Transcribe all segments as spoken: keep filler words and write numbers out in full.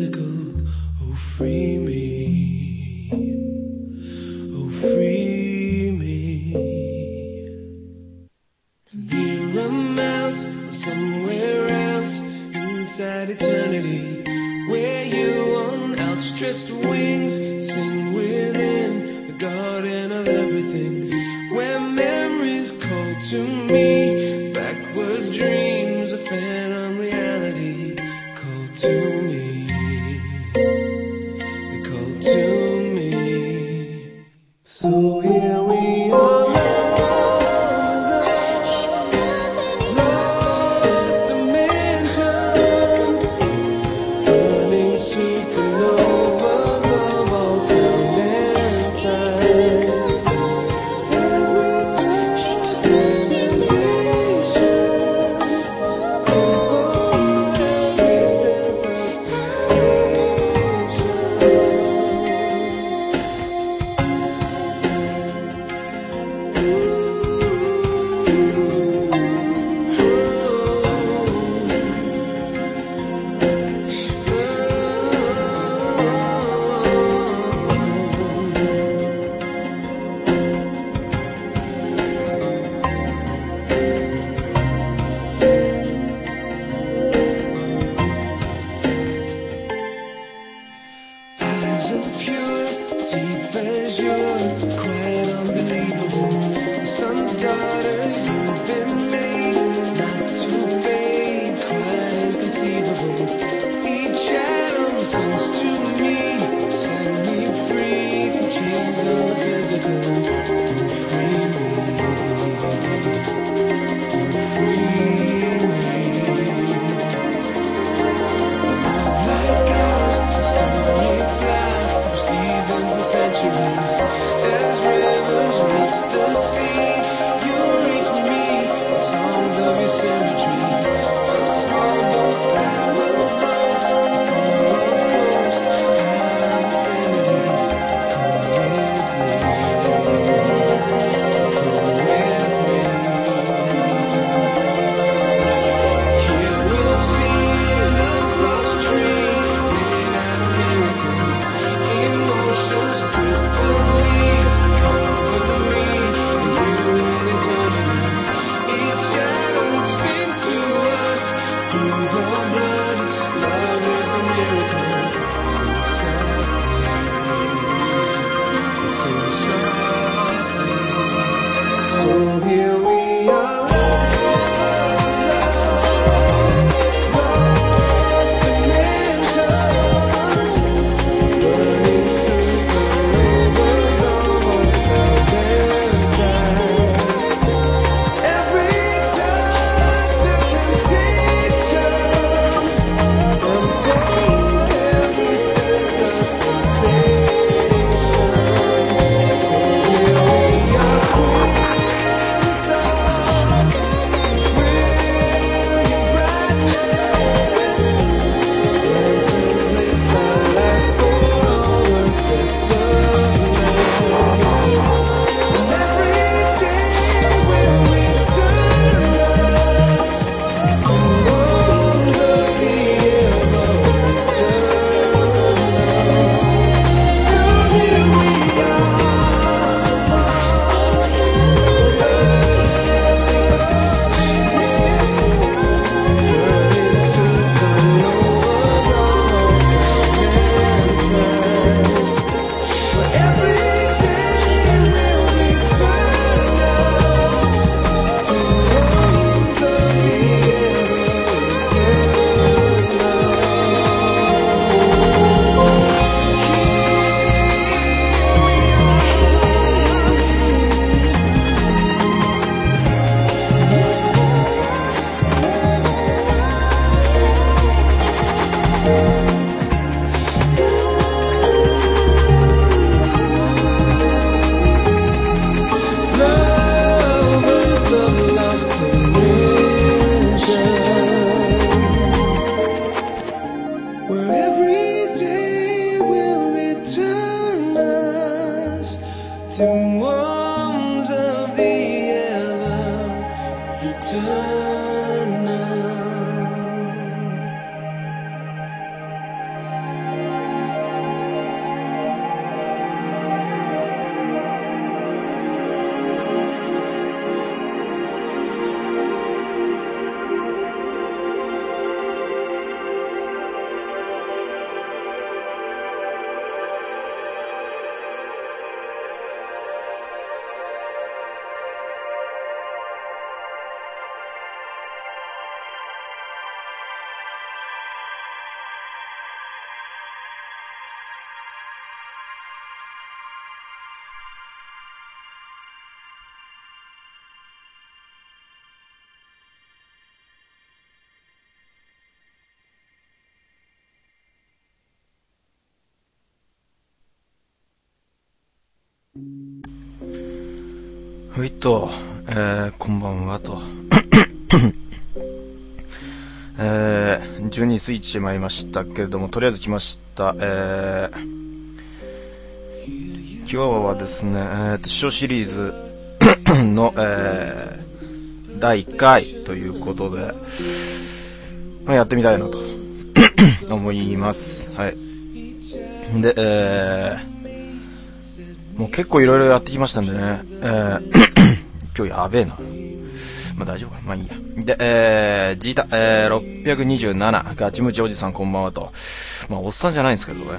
physical. Oh, free me. Oh, free me. The mirror melts somewhere else inside eternity, where you on outstretched wings sing within the garden of everything, where memories call to me, backward dreams of phantom reality call to me, they call to me. So here we are, lost dimensions, burning supernovas of all sound and sight. Every temptation, for every sense of sensation. Eyes of pure, deep azure, quite unbelievable. The sun's daughter, you've been made not to fade, quite inconceivable. Each atom sings to me, set me free from chains of the physical. Oh, free me. Oh, free me. Like ours, the starry fly through seasons and centuries. As rivers reach the sea, you reach me with songs of your symmetry. A small boat that was lost, far off coast, はいと、えー、こんばんはと、えー、じゅうにスイッチしてまいりましたけれども、とりあえず来ました。えー、今日はですね、えーと、師匠シリーズの、えー、だいいっかいということで、まあ、やってみたいなと思います。はい。で、えー、もう結構いろいろやってきましたんでね、えー、今日やべえな。まあ大丈夫かな。まあいいや。で、えー、ジータ、えー、ろっぴゃくにじゅうなな、ガチムチおじさんこんばんはと。まあおっさんじゃないんですけどね。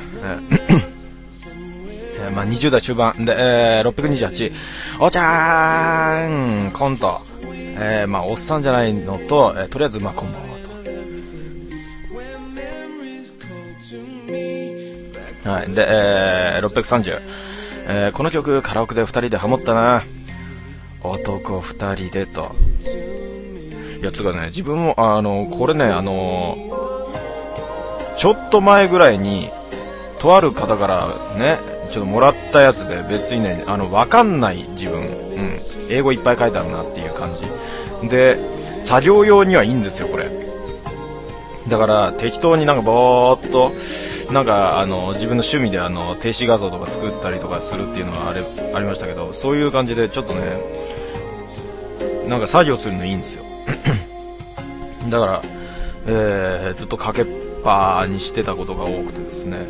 えー、まあにじゅう代中盤。で、えー、ろっぴゃくにじゅうはち、おちゃーん、コント。えー、まあおっさんじゃないのと、えー、とりあえずまあこんばんはと。はい。で、えー、ろっぴゃくさんじゅう。えー、この曲カラオケでふたりでハモったな。男ふたりでと。やつがね、自分も、あの、これね、あの、ちょっと前ぐらいに、とある方からね、ちょっともらったやつで、別にね、あの、わかんない自分、うん、英語いっぱい書いてあるなっていう感じ。で、作業用にはいいんですよ、これ。だから、適当になんかぼーっと、なんか、あの、自分の趣味であの、停止画像とか作ったりとかするっていうのはあれ、ありましたけど、そういう感じで、ちょっとね、なんか作業するのいいんですよ。だから、えー、ずっとかけっぱにしてたことが多くてですね、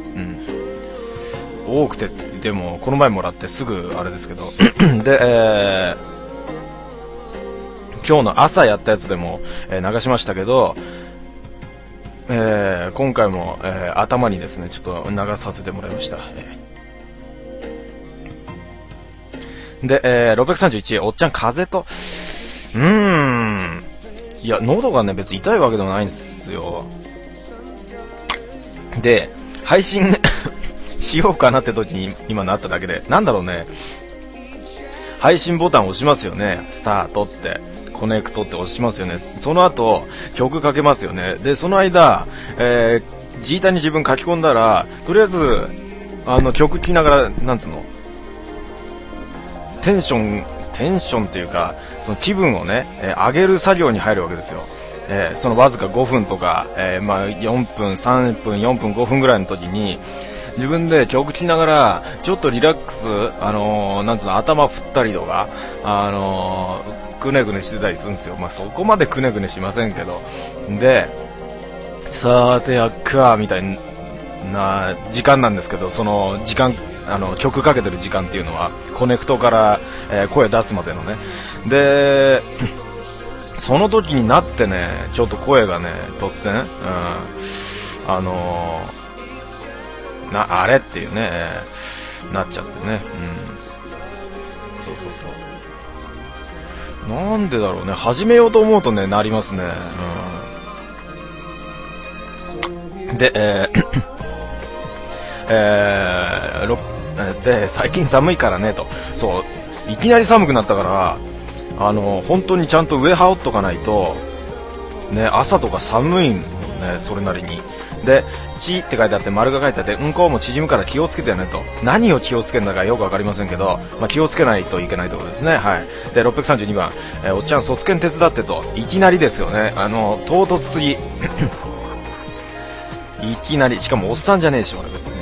うん、多くてってでもこの前もらってすぐあれですけどで、えー、今日の朝やったやつでも、えー、流しましたけど、えー、今回も、えー、頭にですねちょっと流させてもらいました。えー、で、えー、ろっぴゃくさんじゅういち、おっちゃん風邪と、うーん、いや、喉がね、別に痛いわけでもないんですよ。で、配信しようかなって時に今なっただけで、なんだろうね、配信ボタン押しますよね。スタートって、コネクトって押しますよね。その後、曲かけますよね。で、その間、えー、ジータに自分書き込んだら、とりあえず、あの、曲聴きながら、なんつうの、テンション、テンションっていうか、その気分をね、えー、上げる作業に入るわけですよ。えー、そのわずかごふんとか、えー、まあよんぷん、さんぷん、よんぷん、ごふんぐらいの時に、自分で曲聴きながら、ちょっとリラックス、あのー、なんつうの、頭振ったりとか、あのー、くねくねしてたりするんですよ。まあそこまでくねくねしませんけど。で、さーてやっかーみたいな時間なんですけど、その時間、あの曲かけてる時間っていうのはコネクトから、えー、声出すまでのね。でその時になってね、ちょっと声がね突然、うん、あのー、なあれっていうね、えー、なっちゃってね、うん、そうそうそう、なんでだろうね、始めようと思うとねなりますね、うん、で、えーえーで最近寒いからねと、そういきなり寒くなったから、あの本当にちゃんと上羽織っとかないとね、朝とか寒いもんね、それなりに。でちって書いてあって丸が書いてあって、うんこも縮むから気をつけてよねと。何を気をつけるんだかよくわかりませんけど、まあ、気をつけないといけないところですね。はい。でろっぴゃくさんじゅうにばん、えー、おっちゃん卒検手伝ってと、いきなりですよね、あの唐突すぎいきなり、しかもおっさんじゃねえし俺別に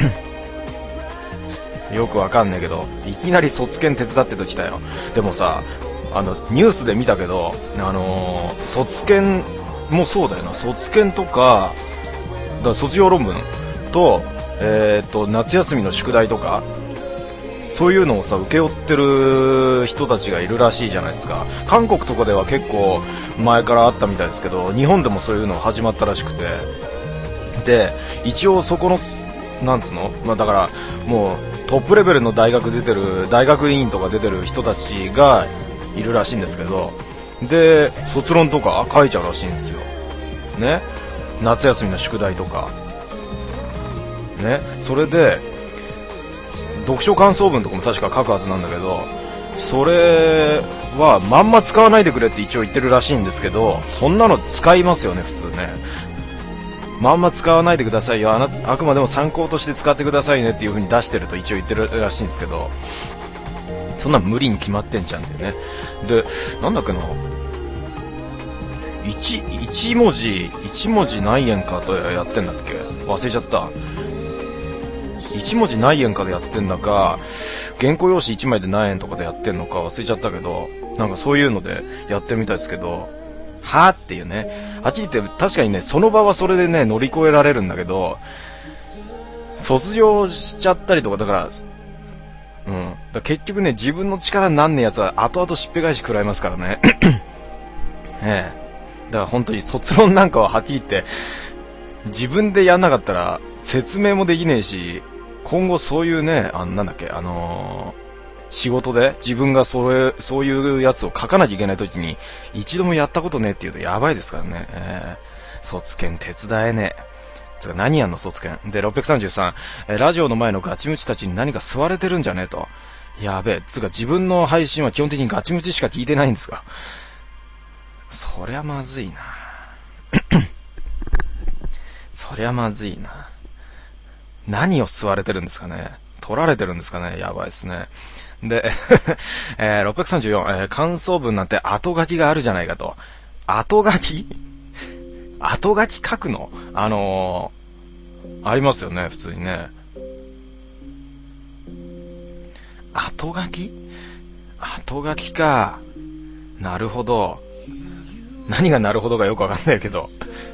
よくわかんねえけど、いきなり卒検手伝ってときたよ。でもさ、あのニュースで見たけど、あのー、卒検もそうだよな、卒検とか、だから卒業論文と、えー、と夏休みの宿題とか、そういうのをさ請け負ってる人たちがいるらしいじゃないですか。韓国とかでは結構前からあったみたいですけど、日本でもそういうの始まったらしくて、で一応そこのなんつうの、まあ、だからもうトップレベルの大学出てる大学院とか出てる人たちがいるらしいんですけど、で卒論とか書いちゃうらしいんですよね、夏休みの宿題とかね。それで読書感想文とかも確か書くはずなんだけど、それはまんま使わないでくれって一応言ってるらしいんですけど、そんなの使いますよね普通ね。まんま使わないでくださいよ、 あ, なあくまでも参考として使ってくださいねっていう風に出してると一応言ってるらしいんですけど、 そんな無理に決まってんじゃんっていうね。で、なんだっけな、一、一文字、一文字何円かとやってんだっけ、忘れちゃった。一文字何円かでやってんだか、原稿用紙一枚で何円とかでやってんのか忘れちゃったけど、なんかそういうのでやってるみたいですけど、はぁっていうね。はっきり言って確かにね、その場はそれでね、乗り越えられるんだけど、卒業しちゃったりとか、だから、うん。だから結局ね、自分の力になんねえやつは後々しっぺ返し食らいますからね。ええ。だから本当に卒論なんかははっきり言って、自分でやんなかったら説明もできねえし、今後そういうね、あの、なんだっけ、あのー、仕事で自分がそれ、そういうやつを書かなきゃいけないときに、一度もやったことねえって言うとやばいですからね。えー、卒検手伝えねえ。つか何やんの卒検。で、ろっぴゃくさんじゅうさん、え、ラジオの前のガチムチたちに何か吸われてるんじゃねえと。やべえ。つか自分の配信は基本的にガチムチしか聞いてないんですか。そりゃまずいな。そりゃまずいな。何を吸われてるんですかね。取られてるんですかね。やばいですね。で、えー、ろっぴゃくさんじゅうよん、えー、感想文なんて後書きがあるじゃないかと。後書き後書き書くの？あのー、ありますよね、普通にね。後書き？後書きか。なるほど。何がなるほどかよくわかんないけど。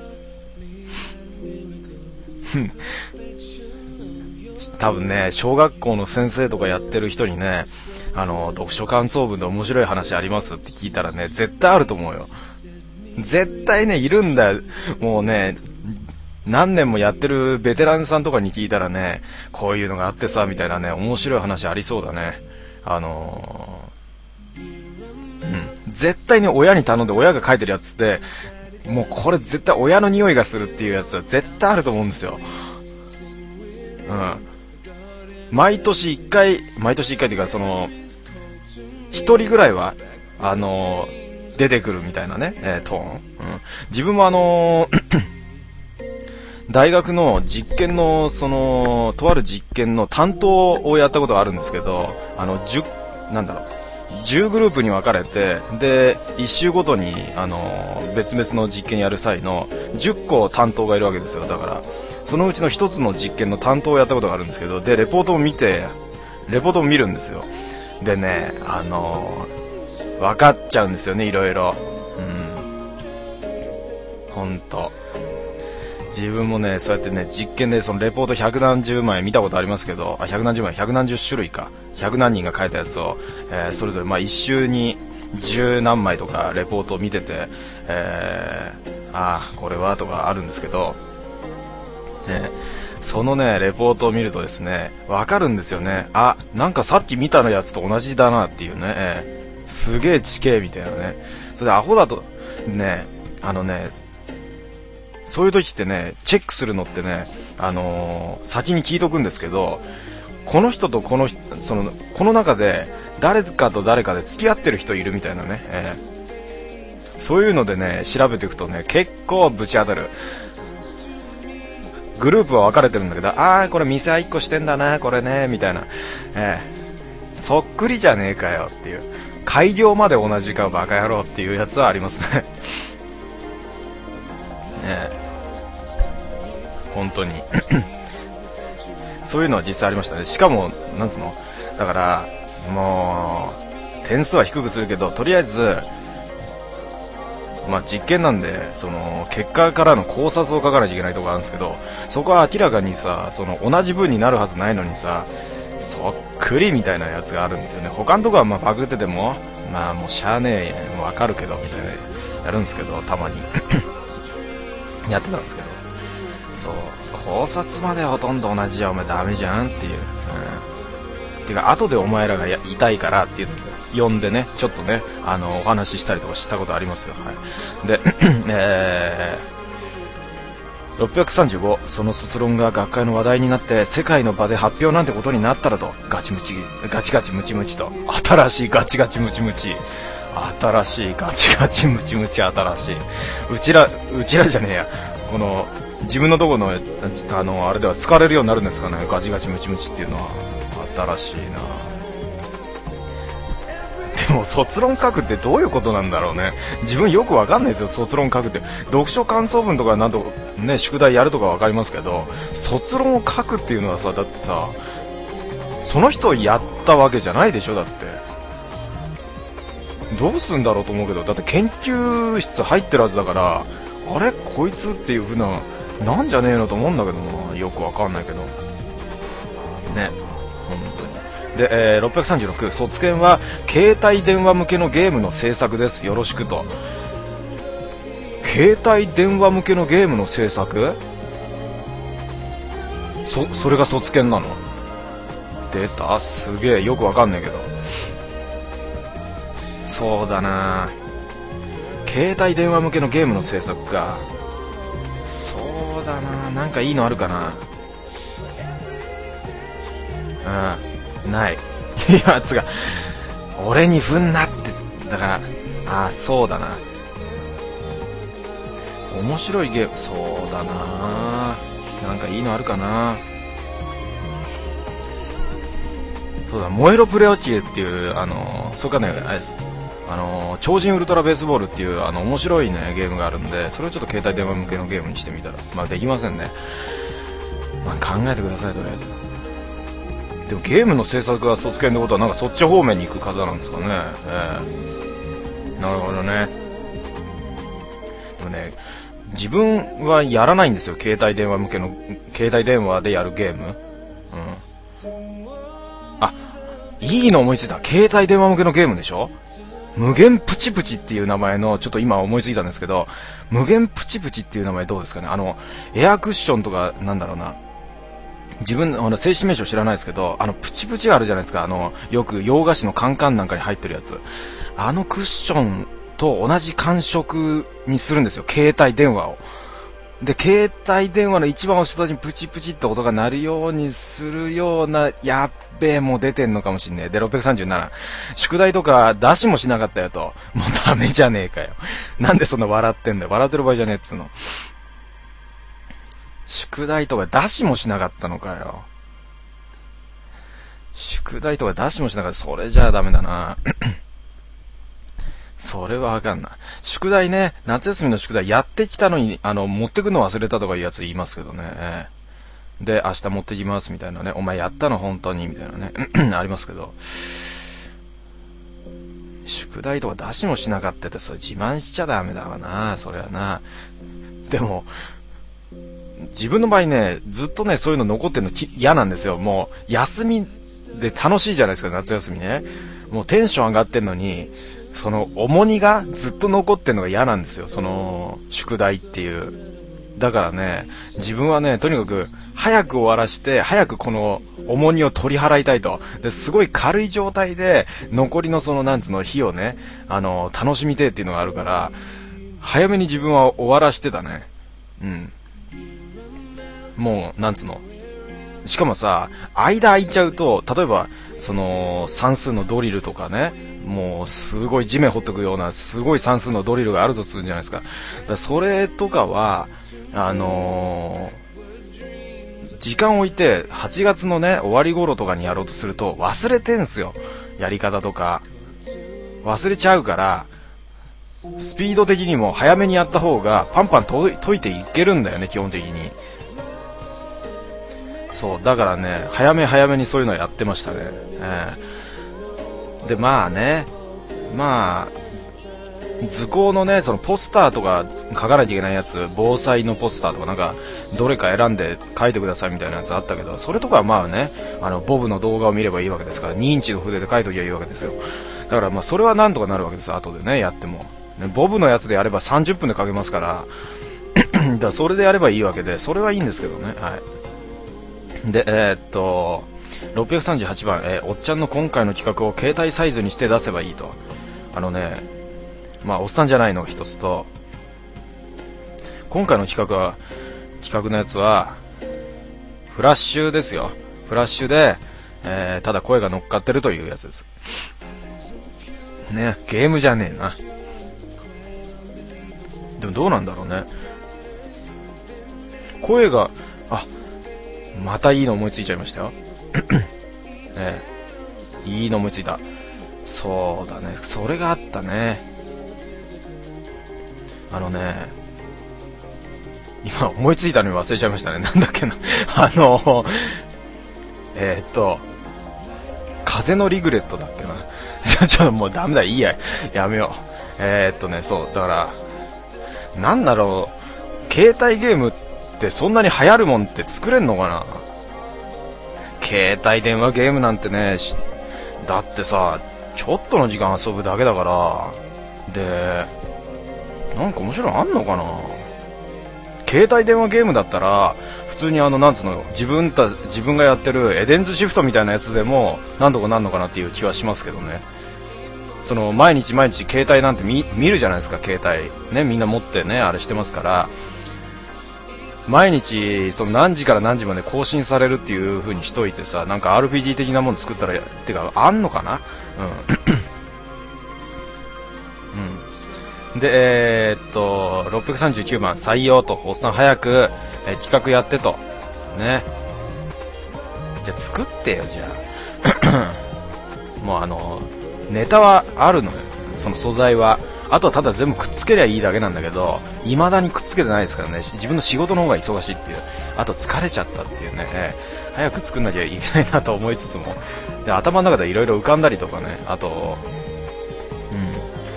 多分ね、小学校の先生とかやってる人にね、あの、読書感想文で面白い話ありますって聞いたらね、絶対あると思うよ。絶対ね、いるんだよ。もうね、何年もやってるベテランさんとかに聞いたらね、こういうのがあってさ、みたいなね、面白い話ありそうだね。あのー、うん。絶対に親に頼んで親が書いてるやつって、もうこれ絶対親の匂いがするっていうやつは絶対あると思うんですよ。うん。毎年一回、毎年一回っていうか、その、一人ぐらいは、あのー、出てくるみたいなね、えー、トーン、うん。自分もあのー、大学の実験の、その、とある実験の担当をやったことがあるんですけど、あの、じゅう、なんだろう、じゅうグループに分かれて、で、いっ週ごとに、あのー、別々の実験やる際の、じゅっこ担当がいるわけですよ。だから、そのうちの一つの実験の担当をやったことがあるんですけど、で、レポートを見て、レポートを見るんですよ。でね、あのー、分かっちゃうんですよね、いろいろ。うん。ほんと。自分もね、そうやってね、実験でそのレポート百何十枚見たことありますけど、あ、百何十枚、百何十種類か。百何人が書いたやつを、えー、それぞれ、まあ一週に十何枚とかレポートを見てて、えー、ああ、これはとかあるんですけど、えー、そのね、レポートを見るとですね、わかるんですよね。あ、なんかさっき見たのやつと同じだなっていうね、えー、すげえ地形みたいなね。それでアホだと、ね、あのね、そういう時ってね、チェックするのってね、あのー、先に聞いとくんですけど、この人とこの人、その、この中で、誰かと誰かで付き合ってる人いるみたいなね、えー、そういうのでね、調べていくとね、結構ぶち当たる。グループは分かれてるんだけど、あー、これ店はいっこしてんだな、これね、みたいな。えー、そっくりじゃねえかよっていう。開業まで同じかバカ野郎っていうやつはありますね。ね、本当にそういうのは実際ありましたね。しかもなんつうの、だからもう点数は低くするけど、とりあえずまあ実験なんで、その結果からの考察を書かなきゃいけないところあるんですけど、そこは明らかにさ、その同じ文になるはずないのにさ、そっくりみたいなやつがあるんですよね。他のとこはまあパクっててもまあもうしゃあねえ、もうわかるけどみたいなやるんですけど、たまにやってたんですけど、そう考察までほとんど同じじゃお前ダメじゃんっていう、うん、てか後でお前らがや痛いからっていうので呼んでね、ちょっとね、あのお話ししたりとかしたことありますよ。はい、で、えー、ろっぴゃくさんじゅうご、その卒論が学会の話題になって世界の場で発表なんてことになったらと、ガチムチガチガチムチムチと、新しいガチガチムチムチ、新しいガチガチムチムチ、新しいうちらうちらじゃねえや、この自分のところのあのあれでは使われるようになるんですかね、ガチガチムチムチっていうのは。新しいな。 でも卒論書くってどういうことなんだろうね。自分よくわかんないですよ、卒論書くって。読書感想文とかなんとね、宿題やるとかわかりますけど、卒論を書くっていうのはさ、だってさ、その人やったわけじゃないでしょ。だってどうすんだろうと思うけど、だって研究室入ってるはずだから、あれこいつっていう風な、なんじゃねえのと思うんだけどな、よくわかんないけどね、本当に。で、えー、ろっぴゃくさんじゅうろく、卒検は携帯電話向けのゲームの制作です、よろしくと。携帯電話向けのゲームの制作、そそれが卒検なの？出た、すげえ、よくわかんないけど。そうだな、携帯電話向けのゲームの制作か。そうだな、なんかいいのあるかな。うん、ない。いや、つが俺にふんなって、だから、ああ、そうだな、面白いゲーム、そうだな、なんかいいのあるかな。そうだ、燃えろプレオキエっていう、あの、そうかね、あれです、あの、超人ウルトラベースボールっていう、あの、面白いね、ゲームがあるんで、それをちょっと携帯電話向けのゲームにしてみたら、まあ、できませんね。まあ、考えてください、とりあえず。でもゲームの制作が卒検ってことは、なんかそっち方面に行く方なんですかね。えー、なるほどね。でもね、自分はやらないんですよ、携帯電話向けの、携帯電話でやるゲーム。うん。あ、いいの思いついた。携帯電話向けのゲームでしょ。無限プチプチっていう名前の、ちょっと今思いついたんですけど、無限プチプチっていう名前どうですかね。あの、エアクッションとか、なんだろうな。自分の正式名称知らないですけど、あのプチプチあるじゃないですか。あのよく洋菓子のカンカンなんかに入ってるやつ、あのクッションと同じ感触にするんですよ、携帯電話を。で、携帯電話の一番押した時にプチプチって音が鳴るようにするような、やっべえ、もう出てんのかもしんねえ。で、ろっぴゃくさんじゅうなな、宿題とか出しもしなかったよと。もうダメじゃねえかよ。なんでそんな笑ってんだよ。笑ってる場合じゃねえっつうの。宿題とか出しもしなかったのかよ。宿題とか出しもしなかった。それじゃあダメだな。それはあかんな。宿題ね、夏休みの宿題やってきたのに、あの、持ってくの忘れたとかいうやつ言いますけどね。で、明日持ってきますみたいなね。お前やったの本当にみたいなね。ありますけど。宿題とか出しもしなかったって、それ自慢しちゃダメだわな。それはな。でも、自分の場合ね、ずっとね、そういうの残ってるの嫌なんですよ。もう、休みで楽しいじゃないですか、夏休みね。もうテンション上がってんのに、その重荷がずっと残ってんのが嫌なんですよ、その、宿題っていう。だからね、自分はね、とにかく、早く終わらして、早くこの重荷を取り払いたいと。で、すごい軽い状態で、残りのその、なんつうの、日をね、あの、楽しみてえっていうのがあるから、早めに自分は終わらしてたね。うん。もう、なんつうの。しかもさ、間空いちゃうと、例えば、その、算数のドリルとかね、もう、すごい地面掘っとくような、すごい算数のドリルがあるとするんじゃないですか。だからそれとかは、あのー、時間置いて、はちがつのね、終わり頃とかにやろうとすると、忘れてんすよ。やり方とか。忘れちゃうから、スピード的にも早めにやった方が、パンパン解いていけるんだよね、基本的に。そう、だからね、早め早めにそういうのやってましたね。えー、で、まあね、まあ、図工のね、そのポスターとか書かないといけないやつ、防災のポスターとかなんか、どれか選んで書いてくださいみたいなやつあったけど、それとかはまあね、あの、ボブの動画を見ればいいわけですから、にインチの筆で書いときゃいいわけですよ。だからまあ、それはなんとかなるわけです、後でね、やっても。ね、ボブのやつでやればさんじゅっぷんで書けますから、だからそれでやればいいわけで、それはいいんですけどね、はい。で、えー、っと、ろっぴゃくさんじゅうはちばん、えー、おっちゃんの今回の企画を携帯サイズにして出せばいいと。あのね、まあ、おっさんじゃないのが一つと、今回の企画は、企画のやつは、フラッシュですよ。フラッシュで、えー、ただ声が乗っかってるというやつです。ね、ゲームじゃねえな。でもどうなんだろうね。声が、あ、またいいの思いついちゃいましたよ。ええ、いいの思いついた。 そうだね、それがあったね。あのね、今思いついたのに忘れちゃいましたね。なんだっけな。あの、えー、っと、風のリグレットだっけな。ちょ、ちょ、もうダメだ、いいや。やめよう。えー、っとね、そう、だから、なんだろう、携帯ゲームってそんなに流行るもんって作れんのかな。携帯電話ゲームなんてね、だってさ、ちょっとの時間遊ぶだけだから、で、なんか面白いのあんのかな。携帯電話ゲームだったら普通にあのなんつうの、自分た自分がやってるエデンズシフトみたいなやつでも何とかなんのかなっていう気はしますけどね。その毎日毎日携帯なんて 見, 見るじゃないですか。携帯ね、みんな持ってね、あれしてますから、毎日その何時から何時まで更新されるっていう風にしといてさ、なんか アールピージー 的なもの作ったら、ってかあんのかな。うん、うん、でえー、っとろっぴゃくさんじゅうきゅうばん採用と、おっさん早く、えー、企画やってとね。じゃあ作ってよ、じゃあもうあのネタはあるのよ、その素材は。あとはただ全部くっつけりゃいいだけなんだけど、未だにくっつけてないですからね。自分の仕事の方が忙しいっていう、あと疲れちゃったっていうね、えー、早く作んなきゃいけないなと思いつつも、で頭の中でいろいろ浮かんだりとかね、あと、うん、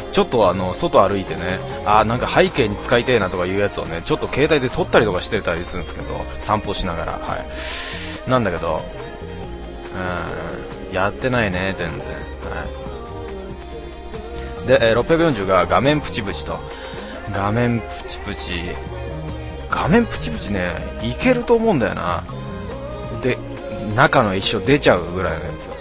ちょっとあの外歩いてね、あーなんか背景に使いたいなとかいうやつをね、ちょっと携帯で撮ったりとかしてたりするんですけど、散歩しながら、はい、なんだけど、うん、やってないね全然。はい、で、えー、ろっぴゃくよんじゅうが画面プチプチと、画面プチプチ、画面プチプチね、いけると思うんだよな。で、中の一生出ちゃうぐらいのやつ。はい、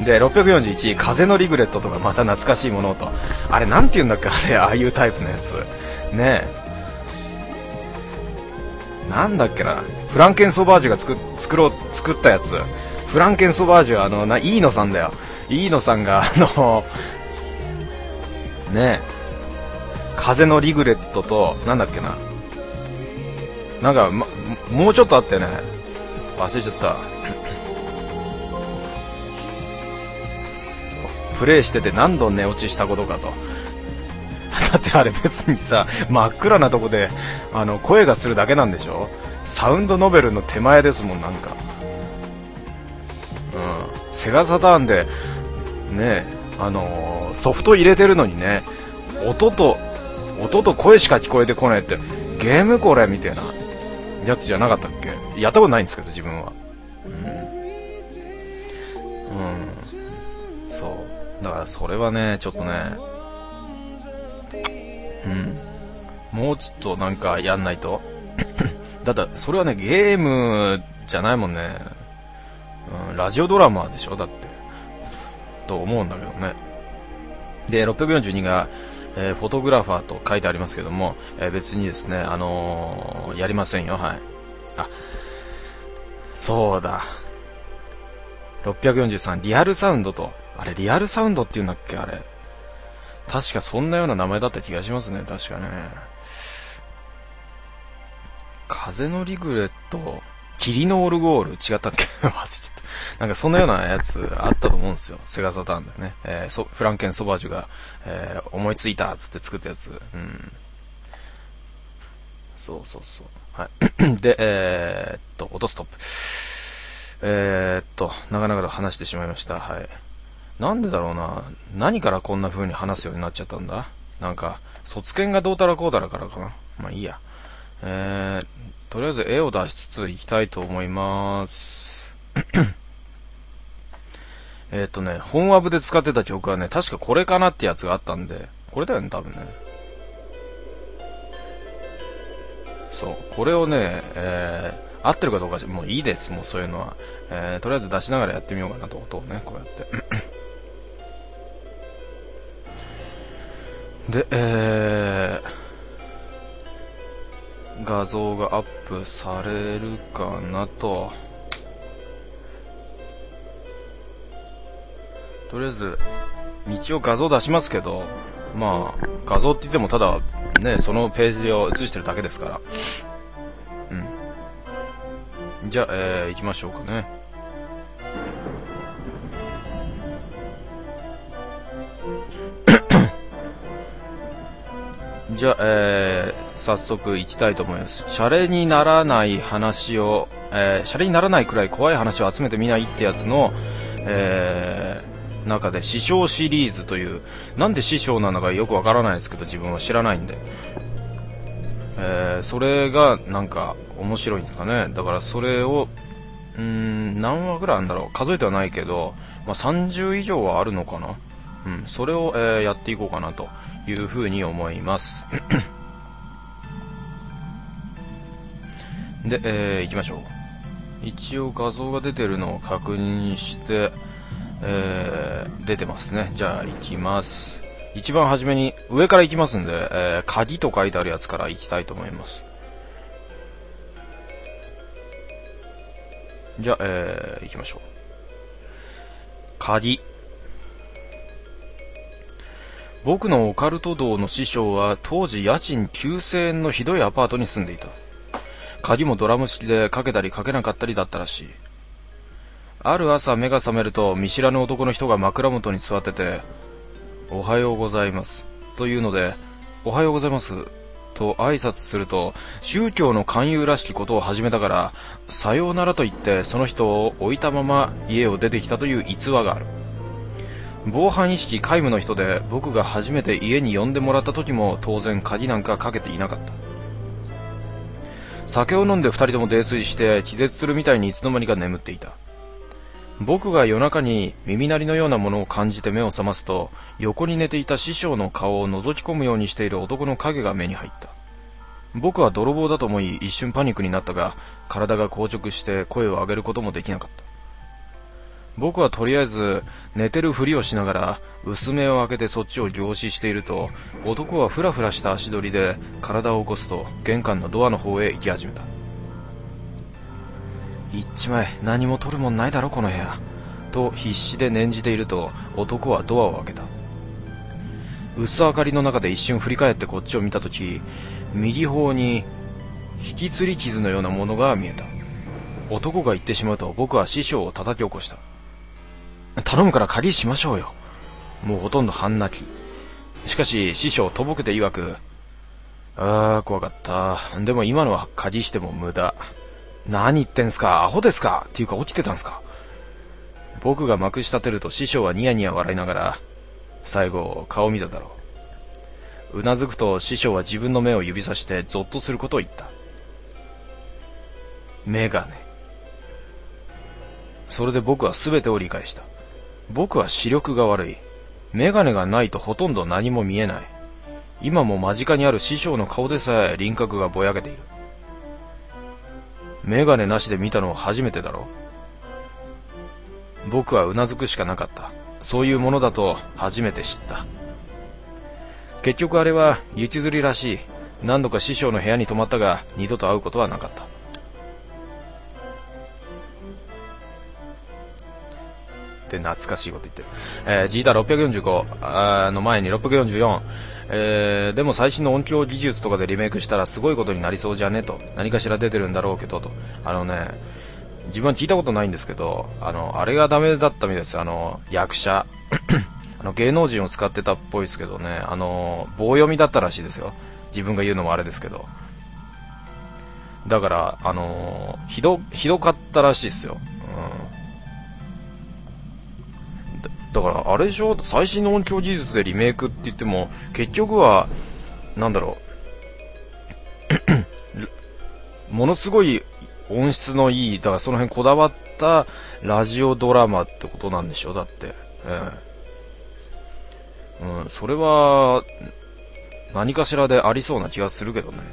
で、ろっぴゃくよんじゅういち、風のリグレットとかまた懐かしいものと、あれなんて言うんだっけ、あれ、ああいうタイプのやつ。ねえ。なんだっけな、フランケンソバージュが作、作ろう、作ったやつ。フランケンソバージュはあの、な、飯野さんだよ。飯野さんがあのねえ、風のリグレットとなんだっけな、なんか、ま、もうちょっとあったよね、忘れちゃった。そうプレイしてて何度寝落ちしたことかと。だってあれ別にさ、真っ暗なとこであの声がするだけなんでしょ。サウンドノベルの手前ですもん。なんか、うん、セガサターンでね、あのー、ソフト入れてるのにね、音と音と声しか聞こえてこないってゲームこれみたいなやつじゃなかったっけ。やったことないんですけど自分は。うん、うん、そうだからそれはねちょっとね、うん、もうちょっとなんかやんないとだってそれはねゲームじゃないもんね、うん、ラジオドラマでしょだってと思うんだけどね。でろっぴゃくよんじゅうにが、えー、フォトグラファーと書いてありますけども、えー、別にですね、あのー、やりませんよ。はい。あ、そうだ、ろっぴゃくよんじゅうさんリアルサウンドと、あれリアルサウンドっていうんだっけ、あれ確かそんなような名前だった気がしますね。確かね、風のリグレット、霧のオルゴール違ったっけ忘れちゃった。なんかそんなようなやつあったと思うんですよ、セガサターンでね、えー、フランケンソバージュが、えー、思いついたっつって作ったやつ。うん、そうそうそう、はい。で、えー、っと音ストップ、えー、っと長々と話してしまいました。はい。なんでだろうな、何からこんな風に話すようになっちゃったんだ。なんか卒検がどうたらこうたらからかな。まあいいや。えー、とりあえず絵を出しつついきたいと思いますえっとね、本ワブで使ってた曲はね、確かこれかなってやつがあったんで、これだよね多分ね。そう、これをね、えー、合ってるかどうかもういいです、もうそういうのは、えー、とりあえず出しながらやってみようかなと、音をねこうやってで、えー、画像がアップされるかなと。とりあえず一応画像出しますけど、まあ画像って言ってもただね、そのページを映してるだけですから。うん。じゃあ、えー、行きましょうかね。 じゃあ、えー、早速行きたいと思います。シャレにならない話を、えー、シャレにならないくらい怖い話を集めてみないってやつの、えー、中で師匠シリーズという、なんで師匠なのかよくわからないですけど、自分は知らないんで、えー、それがなんか面白いんですかね。だからそれを、うーん、何話ぐらいあるんだろう、数えてはないけど、まあ、さんじゅう以上はあるのかな。うん、それを、えー、やっていこうかなというふうに思いますで、えー、行きましょう。一応画像が出てるのを確認して、えー、出てますね。じゃあ行きます。一番初めに上から行きますんで、えー、鍵と書いてあるやつから行きたいと思います。じゃあ、えー、行きましょう。鍵。僕のオカルト道の師匠は当時家賃きゅうせんえんのひどいアパートに住んでいた。鍵もドラム式でかけたりかけなかったりだったらしい。ある朝目が覚めると見知らぬ男の人が枕元に座ってて、おはようございますというので、おはようございますと挨拶すると、宗教の勧誘らしきことを始めたから、さようならと言ってその人を置いたまま家を出てきたという逸話がある。防犯意識皆無の人で、僕が初めて家に呼んでもらった時も当然鍵なんかかけていなかった。酒を飲んで二人とも泥酔して気絶するみたいにいつの間にか眠っていた。僕が夜中に耳鳴りのようなものを感じて目を覚ますと、横に寝ていた師匠の顔を覗き込むようにしている男の影が目に入った。僕は泥棒だと思い一瞬パニックになったが、体が硬直して声を上げることもできなかった。僕はとりあえず寝てるふりをしながら薄目を開けてそっちを凝視していると、男はふらふらした足取りで体を起こすと玄関のドアの方へ行き始めた。行っちまえ、何も取るもんないだろこの部屋と必死で念じていると、男はドアを開けた。薄明かりの中で一瞬振り返ってこっちを見たとき、右方に引き釣り傷のようなものが見えた。男が言ってしまうと僕は師匠を叩き起こした。頼むから鍵しましょうよ。もうほとんど半泣き。しかし師匠とぼけて曰く、あー怖かった。でも今のは鍵しても無駄。何言ってんすか、アホですかっていうか起きてたんすか。僕がまくし立てると師匠はニヤニヤ笑いながら、最後顔見ただろう。うなずくと師匠は自分の目を指さしてゾッとすることを言った。メガネ。それで僕は全てを理解した。僕は視力が悪い。メガネがないとほとんど何も見えない。今も間近にある師匠の顔でさえ輪郭がぼやけている。メガネなしで見たのは初めてだろう。僕はうなずくしかなかった。そういうものだと初めて知った。結局あれは雪吊りらしい。何度か師匠の部屋に泊まったが二度と会うことはなかった。って懐かしいこと言ってる。えー、ジーターろっぴゃくよんじゅうごあの前にろっぴゃくよんじゅうよん、えー、でも最新の音響技術とかでリメイクしたらすごいことになりそうじゃねと。何かしら出てるんだろうけどと。あのね、自分は聞いたことないんですけど、あのあれがダメだったみたいです。あの役者あの芸能人を使ってたっぽいですけどね、あの棒読みだったらしいですよ。自分が言うのもあれですけど、だからあのひどひどかったらしいですよ。だからあれでしょ、最新の音響技術でリメイクって言っても結局はなんだろうものすごい音質のいい、だからその辺こだわったラジオドラマってことなんでしょ。だって、ええ、うん、それは何かしらでありそうな気がするけどね。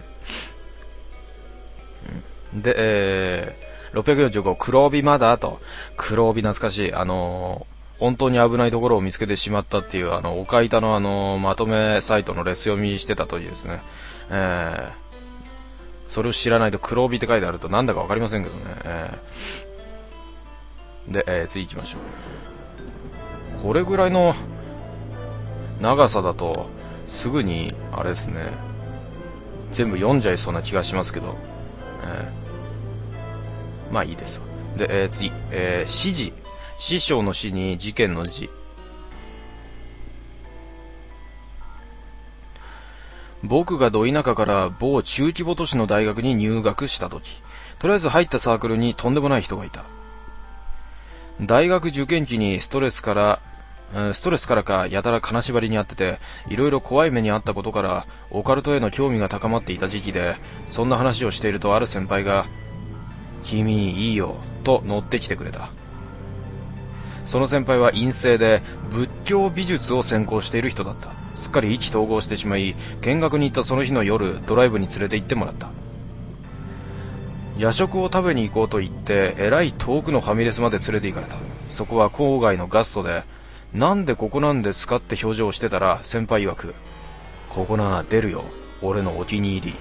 で、えー、ろっぴゃくよんじゅうご黒帯まだと。黒帯懐かしい。あのー本当に危ないところを見つけてしまったっていう、あの、おかいたのあの、まとめサイトのレス読みしてたときですね。えー、それを知らないと黒帯って書いてあるとなんだかわかりませんけどね。えー、で、えー、次行きましょう。これぐらいの長さだと、すぐに、あれですね、全部読んじゃいそうな気がしますけど、えー、まあいいですわ。で、えー、次、えー、指示。師匠の師に事件の字。 僕がど田舎から某中規模都市の大学に入学した時、とりあえず入ったサークルにとんでもない人がいた。大学受験期にストレスからストレスからかやたら金縛りにあってて、いろいろ怖い目にあったことからオカルトへの興味が高まっていた時期で、そんな話をしているとある先輩が君いいよと乗ってきてくれた。その先輩は陰性で仏教美術を専攻している人だった。すっかり意気投合してしまい、見学に行ったその日の夜、ドライブに連れて行ってもらった。夜食を食べに行こうと言ってえらい遠くのファミレスまで連れて行かれた。そこは郊外のガストで、なんでここなんですかって表情をしてたら、先輩曰く、ここな出るよ、俺のお気に入り。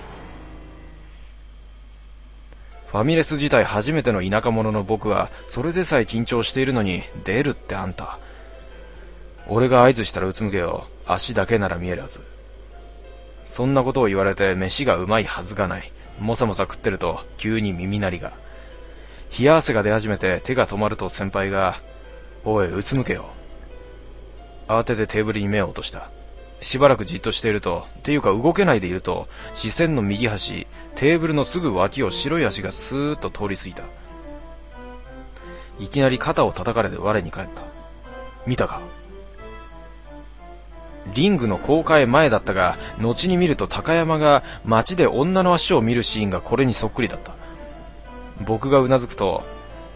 ファミレス自体初めての田舎者の僕は、それでさえ緊張しているのに、出るってあんた。俺が合図したらうつむけよ、足だけなら見えるはず。そんなことを言われて飯がうまいはずがない。もさもさ食ってると急に耳鳴りが。冷や汗が出始めて手が止まると先輩が、おい、うつむけよ。慌ててテーブルに目を落とした。しばらくじっとしていると、っていうか動けないでいると、視線の右端、テーブルのすぐ脇を白い足がスーッと通り過ぎた。いきなり肩を叩かれて我に返った。見たか？リングの公開前だったが、後に見ると高山が街で女の足を見るシーンがこれにそっくりだった。僕がうなずくと、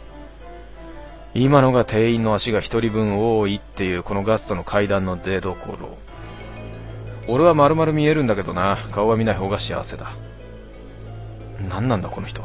今のが店員の足が一人分多いっていうこのガストの階段の出どころ。俺は丸々見えるんだけどな、顔は見ない方が幸せだ。何なんだこの人。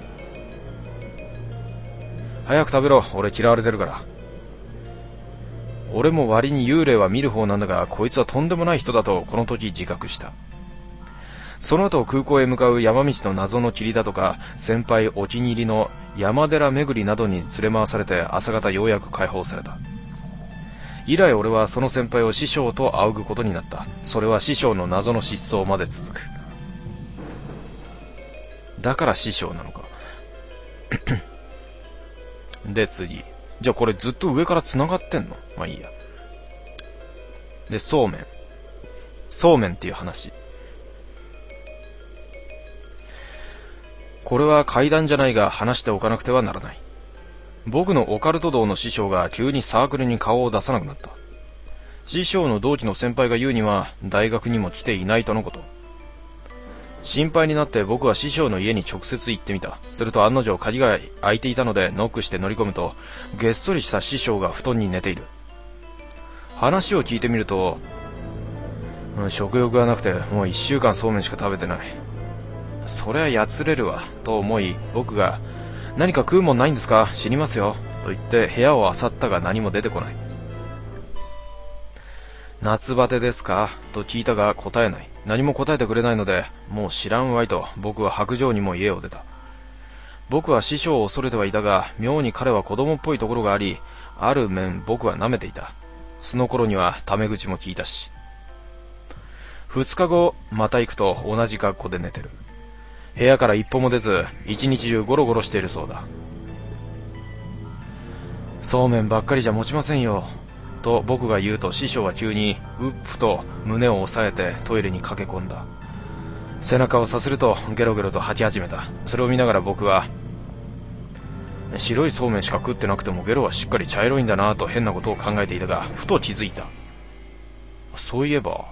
早く食べろ、俺嫌われてるから。俺も割に幽霊は見る方なんだが、こいつはとんでもない人だとこの時自覚した。その後空港へ向かう山道の謎の霧だとか、先輩お気に入りの山寺巡りなどに連れ回されて朝方ようやく解放された。以来俺はその先輩を師匠と仰ぐことになった。それは師匠の謎の失踪まで続く。だから師匠なのか。で次。じゃあこれずっと上から繋がってんの？まあいいや。で、そうめん。そうめんっていう話。これは怪談じゃないが話しておかなくてはならない。僕のオカルト道の師匠が急にサークルに顔を出さなくなった。師匠の同期の先輩が言うには大学にも来ていないとのこと。心配になって僕は師匠の家に直接行ってみた。すると案の定鍵が開いていたのでノックして乗り込むと、げっそりした師匠が布団に寝ている。話を聞いてみると、うん、食欲がなくてもう一週間そうめんしか食べてない。そりゃやつれるわと思い、僕が何か食うもんないんですか、死にますよと言って部屋を漁ったが何も出てこない。夏バテですかと聞いたが答えない。何も答えてくれないので、もう知らんわいと僕は白状にも家を出た。僕は師匠を恐れてはいたが、妙に彼は子供っぽいところがあり、ある面僕は舐めていた。その頃にはタメ口も聞いたし。二日後また行くと同じ格好で寝てる。部屋から一歩も出ず、一日中ゴロゴロしているそうだ。そうめんばっかりじゃ持ちませんよと僕が言うと、師匠は急にうっふと胸を押さえてトイレに駆け込んだ。背中をさするとゲロゲロと吐き始めた。それを見ながら僕は、白いそうめんしか食ってなくてもゲロはしっかり茶色いんだなと変なことを考えていたが、ふと気づいた。そういえば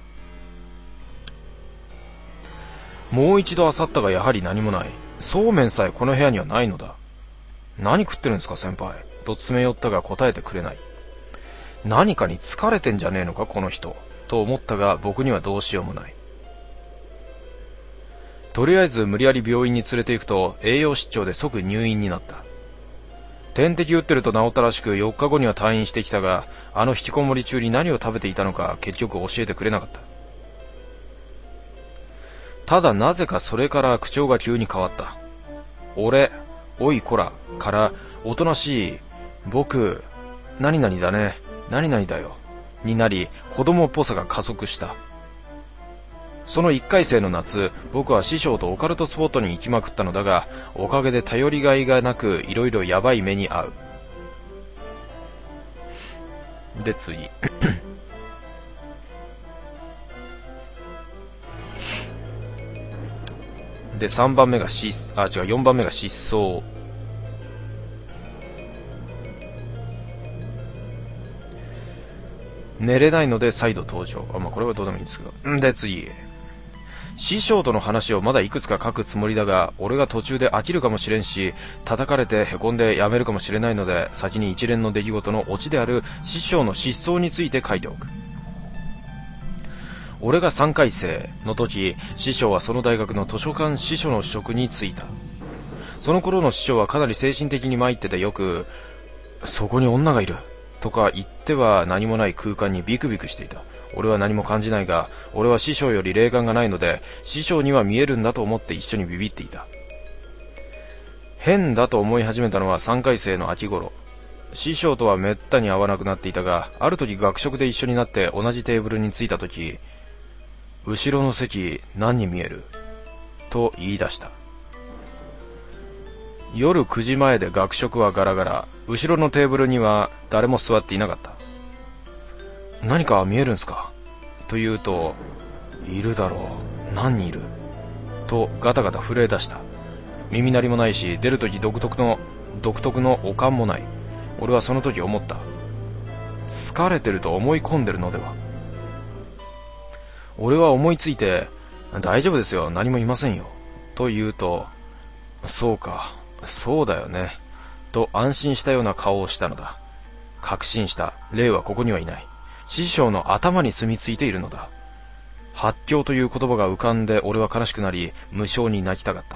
もう一度漁ったがやはり何もない。そうめんさえこの部屋にはないのだ。何食ってるんですか先輩と詰め寄ったが答えてくれない。何かに疲れてんじゃねえのかこの人と思ったが、僕にはどうしようもない。とりあえず無理やり病院に連れて行くと栄養失調で即入院になった。点滴打ってると治ったらしく、よっかごには退院してきたが、あの引きこもり中に何を食べていたのか結局教えてくれなかった。ただなぜかそれから口調が急に変わった。俺、おいこらからおとなしい僕、何々だね、何々だよになり、子供っぽさが加速した。その一回生の夏、僕は師匠とオカルトスポットに行きまくったのだが、おかげで頼りがいがなくいろいろやばい目に遭う。で次でさんばんめが失あ違うよんばんめが失踪。寝れないので再度登場。あ、まあ、これはどうでもいいんですけど。んで次、師匠との話をまだいくつか書くつもりだが、俺が途中で飽きるかもしれんし、叩かれてへこんでやめるかもしれないので、先に一連の出来事のオチである師匠の失踪について書いておく。俺がさんかい生の時、師匠はその大学の図書館司書の職に就いた。その頃の師匠はかなり精神的に参ってて、よくそこに女がいるとか言っては何もない空間にビクビクしていた。俺は何も感じないが、俺は師匠より霊感がないので、師匠には見えるんだと思って一緒にビビっていた。変だと思い始めたのはさんかい生の秋頃。師匠とはめったに会わなくなっていたが、ある時学食で一緒になって同じテーブルに着いた時、後ろの席何に見えると言い出した。夜くじまえで学食はガラガラ、後ろのテーブルには誰も座っていなかった。何か見えるんすかと言うと、いるだろう、何人いるとガタガタ震え出した。耳鳴りもないし、出るとき独特の独特の悪感もない。俺はその時思った。疲れてると思い込んでるのでは。俺は思いついて、大丈夫ですよ、何もいませんよと言うと、そうか、そうだよねと安心したような顔をしたのだ。確信した。霊はここにはいない。師匠の頭に住み着いているのだ。発狂という言葉が浮かんで、俺は悲しくなり、無性に泣きたかった。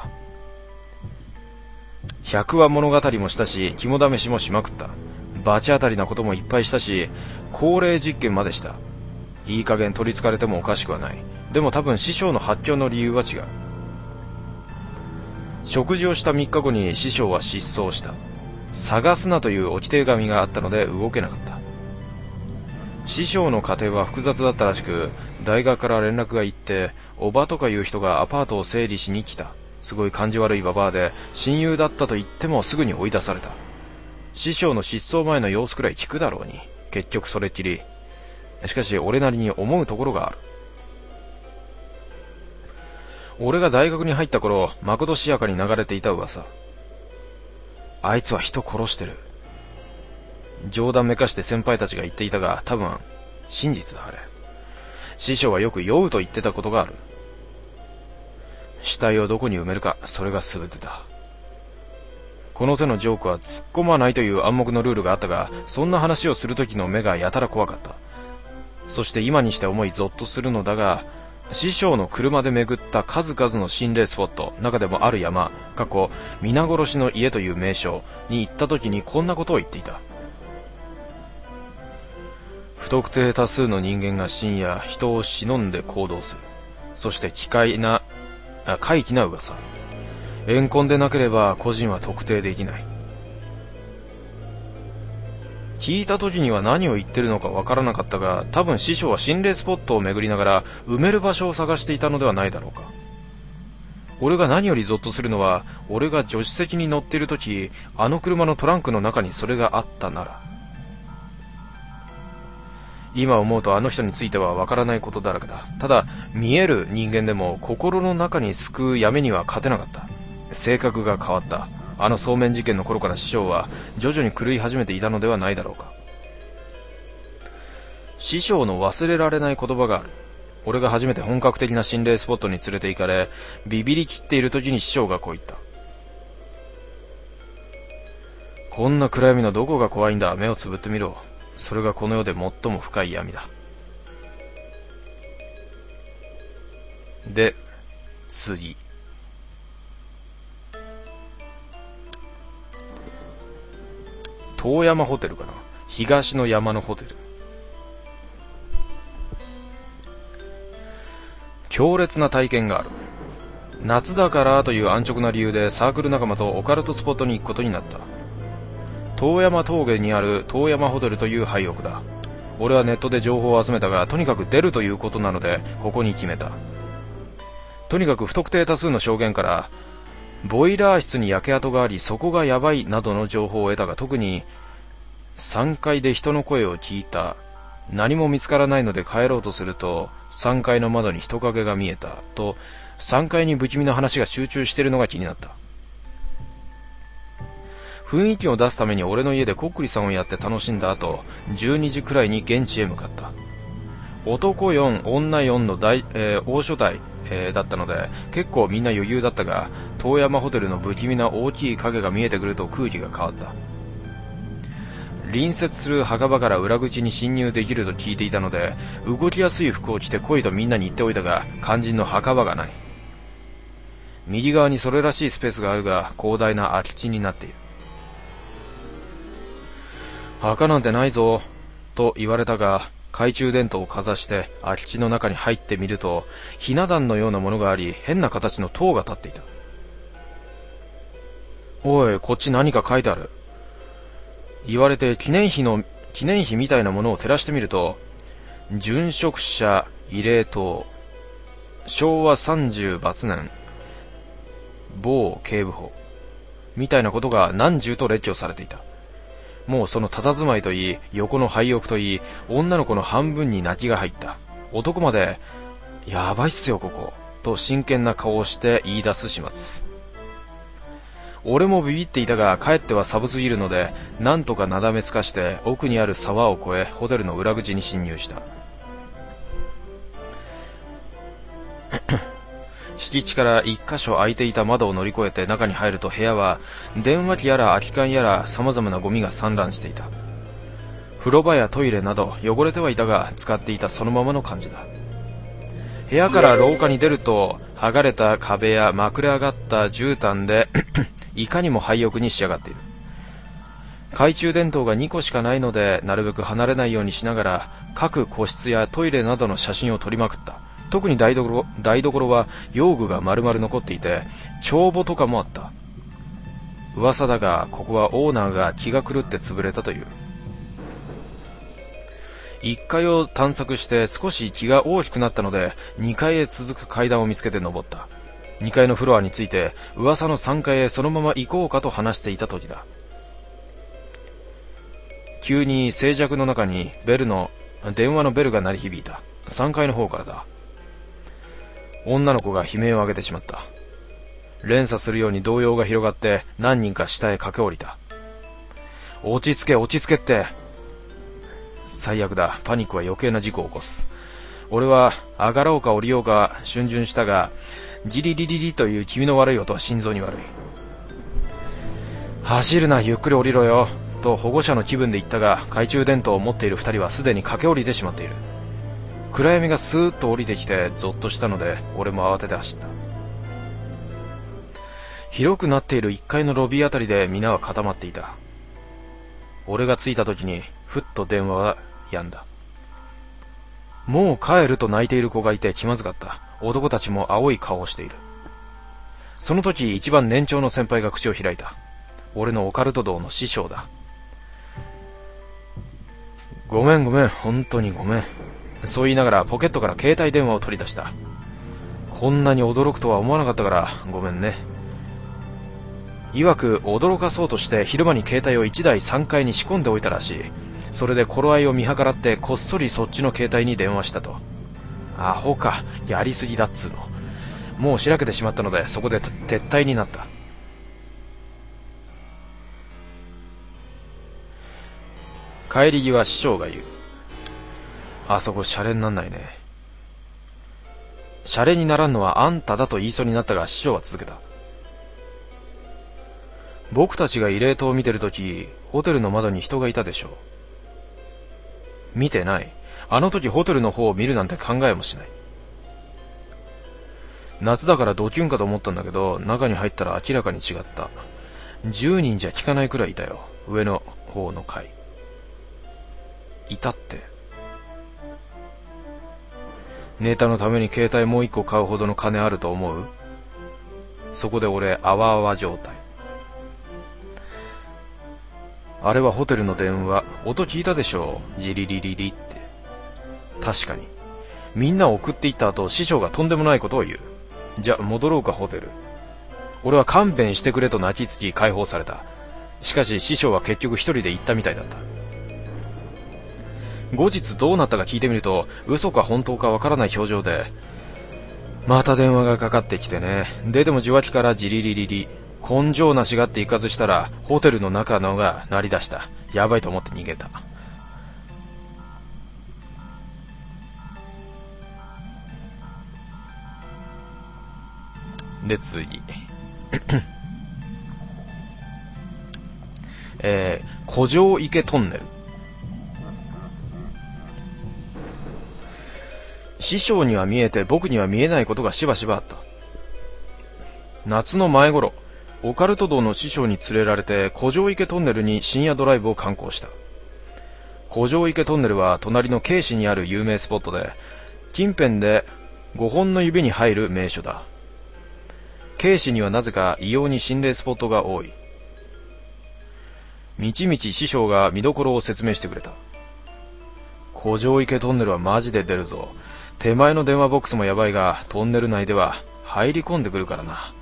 百話物語もしたし、肝試しもしまくった。罰当たりなこともいっぱいしたし、高齢実験までした。いい加減取り憑かれてもおかしくはない。でも多分師匠の発狂の理由は違う。食事をしたみっかごに師匠は失踪した。探すなという置き手紙があったので動けなかった。師匠の家庭は複雑だったらしく、大学から連絡が行って、おばとかいう人がアパートを整理しに来た。すごい感じ悪いババアで、親友だったと言ってもすぐに追い出された。師匠の失踪前の様子くらい聞くだろうに。結局それっきり。しかし俺なりに思うところがある。俺が大学に入った頃、まことしやかに流れていた噂。あいつは人殺してる。冗談めかして先輩たちが言っていたが、多分真実だ。あれ、師匠はよく酔うと言ってたことがある。死体をどこに埋めるか、それが全てだ。この手のジョークは突っ込まないという暗黙のルールがあったが、そんな話をする時の目がやたら怖かった。そして今にして思いゾッとするのだが、師匠の車で巡った数々の心霊スポット、中でもある山、過去皆殺しの家という名所に行った時にこんなことを言っていた。不特定多数の人間が深夜人を忍んで行動する。そして奇怪なあ怪奇な噂。怨恨でなければ個人は特定できない。聞いた時には何を言ってるのかわからなかったが、多分師匠は心霊スポットを巡りながら埋める場所を探していたのではないだろうか。俺が何よりゾッとするのは、俺が助手席に乗っている時、あの車のトランクの中にそれがあったなら。今思うとあの人についてはわからないことだらけだ。ただ見える人間でも心の中に救う闇には勝てなかった。性格が変わった。あのそうめん事件の頃から師匠は徐々に狂い始めていたのではないだろうか。師匠の忘れられない言葉がある。俺が初めて本格的な心霊スポットに連れて行かれ、ビビりきっている時に師匠がこう言った。こんな暗闇のどこが怖いんだ。目をつぶってみろ。それがこの世で最も深い闇だ。で、次。遠山ホテルかな。東の山のホテル。強烈な体験がある。夏だからという安直な理由でサークル仲間とオカルトスポットに行くことになった。遠山峠にある遠山ホテルという廃屋だ。俺はネットで情報を集めたが、とにかく出るということなのでここに決めた。とにかく不特定多数の証言から、ボイラー室に焼け跡がありそこがやばいなどの情報を得たが、特にさんがいで人の声を聞いた。何も見つからないので帰ろうとすると、さんがいの窓に人影が見えたとさんがいに不気味な話が集中しているのが気になった。雰囲気を出すために俺の家でこっくりさんをやって楽しんだ後、じゅうにじくらいに現地へ向かった。男よん、女よんの大、えー、大所帯、えー、だったので結構みんな余裕だったが、遠山ホテルの不気味な大きい影が見えてくると空気が変わった。隣接する墓場から裏口に侵入できると聞いていたので、動きやすい服を着て来いとみんなに言っておいたが、肝心の墓場がない。右側にそれらしいスペースがあるが、広大な空き地になっている。墓なんてないぞと言われたが、懐中電灯をかざして空き地の中に入ってみると、ひな壇のようなものがあり、変な形の塔が立っていた。おい、こっち何か書いてある。言われて記念碑の記念碑みたいなものを照らしてみると、殉職者慰霊塔、昭和さんじゅうばつねん、某警部補みたいなことが何十と列挙されていた。もうその佇まいといい、横の廃屋といい、女の子の半分に泣きが入った。男まで、やばいっすよここ、と真剣な顔をして言い出す始末。俺もビビっていたが、かえっては寒すぎるので、なんとかなだめすかして奥にある沢を越え、ホテルの裏口に侵入した。敷地から一箇所開いていた窓を乗り越えて中に入ると、部屋は電話機やら空き缶やら様々なゴミが散乱していた。風呂場やトイレなど汚れてはいたが、使っていたそのままの感じだ。部屋から廊下に出ると、剥がれた壁やまくれ上がった絨毯でいかにも廃屋に仕上がっている。懐中電灯がにこしかないので、なるべく離れないようにしながら各個室やトイレなどの写真を撮りまくった。特に台所、台所は用具が丸々残っていて、帳簿とかもあった。噂だが、ここはオーナーが気が狂って潰れたという。いっかいを探索して少し気が大きくなったので、にかいへ続く階段を見つけて登った。にかいのフロアについて、噂のさんがいへそのまま行こうかと話していた時だ。急に静寂の中にベルの電話のベルが鳴り響いた。さんがいの方からだ。女の子が悲鳴を上げてしまった。連鎖するように動揺が広がって何人か下へ駆け下りた。落ち着け落ち着けって。最悪だ。パニックは余計な事故を起こす。俺は上がろうか降りようか逡巡したが、ジリリリリという気味の悪い音は心臓に悪い。走るな、ゆっくり降りろよと保護者の気分で言ったが、懐中電灯を持っている二人はすでに駆け下りてしまっている。暗闇がスーッと降りてきてゾッとしたので、俺も慌てて走った。広くなっているいっかいのロビーあたりで皆は固まっていた。俺が着いた時にふっと電話は止んだ。もう帰ると泣いている子がいて気まずかった。男たちも青い顔をしている。その時一番年長の先輩が口を開いた。俺のオカルト道の師匠だ。ごめんごめん、本当にごめん。そう言いながらポケットから携帯電話を取り出した。こんなに驚くとは思わなかったからごめんね。曰く驚かそうとして昼間に携帯をいちだいさんがいに仕込んでおいたらしい。それで頃合いを見計らってこっそりそっちの携帯に電話したと。アホか、やりすぎだっつうの。もうしらけてしまったのでそこで撤退になった。帰り際師匠が言う。あそこシャレになんないね。シャレにならんのはあんただと言いそうになったが、師匠は続けた。僕たちが慰霊塔を見てるとき、ホテルの窓に人がいたでしょう。見てない。あの時ホテルの方を見るなんて考えもしない。夏だからドキュンかと思ったんだけど、中に入ったら明らかに違った。じゅうにんじゃ効かないくらいいたよ。上の方の階。いたって。ネタのために携帯もう一個買うほどの金あると思う？そこで俺、あわあわ状態。あれはホテルの電話。音聞いたでしょう。ジリリリリって。確かに。みんなを送っていった後、師匠がとんでもないことを言う。じゃ、戻ろうか、ホテル。俺は勘弁してくれと泣きつき解放された。しかし師匠は結局一人で行ったみたいだった。後日どうなったか聞いてみると、嘘か本当かわからない表情で、 また電話がかかってきてね。ででも受話器からジリリリリ。根性なしがって行かずしたらホテルの中のが鳴り出した。やばいと思って逃げた。で次えー、古城池トンネル。師匠には見えて僕には見えないことがしばしばあった。夏の前頃、オカルト道の師匠に連れられて古城池トンネルに深夜ドライブを観光した。古城池トンネルは隣の京市にある有名スポットで、近辺でごほんの指に入る名所だ。京市にはなぜか異様に心霊スポットが多い。みちみち師匠が見どころを説明してくれた。古城池トンネルはマジで出るぞ。手前の電話ボックスもやばいが、トンネル内では入り込んでくるからな。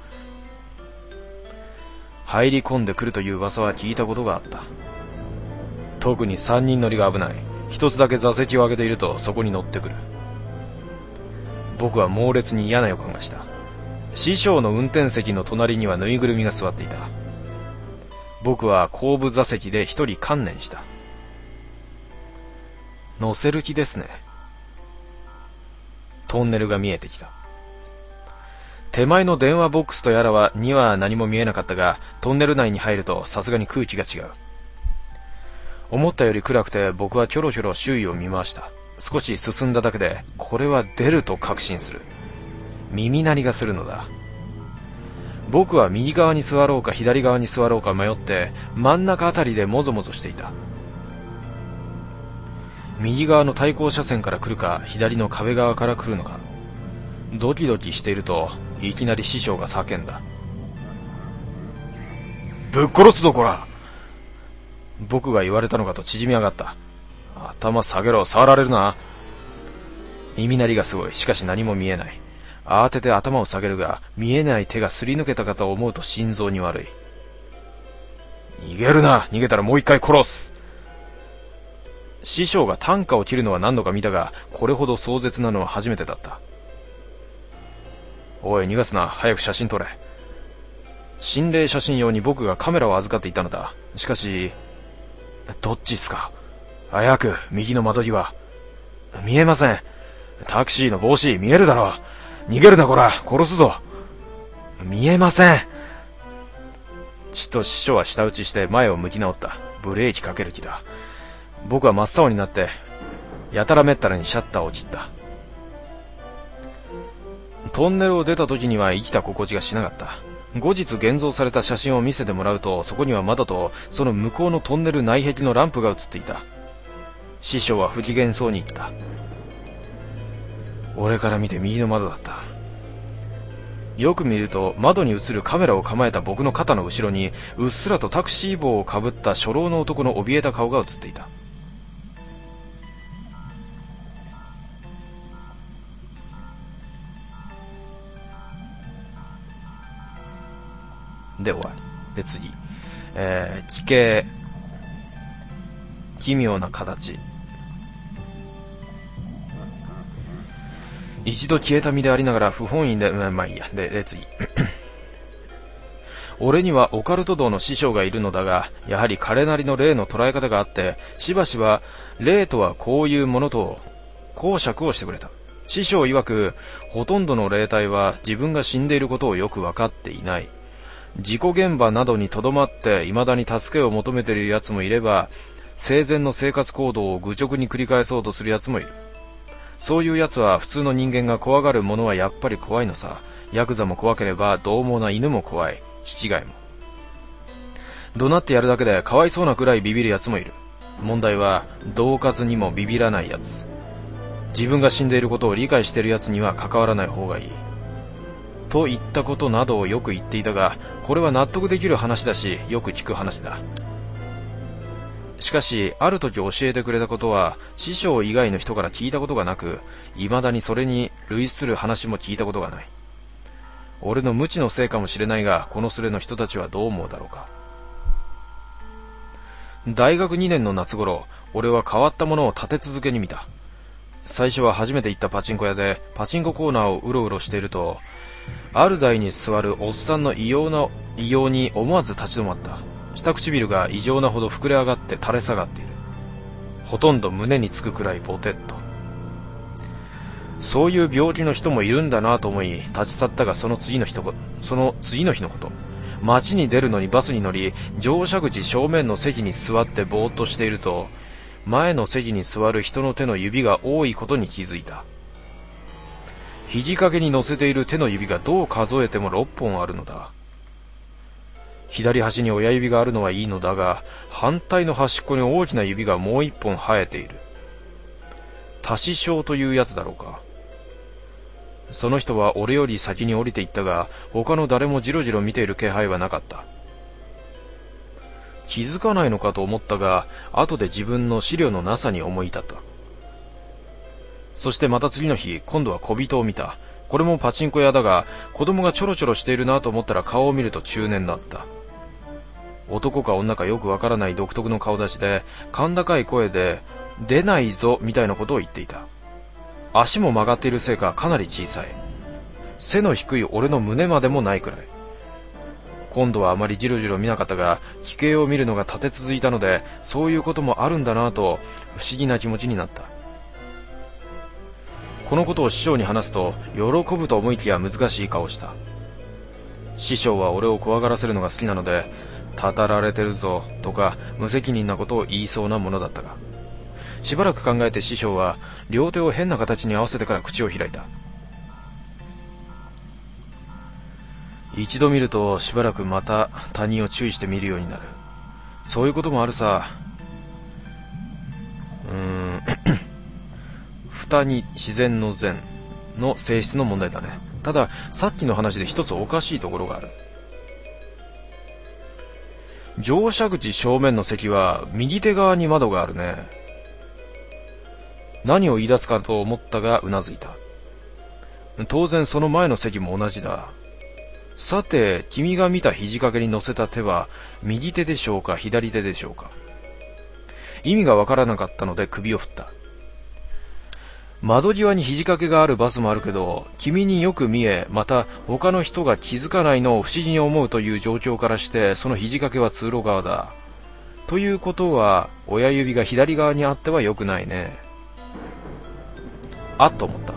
入り込んでくるという噂は聞いたことがあった。特に三人乗りが危ない。一つだけ座席を上げているとそこに乗ってくる。僕は猛烈に嫌な予感がした。師匠の運転席の隣にはぬいぐるみが座っていた。僕は後部座席で一人観念した。乗せる気ですね。トンネルが見えてきた。手前の電話ボックスとやらはには何も見えなかったが、トンネル内に入るとさすがに空気が違う。思ったより暗くて僕はキョロキョロ周囲を見回した。少し進んだだけでこれは出ると確信する。耳鳴りがするのだ。僕は右側に座ろうか左側に座ろうか迷って真ん中あたりでもぞもぞしていた。右側の対向車線から来るか左の壁側から来るのか、ドキドキしているといきなり師匠が叫んだ。ぶっ殺すぞこら。僕が言われたのかと縮み上がった。頭下げろ、触られるな。耳鳴りがすごい。しかし何も見えない。慌てて頭を下げるが、見えない手がすり抜けたかと思うと心臓に悪い。逃げるな。逃げたらもう一回殺す。師匠が短歌を切るのは何度か見たが、これほど壮絶なのは初めてだった。おい、逃がすな。早く写真撮れ。心霊写真用に僕がカメラを預かっていたのだ。しかし、どっちっすか。早く、右の窓際。見えません。タクシーの帽子、見えるだろう。逃げるなこら、殺すぞ。見えません。ちっと師匠は舌打ちして前を向き直った。ブレーキかける気だ。僕は真っ青になって、やたらめったらにシャッターを切った。トンネルを出た時には生きた心地がしなかった。後日現像された写真を見せてもらうと、そこには窓とその向こうのトンネル内壁のランプが映っていた。師匠は不機嫌そうに言った。俺から見て右の窓だった。よく見ると窓に映るカメラを構えた僕の肩の後ろに、うっすらとタクシー帽をかぶった初老の男の怯えた顔が映っていた。で終わり。で次、えー、奇形、奇妙な形。一度消えた身でありながら不本意で、まあ、まあいいや。で、で次俺にはオカルト道の師匠がいるのだが、やはり彼なりの霊の捉え方があって、しばしば霊とはこういうものと講釈をしてくれた。師匠曰く、ほとんどの霊体は自分が死んでいることをよく分かっていない。事故現場などにとどまって未だに助けを求めている奴もいれば、生前の生活行動を愚直に繰り返そうとする奴もいる。そういう奴は普通の人間が怖がるものはやっぱり怖いのさ。ヤクザも怖ければ獰猛な犬も怖い。気違いも。怒鳴ってやるだけでかわいそうなくらいビビる奴もいる。問題は恫喝にもビビらない奴。自分が死んでいることを理解している奴には関わらない方がいい。といったことなどをよく言っていたが、これは納得できる話だし、よく聞く話だ。しかし、ある時教えてくれたことは、師匠以外の人から聞いたことがなく、未だにそれに類する話も聞いたことがない。俺の無知のせいかもしれないが、この連れの人たちはどう思うだろうか。大学にねんの夏頃、俺は変わったものを立て続けに見た。 最初は初めて行ったパチンコ屋でパチンココーナーをうろうろしていると、ある台に座るおっさんの異様な異様に思わず立ち止まった。下唇が異常なほど膨れ上がって垂れ下がっている。ほとんど胸につくくらいボテッと。そういう病気の人もいるんだなと思い立ち去ったが、その次の日とその次の日のこと、街に出るのにバスに乗り、乗車口正面の席に座ってぼーっとしていると、前の席に座る人の手の指が多いことに気づいた。肘掛けに乗せている手の指がどう数えてもろっぽんあるのだ。左端に親指があるのはいいのだが、反対の端っこに大きな指がもう一本生えている。足し症というやつだろうか。その人は俺より先に降りていったが、他の誰もじろじろ見ている気配はなかった。気づかないのかと思ったが、後で自分の資料のなさに思い至った。そしてまた次の日、今度は小人を見た。これもパチンコ屋だが、子供がちょろちょろしているなと思ったら顔を見ると中年だった。男か女かよくわからない独特の顔立ちで、甲高い声で出ないぞみたいなことを言っていた。足も曲がっているせいかかなり小さい。背の低い俺の胸までもないくらい。今度はあまりじろじろ見なかったが、奇形を見るのが立て続いたので、そういうこともあるんだなと不思議な気持ちになった。このことを師匠に話すと、喜ぶと思いきや難しい顔をした。師匠は俺を怖がらせるのが好きなので、たたられてるぞとか無責任なことを言いそうなものだったが、しばらく考えて師匠は両手を変な形に合わせてから口を開いた。一度見るとしばらくまた他人を注意して見るようになる。そういうこともあるさ。うーん蓋に自然の善の性質の問題だね。たださっきの話で一つおかしいところがある。乗車口正面の席は右手側に窓があるね。何を言い出すかと思ったがうなずいた。当然その前の席も同じだ。さて君が見た肘掛けに乗せた手は右手でしょうか左手でしょうか。意味がわからなかったので首を振った。窓際に肘掛けがあるバスもあるけど、君によく見え、また他の人が気づかないのを不思議に思うという状況からして、その肘掛けは通路側だ。ということは親指が左側にあってはよくないね。あっと思った。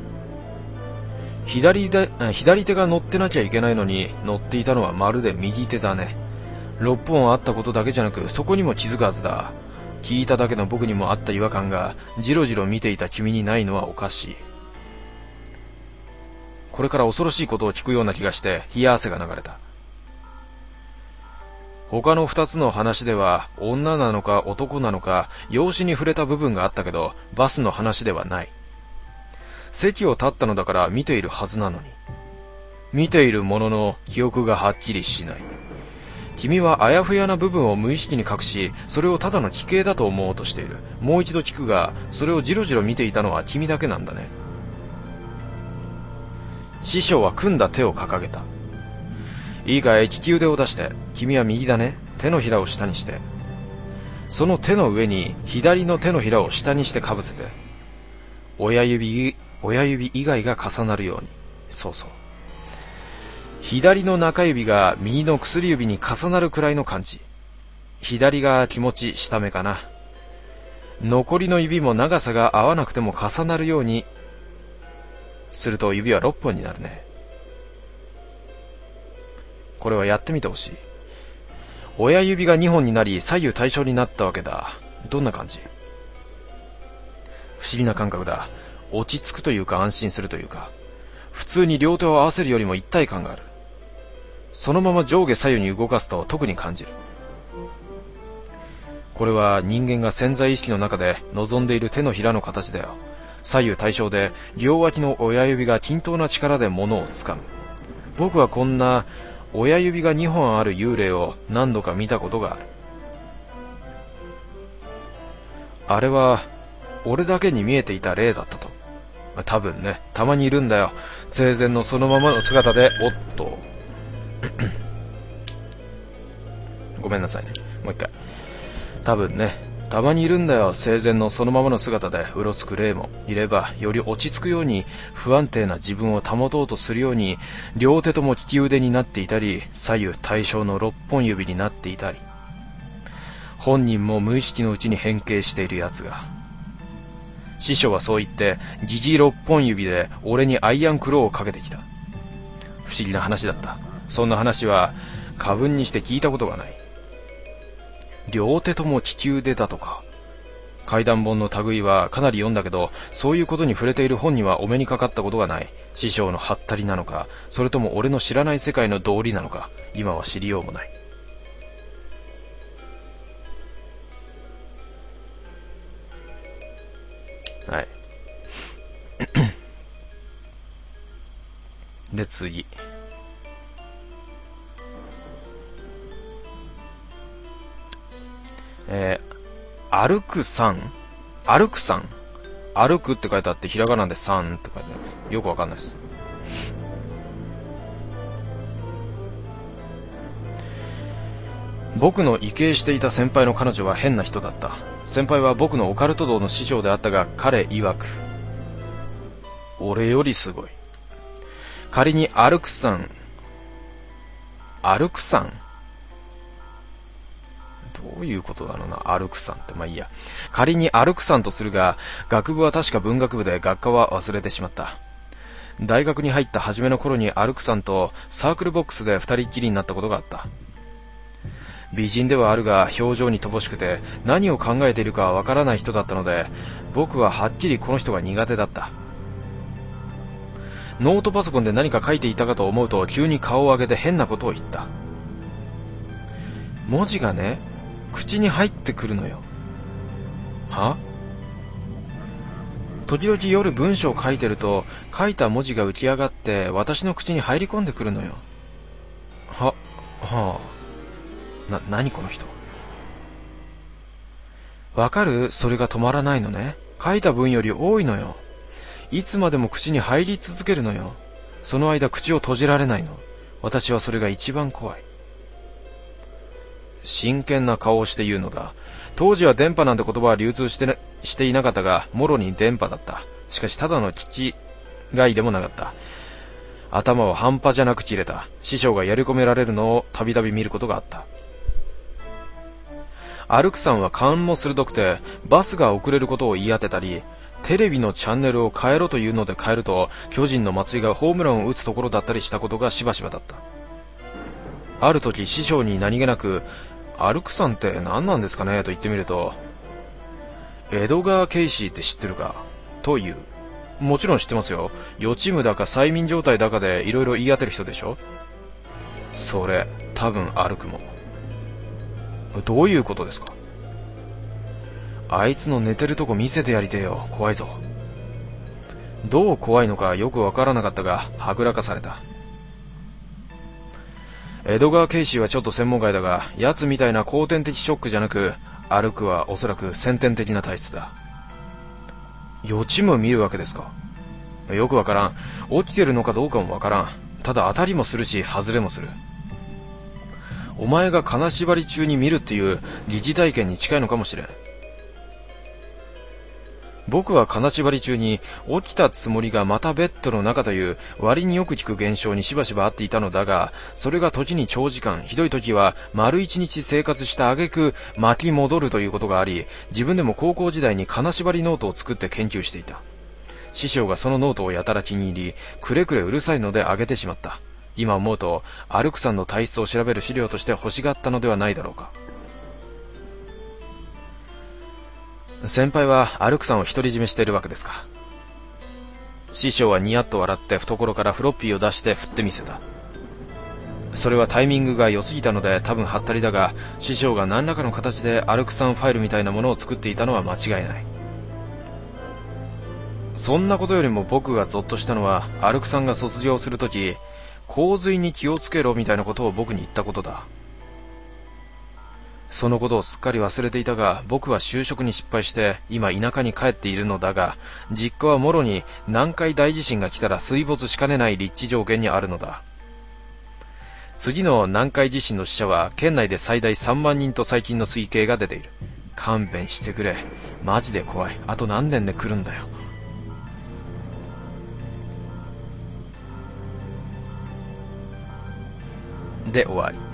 左で左手が乗ってなきゃいけないのに、乗っていたのはまるで右手だね。ろっぽんあったことだけじゃなく、そこにも気づくはずだ。聞いただけの僕にもあった違和感が、じろじろ見ていた君にないのはおかしい。これから恐ろしいことを聞くような気がして冷や汗が流れた。他の二つの話では女なのか男なのか養子に触れた部分があったけど、バスの話ではない。席を立ったのだから見ているはずなのに、見ているものの記憶がはっきりしない。君はあやふやな部分を無意識に隠し、それをただの奇形だと思おうとしている。もう一度聞くが、それをじろじろ見ていたのは君だけなんだね。師匠は組んだ手を掲げた。いいかい、利き腕を出して。君は右だね。手のひらを下にして、その手の上に左の手のひらを下にしてかぶせて、親指親指以外が重なるように。そうそう、左の中指が右の薬指に重なるくらいの感じ。左が気持ち下目かな。残りの指も長さが合わなくても重なるようにすると指はろっぽんになるね。これはやってみてほしい。親指がにほんになり左右対称になったわけだ。どんな感じ？不思議な感覚だ。落ち着くというか安心するというか、普通に両手を合わせるよりも一体感がある。そのまま上下左右に動かすと特に感じる。これは人間が潜在意識の中で望んでいる手のひらの形だよ。左右対称で両脇の親指が均等な力で物をつかむ。僕はこんな親指がにほんある幽霊を何度か見たことがある。あれは俺だけに見えていた霊だったと。多分ね、たまにいるんだよ。生前のそのままの姿で。おっとごめんなさいね、もう一回。多分ね、 たまにいるんだよ、生前のそのままの姿でうろつく霊もいれば、より落ち着くように不安定な自分を保とうとするように両手とも利き腕になっていたり、左右対称の六本指になっていたり、本人も無意識のうちに変形しているやつが。師匠はそう言って疑似六本指で俺にアイアンクローをかけてきた。不思議な話だった。そんな話は過分にして聞いたことがない。両手とも利き腕だとか。怪談本の類はかなり読んだけど、そういうことに触れている本にはお目にかかったことがない。師匠のハったりなのか、それとも俺の知らない世界の道理なのか、今は知りようもない。はい。で次。えー、歩くさん歩くさん歩くって書いてあって、ひらがなでさんって書いてある。よくわかんないです。僕の畏敬していた先輩の彼女は変な人だった。先輩は僕のオカルト道の師匠であったが、彼曰く俺よりすごい。仮に歩くさん歩くさんどういうことだろうな、歩くさんって。まあいいや。仮に歩くさんとするが、学部は確か文学部で学科は忘れてしまった。大学に入った初めの頃に歩くさんとサークルボックスで二人っきりになったことがあった。美人ではあるが表情に乏しくて、何を考えているかわからない人だったので、僕ははっきりこの人が苦手だった。ノートパソコンで何か書いていたかと思うと、急に顔を上げて変なことを言った。文字がね、口に入ってくるのよ。は？時々夜文章を書いてると、書いた文字が浮き上がって私の口に入り込んでくるのよ。は、はあ。な、何この人。わかる？それが止まらないのね。書いた分より多いのよ。いつまでも口に入り続けるのよ。その間口を閉じられないの。私はそれが一番怖い。真剣な顔をして言うのだ。当時は電波なんて言葉は流通して、ね、していなかったが、もろに電波だった。しかしただの気違いでもなかった。頭は半端じゃなく切れた。師匠がやり込められるのをたびたび見ることがあった。歩くさんは勘も鋭くて、バスが遅れることを言い当てたり、テレビのチャンネルを変えろというので変えると、巨人の松井がホームランを打つところだったりしたことがしばしばだった。ある時師匠に何気なく、歩くさんって何なんですかねと言ってみると、エドガー・ケイシーって知ってるかという。もちろん知ってますよ。予知夢だか催眠状態だかでいろいろ言い当てる人でしょ。それ多分歩くも。どういうことですか。あいつの寝てるとこ見せてやりてえよ。怖いぞ。どう怖いのかよくわからなかったが、はぐらかされた。エドガー・ケイシーはちょっと専門外だが、奴みたいな後天的ショックじゃなく、歩くはおそらく先天的な体質だ。予知夢見るわけですか。よくわからん。起きてるのかどうかもわからん。ただ当たりもするし外れもする。お前が金縛り中に見るっていう疑似体験に近いのかもしれん。僕は金縛り中に起きたつもりがまたベッドの中という割によく聞く現象にしばしばあっていたのだが、それが時に長時間、ひどい時は丸一日生活した挙句巻き戻るということがあり、自分でも高校時代に金縛りノートを作って研究していた。師匠がそのノートをやたら気に入り、くれくれうるさいのであげてしまった。今思うと、歩くさんの体質を調べる資料として欲しがったのではないだろうか。先輩は歩くさんを独り占めしているわけですか。師匠はニヤッと笑って懐からフロッピーを出して振ってみせた。それはタイミングが良すぎたので多分ハッタリだが、師匠が何らかの形で歩くさんファイルみたいなものを作っていたのは間違いない。そんなことよりも僕がゾッとしたのは、歩くさんが卒業するとき、洪水に気をつけろみたいなことを僕に言ったことだ。そのことをすっかり忘れていたが、僕は就職に失敗して今田舎に帰っているのだが、実家はもろに南海大地震が来たら水没しかねない立地条件にあるのだ。次の南海地震の死者は県内で最大さんまんにんと最近の推計が出ている。 勘弁してくれ。マジで怖い。あと何年で来るんだよ。で終わり。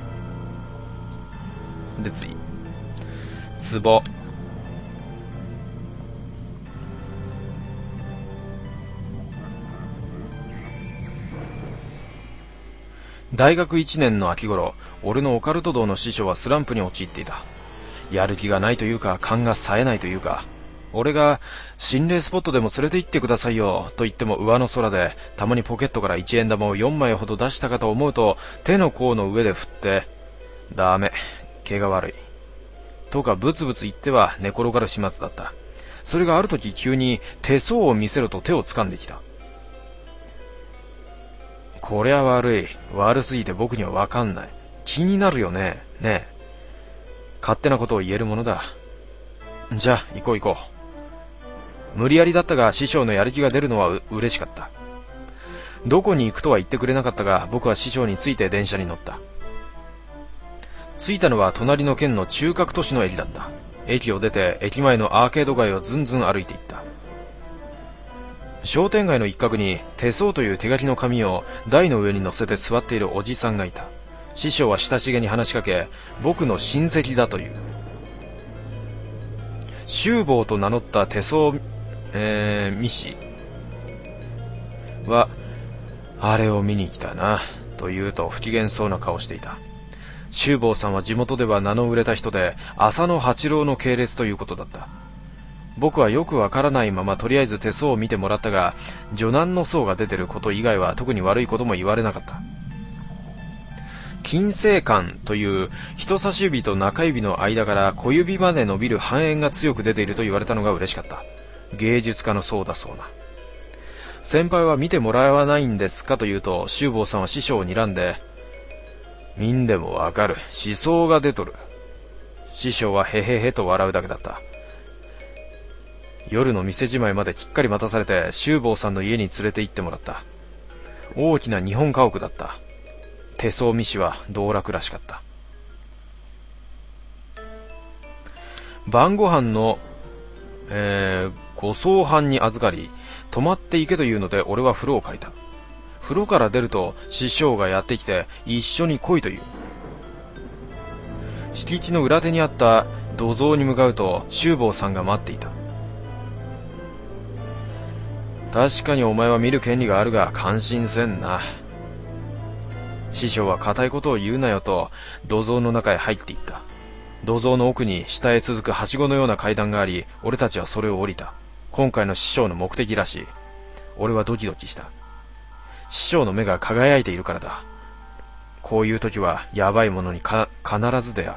で次、ツボ。大学いちねんの秋頃、俺のオカルト道の師匠はスランプに陥っていた。やる気がないというか、勘が冴えないというか、俺が心霊スポットでも連れて行ってくださいよと言っても上の空で、たまにポケットから一円玉をよんまいほど出したかと思うと、手の甲の上で振って、ダメ、毛が悪いとかブツブツ言っては寝転がる始末だった。それがある時急に手相を見せろと手を掴んできた。こりゃ悪い。悪すぎて僕にはわかんない。気になるよね。ねえ。勝手なことを言えるものだ。じゃあ、行こう行こう。無理やりだったが師匠のやる気が出るのはう嬉しかった。どこに行くとは言ってくれなかったが、僕は師匠について電車に乗った。着いたのは隣の県の中核都市の駅だった。駅を出て駅前のアーケード街をずんずん歩いていった。商店街の一角に手相という手書きの紙を台の上に乗せて座っているおじさんがいた。師匠は親しげに話しかけ、僕の親戚だという。周坊と名乗った手相、えー、見師は、あれを見に来たな、と言うと不機嫌そうな顔していた。周坊さんは地元では名の売れた人で、浅野八郎の系列ということだった。僕はよくわからないままとりあえず手相を見てもらったが、女難の相が出てること以外は特に悪いことも言われなかった。金星管という人差し指と中指の間から小指まで伸びる半円が強く出ていると言われたのが嬉しかった。芸術家の相だそうな。先輩は見てもらわないんですかと言うと、周坊さんは師匠を睨んで、見んでもわかる。思想が出とる。師匠はへへへと笑うだけだった。夜の店じまいまできっかり待たされて、周坊さんの家に連れて行ってもらった。大きな日本家屋だった。手相見師は道楽らしかった。晩ご飯の、えー、ご相伴に預かり、泊まって行けというので俺は風呂を借りた。風呂から出ると師匠がやってきて、一緒に来いという。敷地の裏手にあった土蔵に向かうと周坊さんが待っていた。確かにお前は見る権利があるが感心せんな。師匠は固いことを言うなよと土蔵の中へ入っていった。土蔵の奥に下へ続くはしごのような階段があり、俺たちはそれを降りた。今回の師匠の目的らしい。俺はドキドキした。師匠の目が輝いているからだ。こういう時はやばいものにか必ず出会う。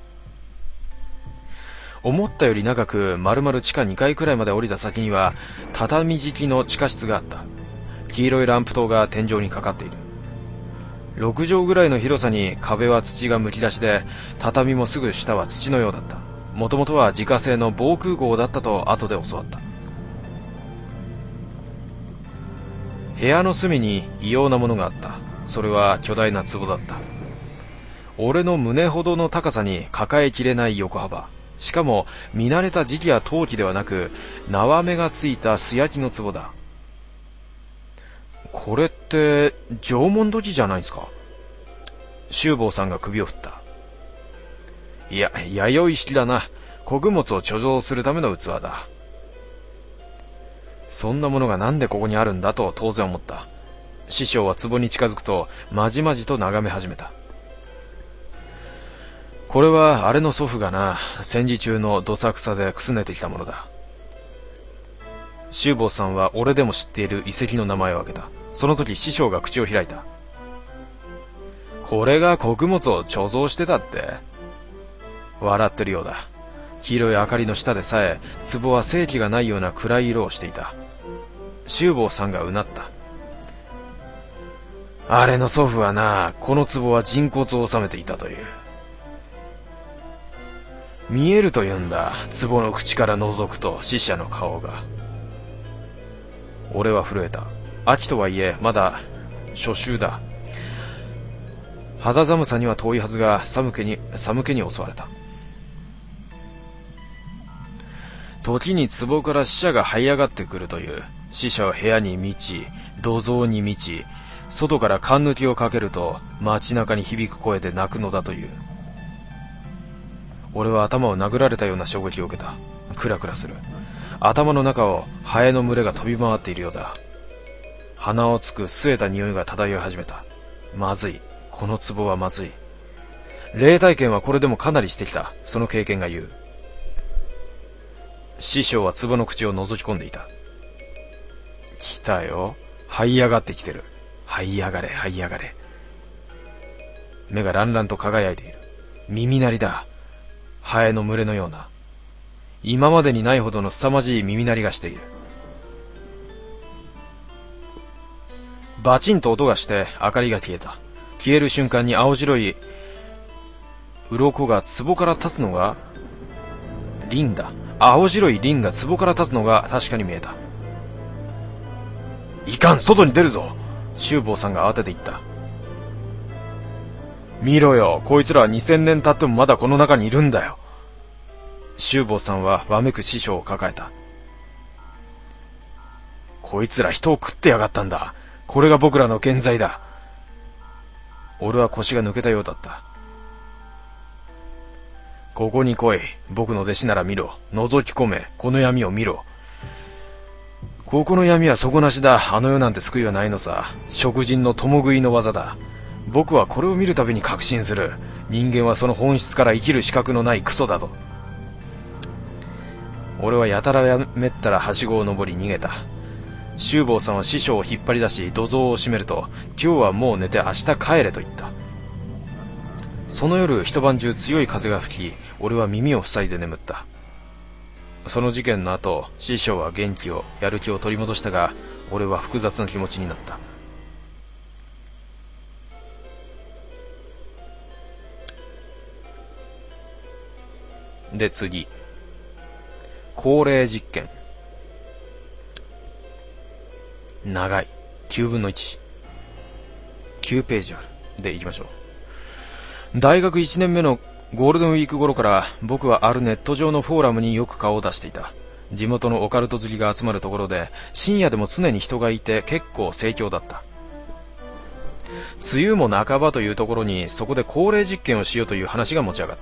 思ったより長く丸々地下にかいくらいまで降りた先には畳敷きの地下室があった。黄色いランプ灯が天井にかかっている。ろく畳ぐらいの広さに壁は土がむき出しで、畳もすぐ下は土のようだった。もともとは自家製の防空壕だったと後で教わった。部屋の隅に異様なものがあった。それは巨大な壺だった。俺の胸ほどの高さに抱えきれない横幅。しかも見慣れた磁器や陶器ではなく、縄目がついた素焼きの壺だ。これって縄文土器じゃないですか。周坊さんが首を振った。いや、弥生式だな。穀物を貯蔵するための器だ。そんなものがなんでここにあるんだと当然思った。師匠は壺に近づくとまじまじと眺め始めた。これはあれの祖父がな、戦時中のどさくさでくすねてきたものだ。周坊さんは俺でも知っている遺跡の名前を挙げた。その時師匠が口を開いた。これが穀物を貯蔵してたって。笑ってるようだ。黄色い明かりの下でさえ壺は生気がないような暗い色をしていた。周坊さんがうなった。あれの祖父はな、この壺は人骨を収めていたという。見えると言うんだ。壺の口から覗くと死者の顔が。俺は震えた。秋とはいえまだ初秋だ。肌寒さには遠いはずが寒気に寒気に襲われた。 時に壺から死者が這い上がってくるという。死者は部屋に満ち、土蔵に満ち、外から勘抜きをかけると街中に響く声で泣くのだという。俺は頭を殴られたような衝撃を受けた。クラクラする。頭の中をハエの群れが飛び回っているようだ。鼻をつく据えた匂いが漂い始めた。まずい。この壺はまずい。霊体験はこれでもかなりしてきた。その経験が言う。師匠は壺の口を覗き込んでいた。来たよ。這い上がってきてる。這い上がれ、這い上がれ。目がランランと輝いている。耳鳴りだ。ハエの群れのような。今までにないほどの凄まじい耳鳴りがしている。バチンと音がして明かりが消えた。消える瞬間に青白い鱗が壺から立つのが輪だ。青白い輪が壺から立つのが確かに見えた。いかん、外に出るぞ。周坊さんが慌てて言った。見ろよ、こいつらはにせんねん経ってもまだこの中にいるんだよ。周坊さんはわめく師匠を抱えた。こいつら人を食ってやがったんだ。これが僕らの現在だ。俺は腰が抜けたようだった。ここに来い。僕の弟子なら見ろ。覗き込め。この闇を見ろ。ここの闇は底なしだ。あの世なんて救いはないのさ。食人の共食いの技だ。僕はこれを見るたびに確信する。人間はその本質から生きる資格のないクソだと。俺はやたらやめったらはしごを登り逃げた。周坊さんは師匠を引っ張り出し土蔵を閉めると、今日はもう寝て明日帰れと言った。その夜一晩中強い風が吹き、俺は耳を塞いで眠った。その事件の後、師匠は元気をやる気を取り戻したが、俺は複雑な気持ちになった。で次、高齢実験。長い。きゅうぶんのいち。きゅうページある。で、行きましょう。大学いちねんめのゴールデンウィーク頃から僕はあるネット上のフォーラムによく顔を出していた。地元のオカルト好きが集まるところで、深夜でも常に人がいて結構盛況だった。梅雨も半ばというところに、そこで高齢実験をしようという話が持ち上がった。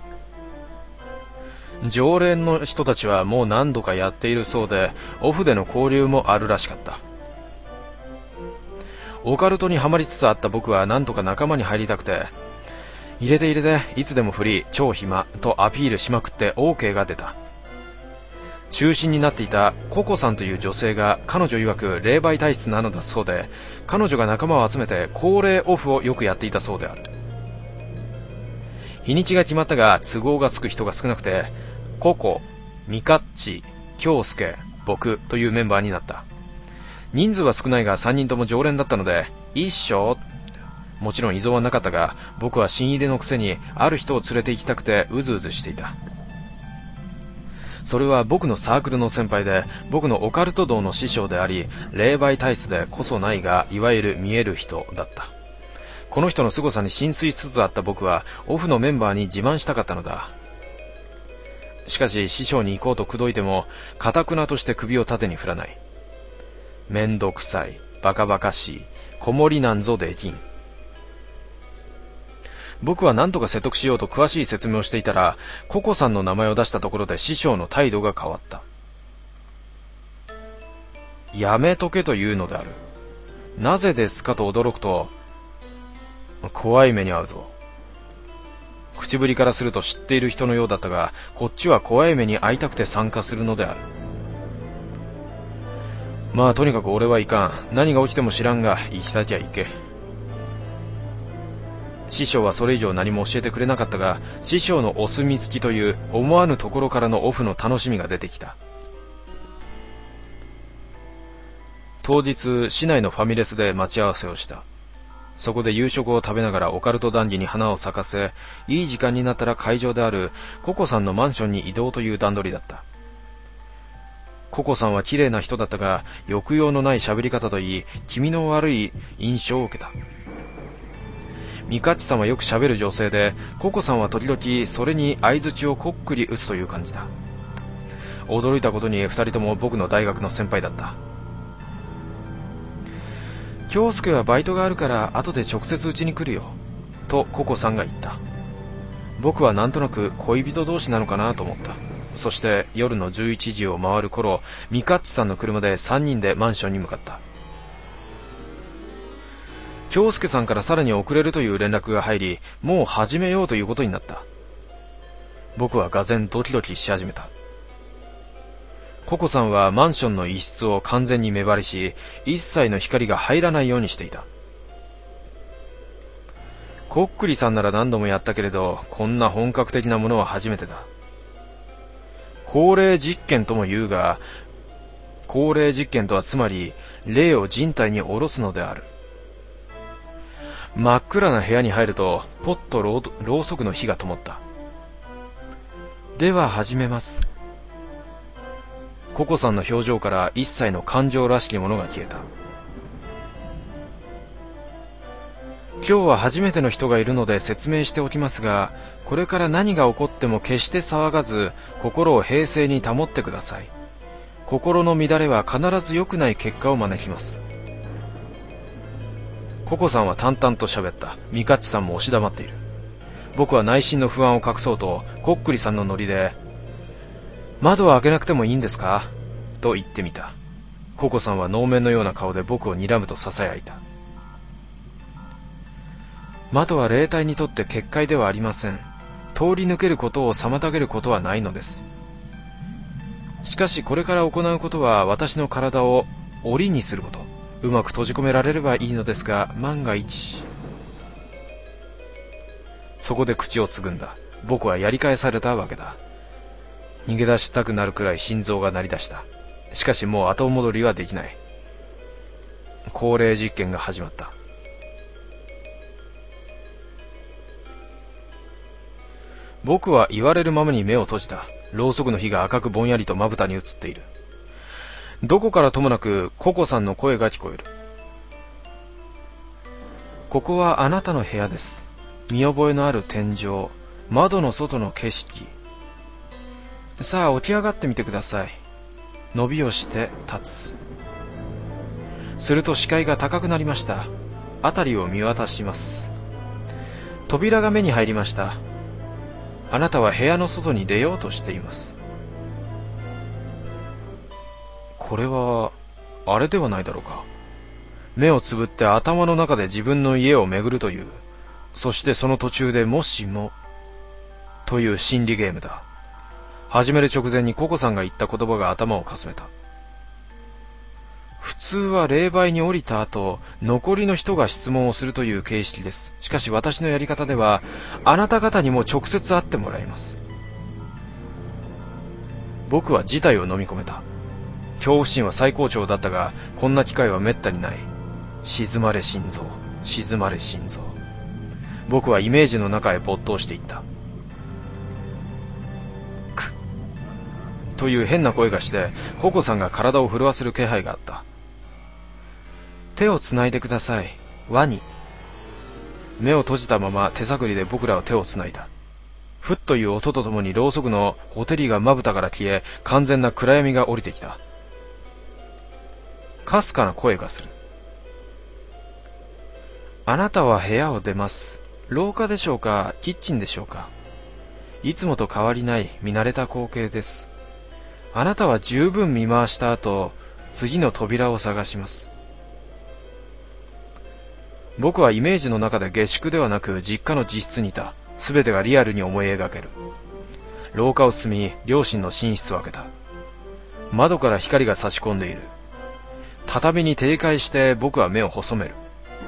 常連の人たちはもう何度かやっているそうで、オフでの交流もあるらしかった。オカルトにはまりつつあった僕は何とか仲間に入りたくて、入れて入れて、いつでもフリー、超暇とアピールしまくって オーケー が出た。中心になっていたココさんという女性が彼女曰く霊媒体質なのだそうで、彼女が仲間を集めて高齢オフをよくやっていたそうである。日にちが決まったが都合がつく人が少なくて、ココ、ミカッチ、京介、僕というメンバーになった。人数は少ないがさんにんとも常連だったので、一緒。もちろん依存はなかったが、僕は新入りのくせにある人を連れて行きたくてうずうずしていた。それは僕のサークルの先輩で、僕のオカルト道の師匠であり、霊媒体質でこそないが、いわゆる見える人だった。この人の凄さに心酔しつつあった僕は、オフのメンバーに自慢したかったのだ。しかし師匠に行こうと口説いても、堅くなとして首を縦に振らない。めんどくさい、バカバカしい、子守なんぞできん。僕は何とか説得しようと詳しい説明をしていたら、ココさんの名前を出したところで師匠の態度が変わった。やめとけというのである。なぜですかと驚くと、怖い目に遭うぞ。口ぶりからすると知っている人のようだったが、こっちは怖い目に遭いたくて参加するのである。まあとにかく俺はいかん。何が起きても知らんが、行きたきゃ行け。師匠はそれ以上何も教えてくれなかったが、師匠のお墨付きという思わぬところからのオフの楽しみが出てきた。当日、市内のファミレスで待ち合わせをした。そこで夕食を食べながらオカルト談義に花を咲かせ、いい時間になったら会場であるココさんのマンションに移動という段取りだった。ココさんは綺麗な人だったが、抑揚のない喋り方といい、気味の悪い印象を受けた。ミカッチさんはよく喋る女性で、ココさんは時々それに相槌をこっくり打つという感じだ。 驚いたことに二人とも僕の大学の先輩だった。京介はバイトがあるから後で直接うちに来るよ、とココさんが言った。僕はなんとなく恋人同士なのかなと思った。そして夜のじゅういちじを回る頃、ミカッチさんの車でさんにんでマンションに向かった。京介さんからさらに遅れるという連絡が入り、もう始めようということになった。僕はがぜんドキドキし始めた。ココさんはマンションの一室を完全に目張りし、一切の光が入らないようにしていた。コックリさんなら何度もやったけれど、こんな本格的なものは初めてだ。高齢実験とも言うが、高齢実験とはつまり霊を人体に下ろすのである。真っ暗な部屋に入ると、ポッとろう、ろうそくの火が灯った。では始めます。ココさんの表情から一切の感情らしきものが消えた。今日は初めての人がいるので説明しておきますが、これから何が起こっても決して騒がず、心を平静に保ってください。心の乱れは必ず良くない結果を招きます。ココさんは淡々と喋った。ミカッチさんも押し黙っている。僕は内心の不安を隠そうと、コックリさんのノリで、窓を開けなくてもいいんですかと言ってみた。ココさんは能面のような顔で僕を睨むと囁いた。窓は霊体にとって結界ではありません。通り抜けることを妨げることはないのです。しかしこれから行うことは私の体を檻にすること。うまく閉じ込められればいいのですが、万が一。そこで口をつぐんだ。僕はやり返されたわけだ。逃げ出したくなるくらい心臓が鳴り出した。しかしもう後戻りはできない。高齢実験が始まった。僕は言われるままに目を閉じた。ろうそくの火が赤くぼんやりとまぶたに映っている。どこからともなくココさんの声が聞こえる。ここはあなたの部屋です。見覚えのある天井、窓の外の景色。さあ起き上がってみてください。伸びをして立つ。すると視界が高くなりました。辺りを見渡します。扉が目に入りました。あなたは部屋の外に出ようとしています。これはあれではないだろうか。目をつぶって頭の中で自分の家を巡るという、そしてその途中でもしもという心理ゲームだ。始める直前にココさんが言った言葉が頭をかすめた。普通は霊媒に降りた後、残りの人が質問をするという形式です。しかし私のやり方では、あなた方にも直接会ってもらいます。僕は事態を飲み込めた。恐怖心は最高潮だったが、こんな機会はめったにない。静まれ心臓、静まれ心臓。僕はイメージの中へ没頭していった。くっという変な声がして、ココさんが体を震わせる気配があった。手をつないでください。ワニ。目を閉じたまま手探りで僕らは手をつないだ。ふっという音とともにろうそくのほてりがまぶたから消え、完全な暗闇が降りてきた。かすかな声がする。あなたは部屋を出ます。廊下でしょうか、キッチンでしょうか。いつもと変わりない見慣れた光景です。あなたは十分見回した後、次の扉を探します。僕はイメージの中で下宿ではなく実家の自室にいた。すべてがリアルに思い描ける。廊下を進み、両親の寝室を開けた。窓から光が差し込んでいる。畳に停滞して僕は目を細める。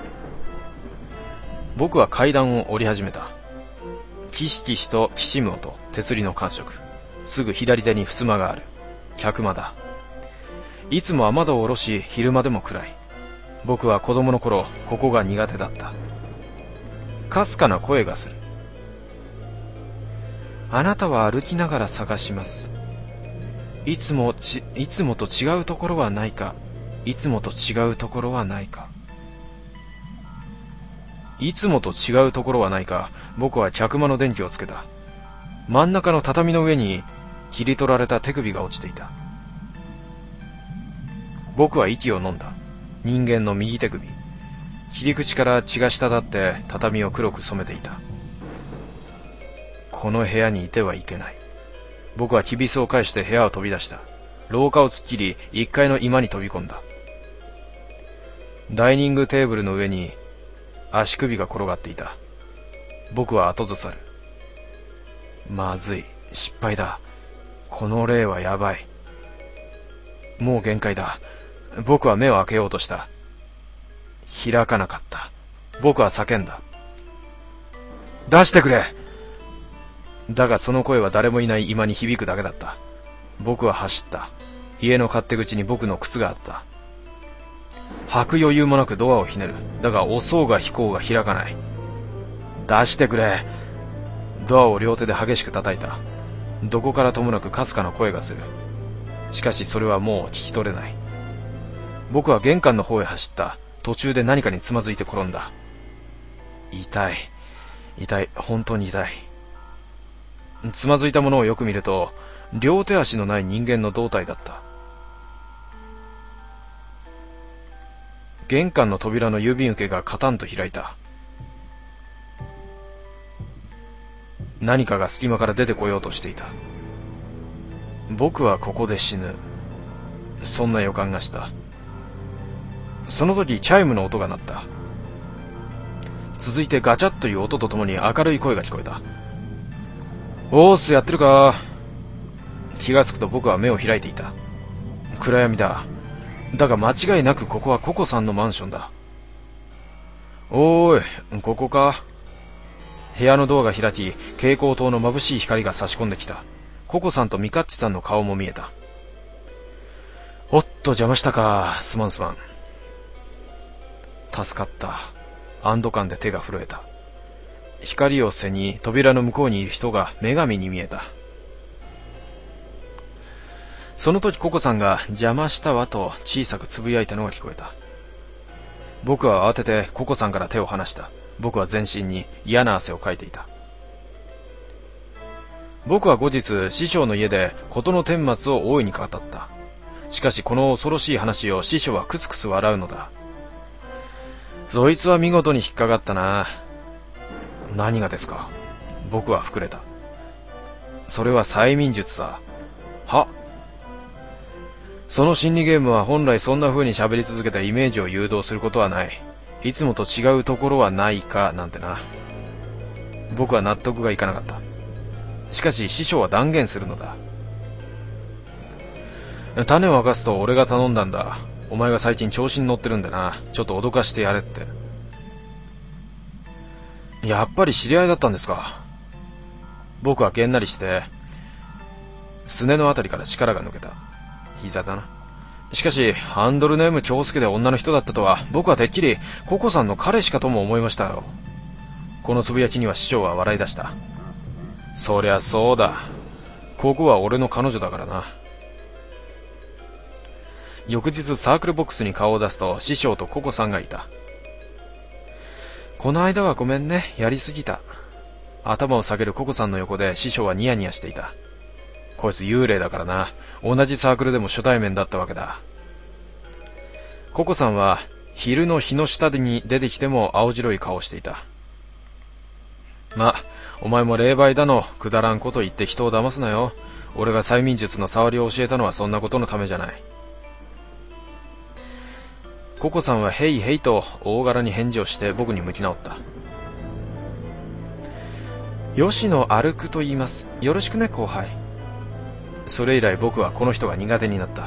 僕は階段を降り始めた。キシキシときしむ音、手すりの感触。すぐ左手に襖がある。客間だ。いつも雨戸を下ろし、昼間でも暗い。僕は子供の頃、ここが苦手だった。かすかな声がする。あなたは歩きながら探します。いつもち、いつもと違うところはないか。いつもと違うところはないか。いつもと違うところはないか。僕は客間の電気をつけた。真ん中の畳の上に切り取られた手首が落ちていた。僕は息を飲んだ。人間の右手首。切り口から血が滴って畳を黒く染めていた。この部屋にいてはいけない。僕はきびすを返して部屋を飛び出した。廊下を突っ切り、一階の居間に飛び込んだ。ダイニングテーブルの上に足首が転がっていた。僕は後ずさる。まずい。失敗だ。この霊はやばい。もう限界だ。僕は目を開けようとした。開かなかった。僕は叫んだ。出してくれ！だがその声は誰もいない居間に響くだけだった。僕は走った。家の勝手口に僕の靴があった。履く余裕もなくドアをひねる。だが押そうが引こうが開かない。出してくれ！ドアを両手で激しく叩いた。どこからともなくかすかな声がする。しかしそれはもう聞き取れない。僕は玄関の方へ走った。途中で何かにつまずいて転んだ。痛い。痛い。本当に痛い。つまずいたものをよく見ると、両手足のない人間の胴体だった。玄関の扉の郵便受けがカタンと開いた。何かが隙間から出てこようとしていた。僕はここで死ぬ。そんな予感がした。その時チャイムの音が鳴った。続いてガチャッという音とともに明るい声が聞こえた。おーす、やってるか？気がつくと僕は目を開いていた。暗闇だ。だが間違いなくここはココさんのマンションだ。おーい、ここか？部屋のドアが開き、蛍光灯の眩しい光が差し込んできた。ココさんとミカッチさんの顔も見えた。おっと、邪魔したか。すまんすまん。助かった。安堵感で手が震えた。光を背に扉の向こうにいる人が女神に見えた。その時ココさんが邪魔したわと小さくつぶやいたのが聞こえた。僕は慌ててココさんから手を離した。僕は全身に嫌な汗をかいていた。僕は後日師匠の家で事の顛末を大いに語った。しかしこの恐ろしい話を師匠はクスクス笑うのだ。そいつは見事に引っかかったな。何がですか？僕は膨れた。それは催眠術さ。は？その心理ゲームは本来そんな風に喋り続けたイメージを誘導することはない。いつもと違うところはないかなんてな。僕は納得がいかなかった。しかし師匠は断言するのだ。種を明かすと俺が頼んだんだ。お前が最近調子に乗ってるんでな。ちょっと脅かしてやれって。やっぱり知り合いだったんですか。僕はげんなりしてすねのあたりから力が抜けた。膝だな。しかしハンドルネーム京介で女の人だったとは僕はてっきりココさんの彼氏かとも思いましたよ。このつぶやきには師匠は笑い出した。そりゃそうだ。ここは俺の彼女だからな。翌日サークルボックスに顔を出すと師匠とココさんがいた。この間はごめんね、やりすぎた。頭を下げるココさんの横で師匠はニヤニヤしていた。こいつ幽霊だからな。同じサークルでも初対面だったわけだ。ココさんは昼の日の下に出てきても青白い顔をしていた。ま、お前も霊媒だのくだらんこと言って人を騙すなよ。俺が催眠術の触りを教えたのはそんなことのためじゃない。ココさんはヘイヘイと大柄に返事をして僕に向き直った。吉野歩くと言います。よろしくね後輩。それ以来僕はこの人が苦手になった。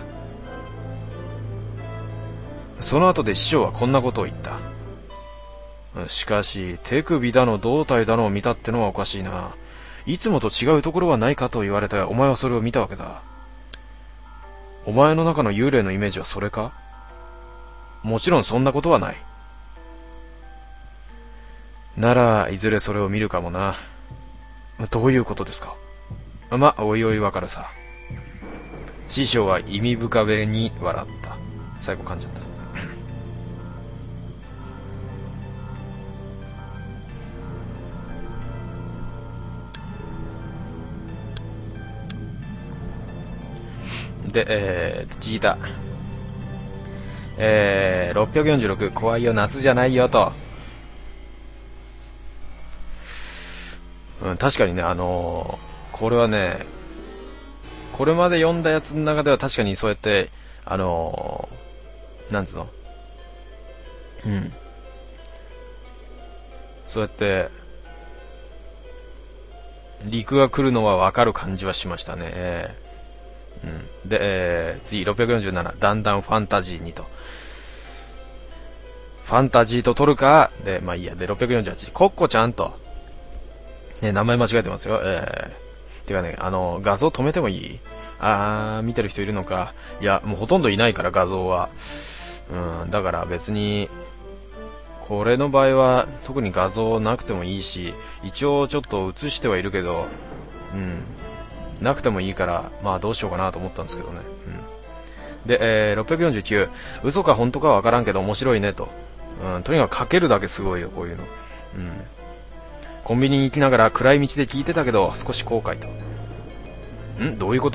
その後で師匠はこんなことを言った。しかし手首だの胴体だのを見たってのはおかしいな。いつもと違うところはないかと言われてお前はそれを見たわけだ。お前の中の幽霊のイメージはそれか？もちろんそんなことはない。ならいずれそれを見るかもな。どういうことですか？ま、おいおいわかるさ。師匠は意味深げに笑った。最後噛んじゃった。 で、えー、聞いた。えー、ろっぴゃくよんじゅうろく、怖いよ、夏じゃないよと。うん、確かにね、あのー、これはね、これまで読んだやつの中では確かにそうやって、あのー、なんつうの、うん。そうやって、陸が来るのは分かる感じはしましたね。うん、で、えー、次、ろっぴゃくよんじゅうなな、だんだんファンタジーにと。ファンタジーと取るか、で、まあいいや、で、ろっぴゃくよんじゅうはち、コッコちゃんと。ね、名前間違えてますよ。えー、てかね、あの、画像止めてもいい？あー、見てる人いるのか。いや、もうほとんどいないから、画像は。うん、だから別に、これの場合は特に画像なくてもいいし、一応ちょっと映してはいるけど、うん、なくてもいいから、まあどうしようかなと思ったんですけどね。うん、で、えー、ろっぴゃくよんじゅうきゅう、嘘か本当かはわからんけど面白いねと。うん、とにかく書けるだけすごいよ、こういうの。うん。コンビニに行きながら暗い道で聞いてたけど少し後悔と。ん？どういうこと？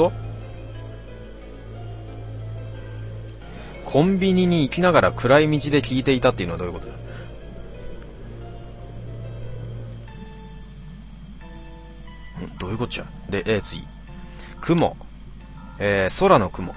コンビニに行きながら暗い道で聞いていたっていうのはどういうことだ？ん？どういうこっちゃ？で、えー、次。雲。えー、空の雲。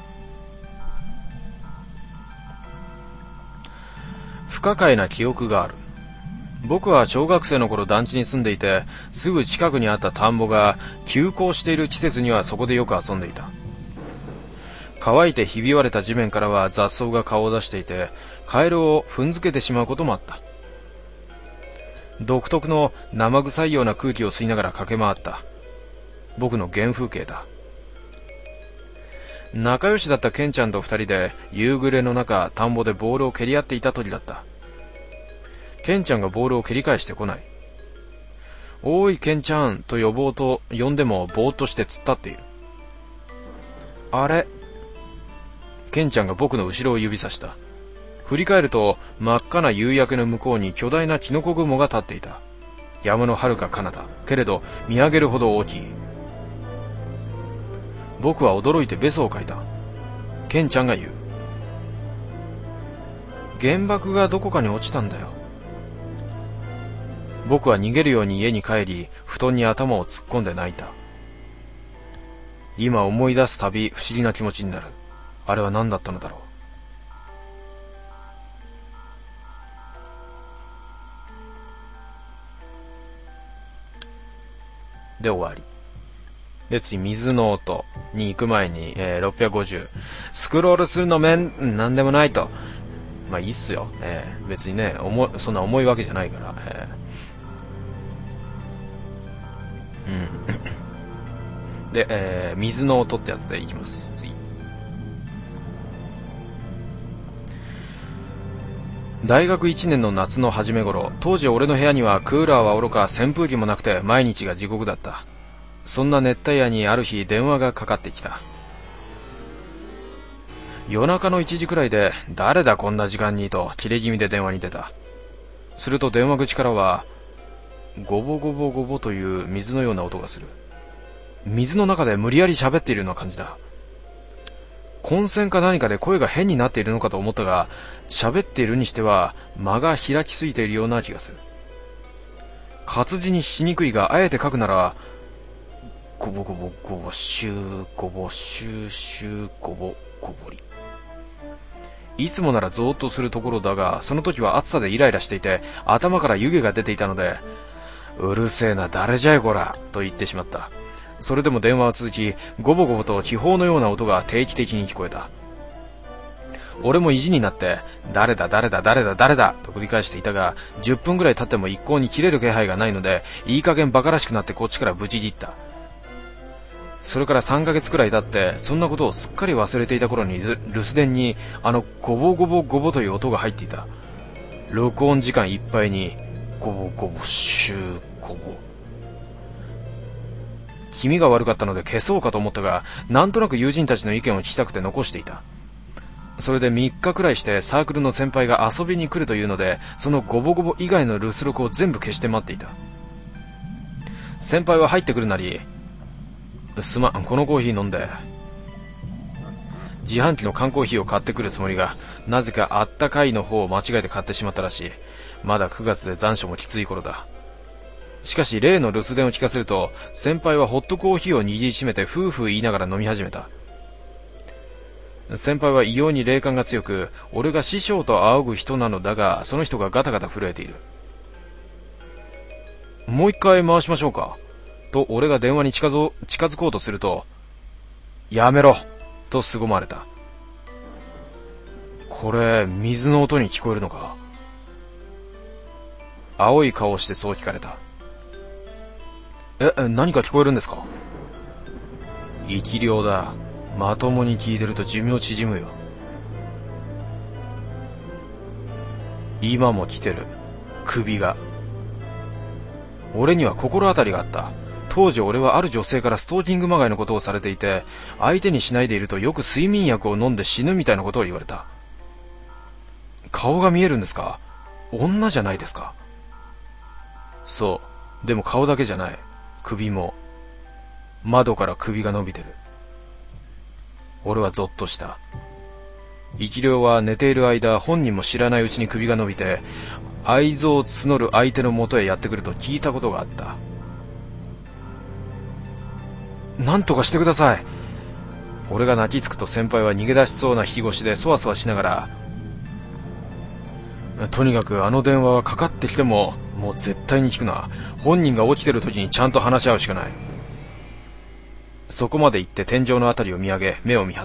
不可解な記憶がある。僕は小学生の頃団地に住んでいて、すぐ近くにあった田んぼが休耕している季節にはそこでよく遊んでいた。乾いてひび割れた地面からは雑草が顔を出していて、カエルを踏んづけてしまうこともあった。独特の生臭いような空気を吸いながら駆け回った。僕の原風景だ。仲良しだったケンちゃんと二人で夕暮れの中、田んぼでボールを蹴り合っていた時だった。ケンちゃんがボールを蹴り返してこない。おーいケンちゃんと呼ぼうと呼んでもぼーっとして突っ立っている。あれ？ケンちゃんが僕の後ろを指さした。振り返ると真っ赤な夕焼けの向こうに巨大なキノコ雲が立っていた。山の遥か彼方、けれど見上げるほど大きい。僕は驚いてベソをかいた。ケンちゃんが言う。原爆がどこかに落ちたんだよ。僕は逃げるように家に帰り、布団に頭を突っ込んで泣いた。今思い出すたび不思議な気持ちになる。あれは何だったのだろう。で終わり。で次、水の音に行く前に、えー、ろっぴゃくごじゅう、スクロールするのめんなんでもないと。まあいいっすよ、えー、別にね重そんな重いわけじゃないから、えー、うんで、えー、水の音ってやつでいきます。次、大学いちねんの夏の初め頃、当時俺の部屋にはクーラーはおろか扇風機もなくて毎日が地獄だった。そんな熱帯夜にある日電話がかかってきた。夜中のいちじくらいで、誰だこんな時間にと切れ気味で電話に出た。すると電話口からはゴボゴボゴボという水のような音がする。水の中で無理やり喋っているような感じだ。混戦か何かで声が変になっているのかと思ったが、喋っているにしては間が開きすぎているような気がする。活字にしにくいが、あえて書くならゴボゴボゴボシューゴボシューシューゴボゴボリ。いつもならゾーッとするところだが、その時は暑さでイライラしていて頭から湯気が出ていたので、うるせえな誰じゃいこらと言ってしまった。それでも電話は続き、ゴボゴボと気泡のような音が定期的に聞こえた。俺も意地になって誰だ誰だ誰だ誰だと繰り返していたが、じゅっぷんぐらい経っても一向に切れる気配がないので、いい加減バカらしくなってこっちからブチ切った。それからさんかげつくらい経って、そんなことをすっかり忘れていた頃に留守電にあのゴボゴボゴボという音が入っていた。録音時間いっぱいにゴボゴボシューゴボ。気味が悪かったので消そうかと思ったが、なんとなく友人たちの意見を聞きたくて残していた。それでみっかくらいしてサークルの先輩が遊びに来るというので、そのゴボゴボ以外の留守録を全部消して待っていた。先輩は入ってくるなり、すまん、このコーヒー飲んで。 自販機の缶コーヒーを買ってくるつもりが、なぜかあったかいの方を間違えて買ってしまったらしい。まだくがつで残暑もきつい頃だ。しかし例の留守電を聞かせると、先輩はホットコーヒーを握りしめて夫婦言いながら飲み始めた。先輩は異様に霊感が強く、俺が師匠と仰ぐ人なのだが、その人がガタガタ震えている。もう一回回しましょうかと俺が電話に近づ、近づこうとすると、やめろと凄まれた。これ水の音に聞こえるのか。青い顔をしてそう聞かれた。え、何か聞こえるんですか。生き量だ。まともに聞いてると寿命縮むよ。今も来てる。首が。俺には心当たりがあった。当時俺はある女性からストーキングまがいのことをされていて、相手にしないでいるとよく睡眠薬を飲んで死ぬみたいなことを言われた。顔が見えるんですか。女じゃないですか。そう。でも顔だけじゃない。首も。窓から首が伸びてる。俺はゾッとした。生き量は寝ている間、本人も知らないうちに首が伸びて、愛憎を募る相手のもとへやってくると聞いたことがあった。なんとかしてください。俺が泣きつくと先輩は逃げ出しそうな引き腰でそわそわしながら、とにかくあの電話はかかってきてももう絶対に聞くな。本人が起きてる時にちゃんと話し合うしかない。そこまで言って天井のあたりを見上げ目を見張った。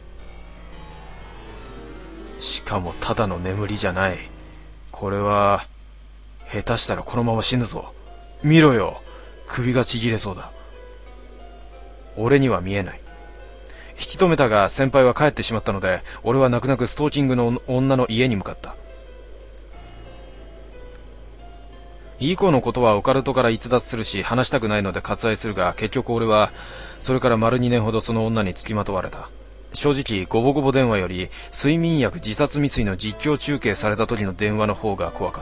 しかもただの眠りじゃない。これは下手したらこのまま死ぬぞ。見ろよ。首がちぎれそうだ。俺には見えない。引き止めたが先輩は帰ってしまったので、俺は泣く泣くストーキングの女の家に向かった。以降のことはオカルトから逸脱するし話したくないので割愛するが、結局俺はそれから丸にねんほどその女につきまとわれた。正直ゴボゴボ電話より睡眠薬自殺未遂の実況中継された時の電話の方が怖かった。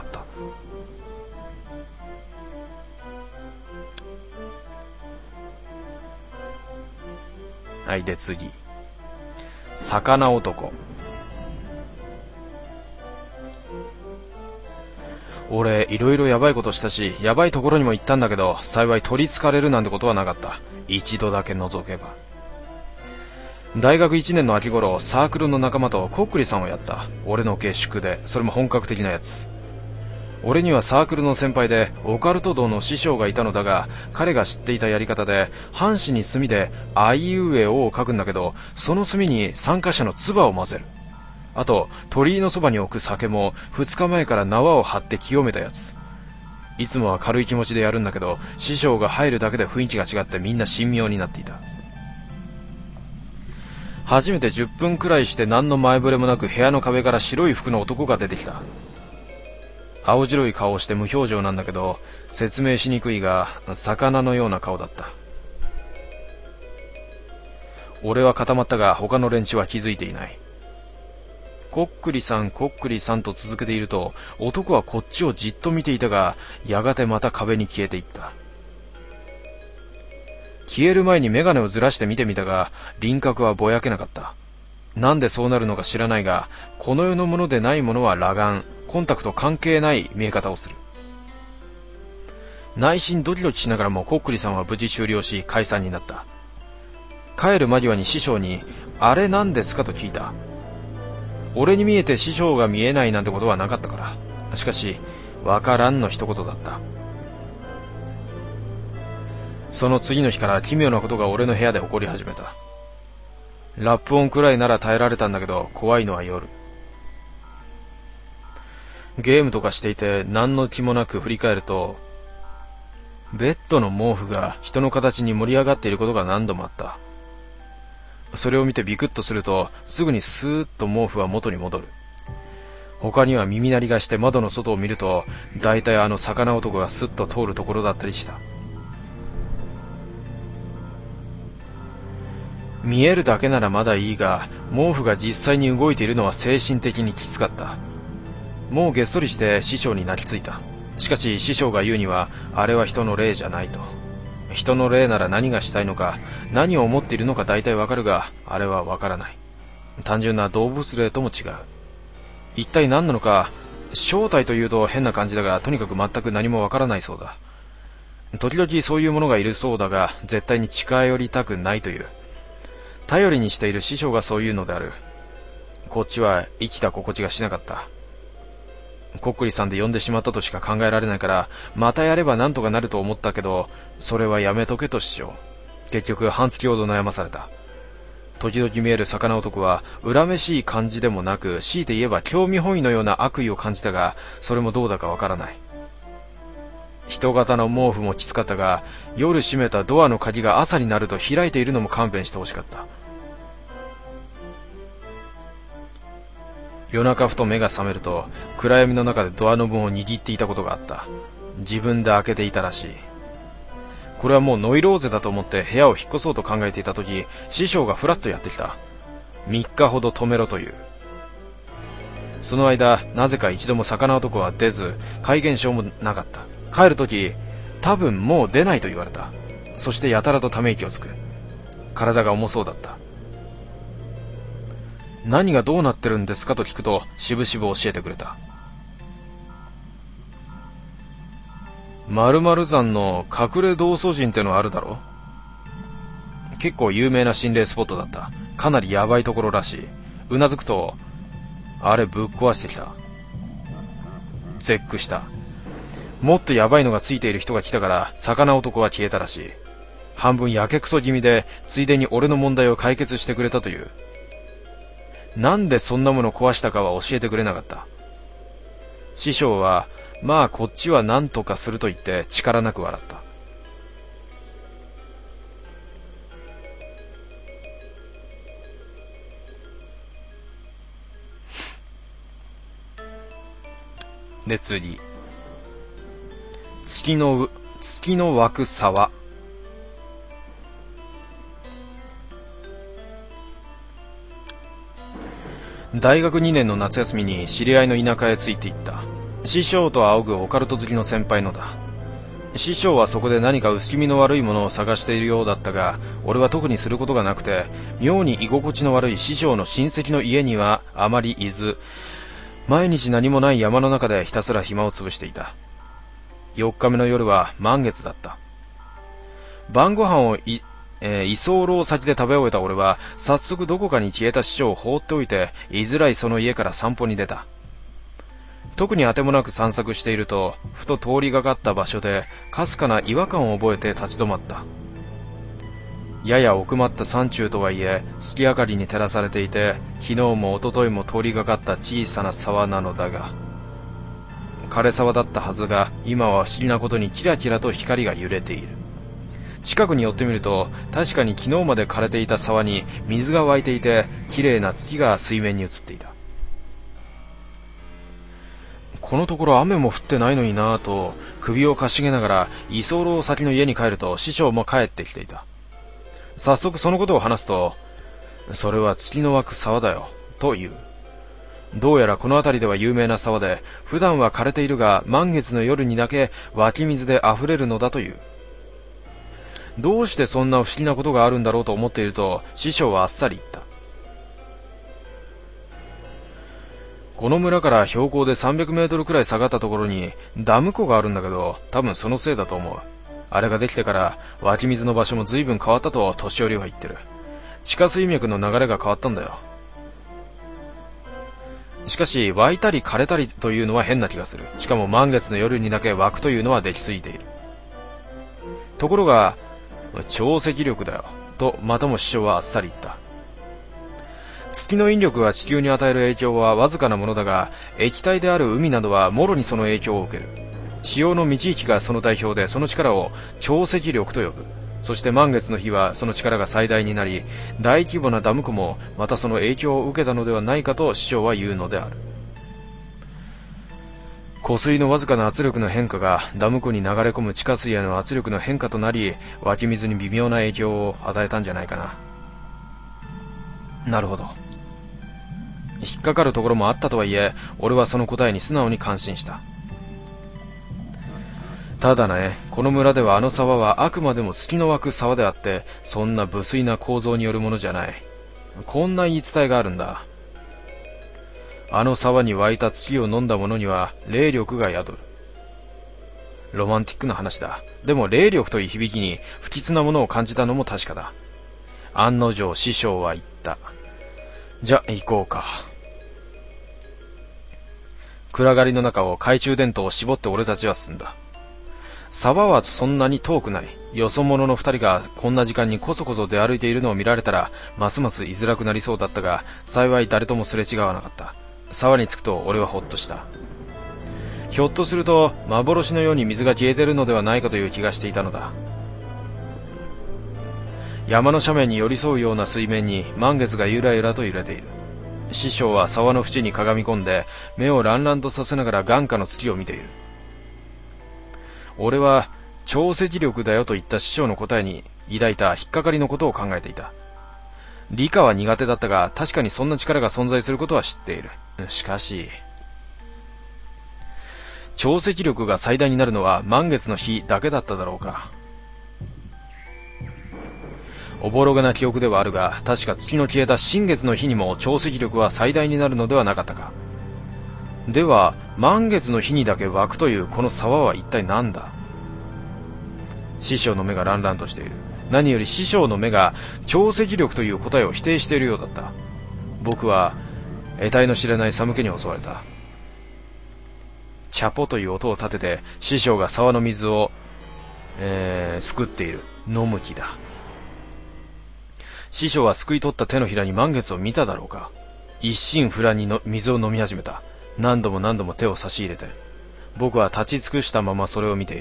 はい、で次。魚男。俺いろいろやばいことしたし、やばいところにも行ったんだけど、幸い取りつかれるなんてことはなかった。一度だけ除けば。大学いちねんの秋頃、サークルの仲間とコックリさんをやった。俺の下宿で、それも本格的なやつ。俺にはサークルの先輩でオカルト道の師匠がいたのだが、彼が知っていたやり方で半紙に墨であいうえおを書くんだけど、その墨に参加者の唾を混ぜる。あと鳥居のそばに置く酒もふつかまえから縄を張って清めたやつ。いつもは軽い気持ちでやるんだけど、師匠が入るだけで雰囲気が違ってみんな神妙になっていた。初めてじゅっぷんくらいして何の前触れもなく部屋の壁から白い服の男が出てきた。青白い顔をして無表情なんだけど、説明しにくいが魚のような顔だった。俺は固まったが他の連中は気づいていない。こっくりさんこっくりさんと続けていると、男はこっちをじっと見ていたが、やがてまた壁に消えていった。消える前に眼鏡をずらして見てみたが、輪郭はぼやけなかった。なんでそうなるのか知らないが、この世のものでないものは裸眼、コンタクト関係ない見え方をする。内心ドキドキしながらもコックリさんは無事終了し解散になった。帰る間際に師匠にあれ何ですかと聞いた。俺に見えて師匠が見えないなんてことはなかったから。しかしわからんの一言だった。その次の日から奇妙なことが俺の部屋で起こり始めた。ラップ音くらいなら耐えられたんだけど、怖いのは夜。ゲームとかしていて何の気もなく振り返ると、ベッドの毛布が人の形に盛り上がっていることが何度もあった。それを見てビクッとすると、すぐにスーッと毛布は元に戻る。他には耳鳴りがして窓の外を見ると、だいたいあの魚男がスッと通るところだったりした。見えるだけならまだいいが、毛布が実際に動いているのは精神的にきつかった。もうげっそりして師匠に泣きついた。しかし師匠が言うには、あれは人の霊じゃないと。人の霊なら何がしたいのか、何を思っているのか大体わかるが、あれはわからない。 単純な動物霊とも違う。一体何なのか、正体というと変な感じだが、とにかく全く何もわからないそうだ。時々そういうものがいるそうだが、絶対に近寄りたくないという。頼りにしている師匠がそういうのである。こっちは生きた心地がしなかった。こっくりさんで呼んでしまったとしか考えられないから、またやればなんとかなると思ったけど、それはやめとけと師匠。結局半月ほど悩まされた。時々見える魚男は恨めしい感じでもなく、強いて言えば興味本位のような悪意を感じたが、それもどうだかわからない。人型の毛布もきつかったが、夜閉めたドアの鍵が朝になると開いているのも勘弁してほしかった。夜中ふと目が覚めると、暗闇の中でドアノブを握っていたことがあった。自分で開けていたらしい。これはもうノイローゼだと思って部屋を引っ越そうと考えていた時、師匠がフラッとやってきた。みっかほど止めろという。その間、なぜか一度も魚男は出ず、怪現象もなかった。帰る時、多分もう出ないと言われた。そしてやたらとため息をつく。体が重そうだった。何がどうなってるんですかと聞くと、しぶしぶ教えてくれた。〇〇山の隠れ道祖神ってのあるだろ。結構有名な心霊スポットだった。かなりヤバいところらしい。うなずくと、あれぶっ壊してきた。絶句した。もっとヤバいのがついている人が来たから魚男は消えたらしい。半分やけくそ気味で、ついでに俺の問題を解決してくれたという。なんでそんなもの壊したかは教えてくれなかった。師匠は、まあこっちは何とかすると言って力なく笑った。で次、月の月の湧く沢。大学にねんの夏休みに知り合いの田舎へついて行った。師匠と仰ぐオカルト好きの先輩のだ。師匠はそこで何か薄気味の悪いものを探しているようだったが、俺は特にすることがなくて、妙に居心地の悪い師匠の親戚の家にはあまり居ず、毎日何もない山の中でひたすら暇を潰していた。よっかめの夜は満月だった。晩ご飯をいえー、居候先で食べ終えた俺は、早速どこかに消えた師匠を放っておいて、居づらいその家から散歩に出た。特にあてもなく散策していると、ふと通りがかった場所で、かすかな違和感を覚えて立ち止まった。やや奥まった山中とはいえ、月明かりに照らされていて、昨日も一昨日も通りがかった小さな沢なのだが、枯れ沢だったはずが、今は不思議なことにキラキラと光が揺れている。近くに寄ってみると、確かに昨日まで枯れていた沢に水が湧いていて、綺麗な月が水面に映っていた。このところ雨も降ってないのになぁと首をかしげながら居候先の家に帰ると、師匠も帰ってきていた。早速そのことを話すと、それは月の湧く沢だよという。どうやらこの辺りでは有名な沢で、普段は枯れているが満月の夜にだけ湧き水で溢れるのだという。どうしてそんな不思議なことがあるんだろうと思っていると、師匠はあっさり言った。この村から標高でさんびゃくメートルくらい下がったところにダム湖があるんだけど、多分そのせいだと思う。あれができてから湧き水の場所も随分変わったと年寄りは言ってる。地下水脈の流れが変わったんだよ。しかし湧いたり枯れたりというのは変な気がする。しかも満月の夜にだけ湧くというのはできすぎている。ところが潮汐力だよとまたも師匠はあっさり言った。月の引力が地球に与える影響はわずかなものだが、液体である海などはもろにその影響を受ける。潮の満ち引きがその代表で、その力を潮汐力と呼ぶ。そして満月の日はその力が最大になり、大規模なダム湖もまたその影響を受けたのではないかと師匠は言うのである。湖水のわずかな圧力の変化がダム湖に流れ込む地下水への圧力の変化となり、湧き水に微妙な影響を与えたんじゃないかな。なるほど。引っかかるところもあったとはいえ、俺はその答えに素直に感心した。ただね、この村ではあの沢はあくまでも月の湧く沢であって、そんな無粋な構造によるものじゃない。 こんな言い伝えがあるんだ。あの沢に湧いた月を飲んだ者には霊力が宿る。ロマンティックな話だ。でも霊力という響きに不吉なものを感じたのも確かだ。案の定師匠は言った。じゃ行こうか。暗がりの中を懐中電灯を絞って俺たちは進んだ。沢はそんなに遠くない。よそ者の二人がこんな時間にこそこそ出歩いているのを見られたらますます居づらくなりそうだったが、幸い誰ともすれ違わなかった。沢に着くと俺はほっとした。ひょっとすると幻のように水が消えているのではないかという気がしていたのだ。山の斜面に寄り添うような水面に満月がゆらゆらと揺れている。師匠は沢の縁にかがみ込んで目をランランとさせながら眼下の月を見ている。俺は潮汐力だよと言った師匠の答えに抱いた引っかかりのことを考えていた。理科は苦手だったが確かにそんな力が存在することは知っている。しかし潮汐力が最大になるのは満月の日だけだっただろうか。おぼろげな記憶ではあるが、確か月の消えた新月の日にも潮汐力は最大になるのではなかったか。では満月の日にだけ湧くというこの沢は一体何だ。師匠の目がランランとしている。何より師匠の目が潮汐力という答えを否定しているようだった。僕は得体の知れない寒気に襲われた。チャポという音を立てて師匠が沢の水を、えー、すくっている。飲む気だ。師匠はすくい取った手のひらに満月を見ただろうか。一心不乱にの水を飲み始めた。何度も何度も手を差し入れて、僕は立ち尽くしたままそれを見ている。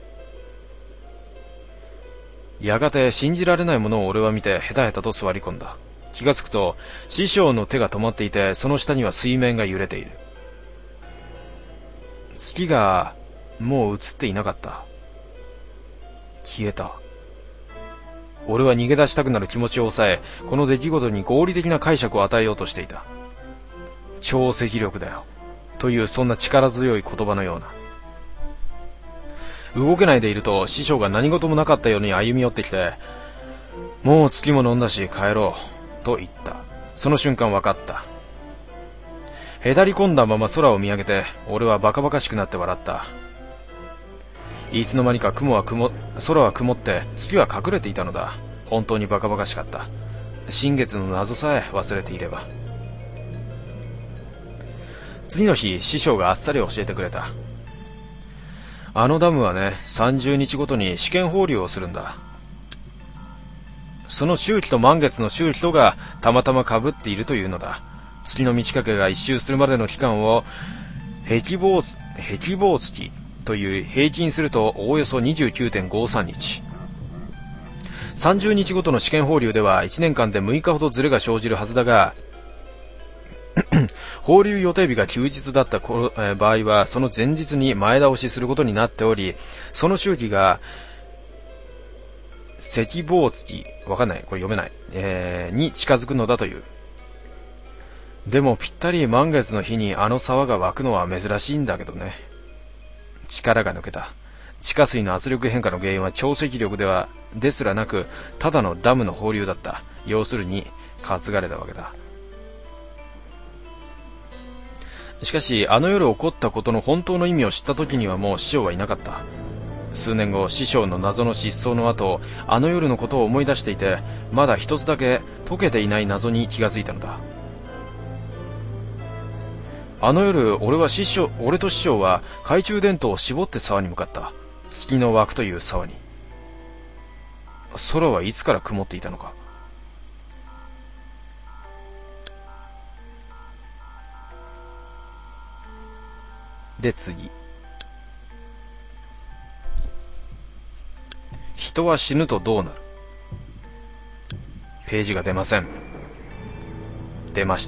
やがて信じられないものを俺は見てヘタヘタと座り込んだ。気がつくと師匠の手が止まっていて、その下には水面が揺れている。月がもう映っていなかった。消えた。俺は逃げ出したくなる気持ちを抑え、この出来事に合理的な解釈を与えようとしていた。潮汐力だよというそんな力強い言葉のような。動けないでいると師匠が何事もなかったように歩み寄ってきて、もう月も飲んだし帰ろうと言った。その瞬間分かった。へたり込んだまま空を見上げて俺はバカバカしくなって笑った。いつの間にか雲は雲空は曇って月は隠れていたのだ。本当にバカバカしかった。新月の謎さえ忘れていれば。次の日師匠があっさり教えてくれた。あのダムはね、さんじゅうにちごとに試験放流をするんだ。その周期と満月の周期とがたまたま被っているというのだ。月の満ち欠けが一周するまでの期間を碧望碧望月という平均するとおおよそ にじゅうきゅうてんごさんにち。さんじゅうにちごとの試験放流ではいちねんかんでむいかほどズレが生じるはずだが、放流予定日が休日だった場合はその前日に前倒しすることになっており、その周期が赤望月、わかんない、これ読めない、えー、に近づくのだという。でもぴったり満月の日にあの沢が湧くのは珍しいんだけどね。力が抜けた。地下水の圧力変化の原因は潮汐力ではですらなく、ただのダムの放流だった。要するに担がれたわけだ。しかしあの夜起こったことの本当の意味を知った時にはもう師匠はいなかった。数年後、師匠の謎の失踪の後、あの夜のことを思い出していて、まだ一つだけ解けていない謎に気がついたのだ。あの夜、俺は師匠、俺と師匠は懐中電灯を絞って沢に向かった。月の湧くという沢に。空はいつから曇っていたのか。で、次。人は死ぬとどうなる。ページが出ません。出ました。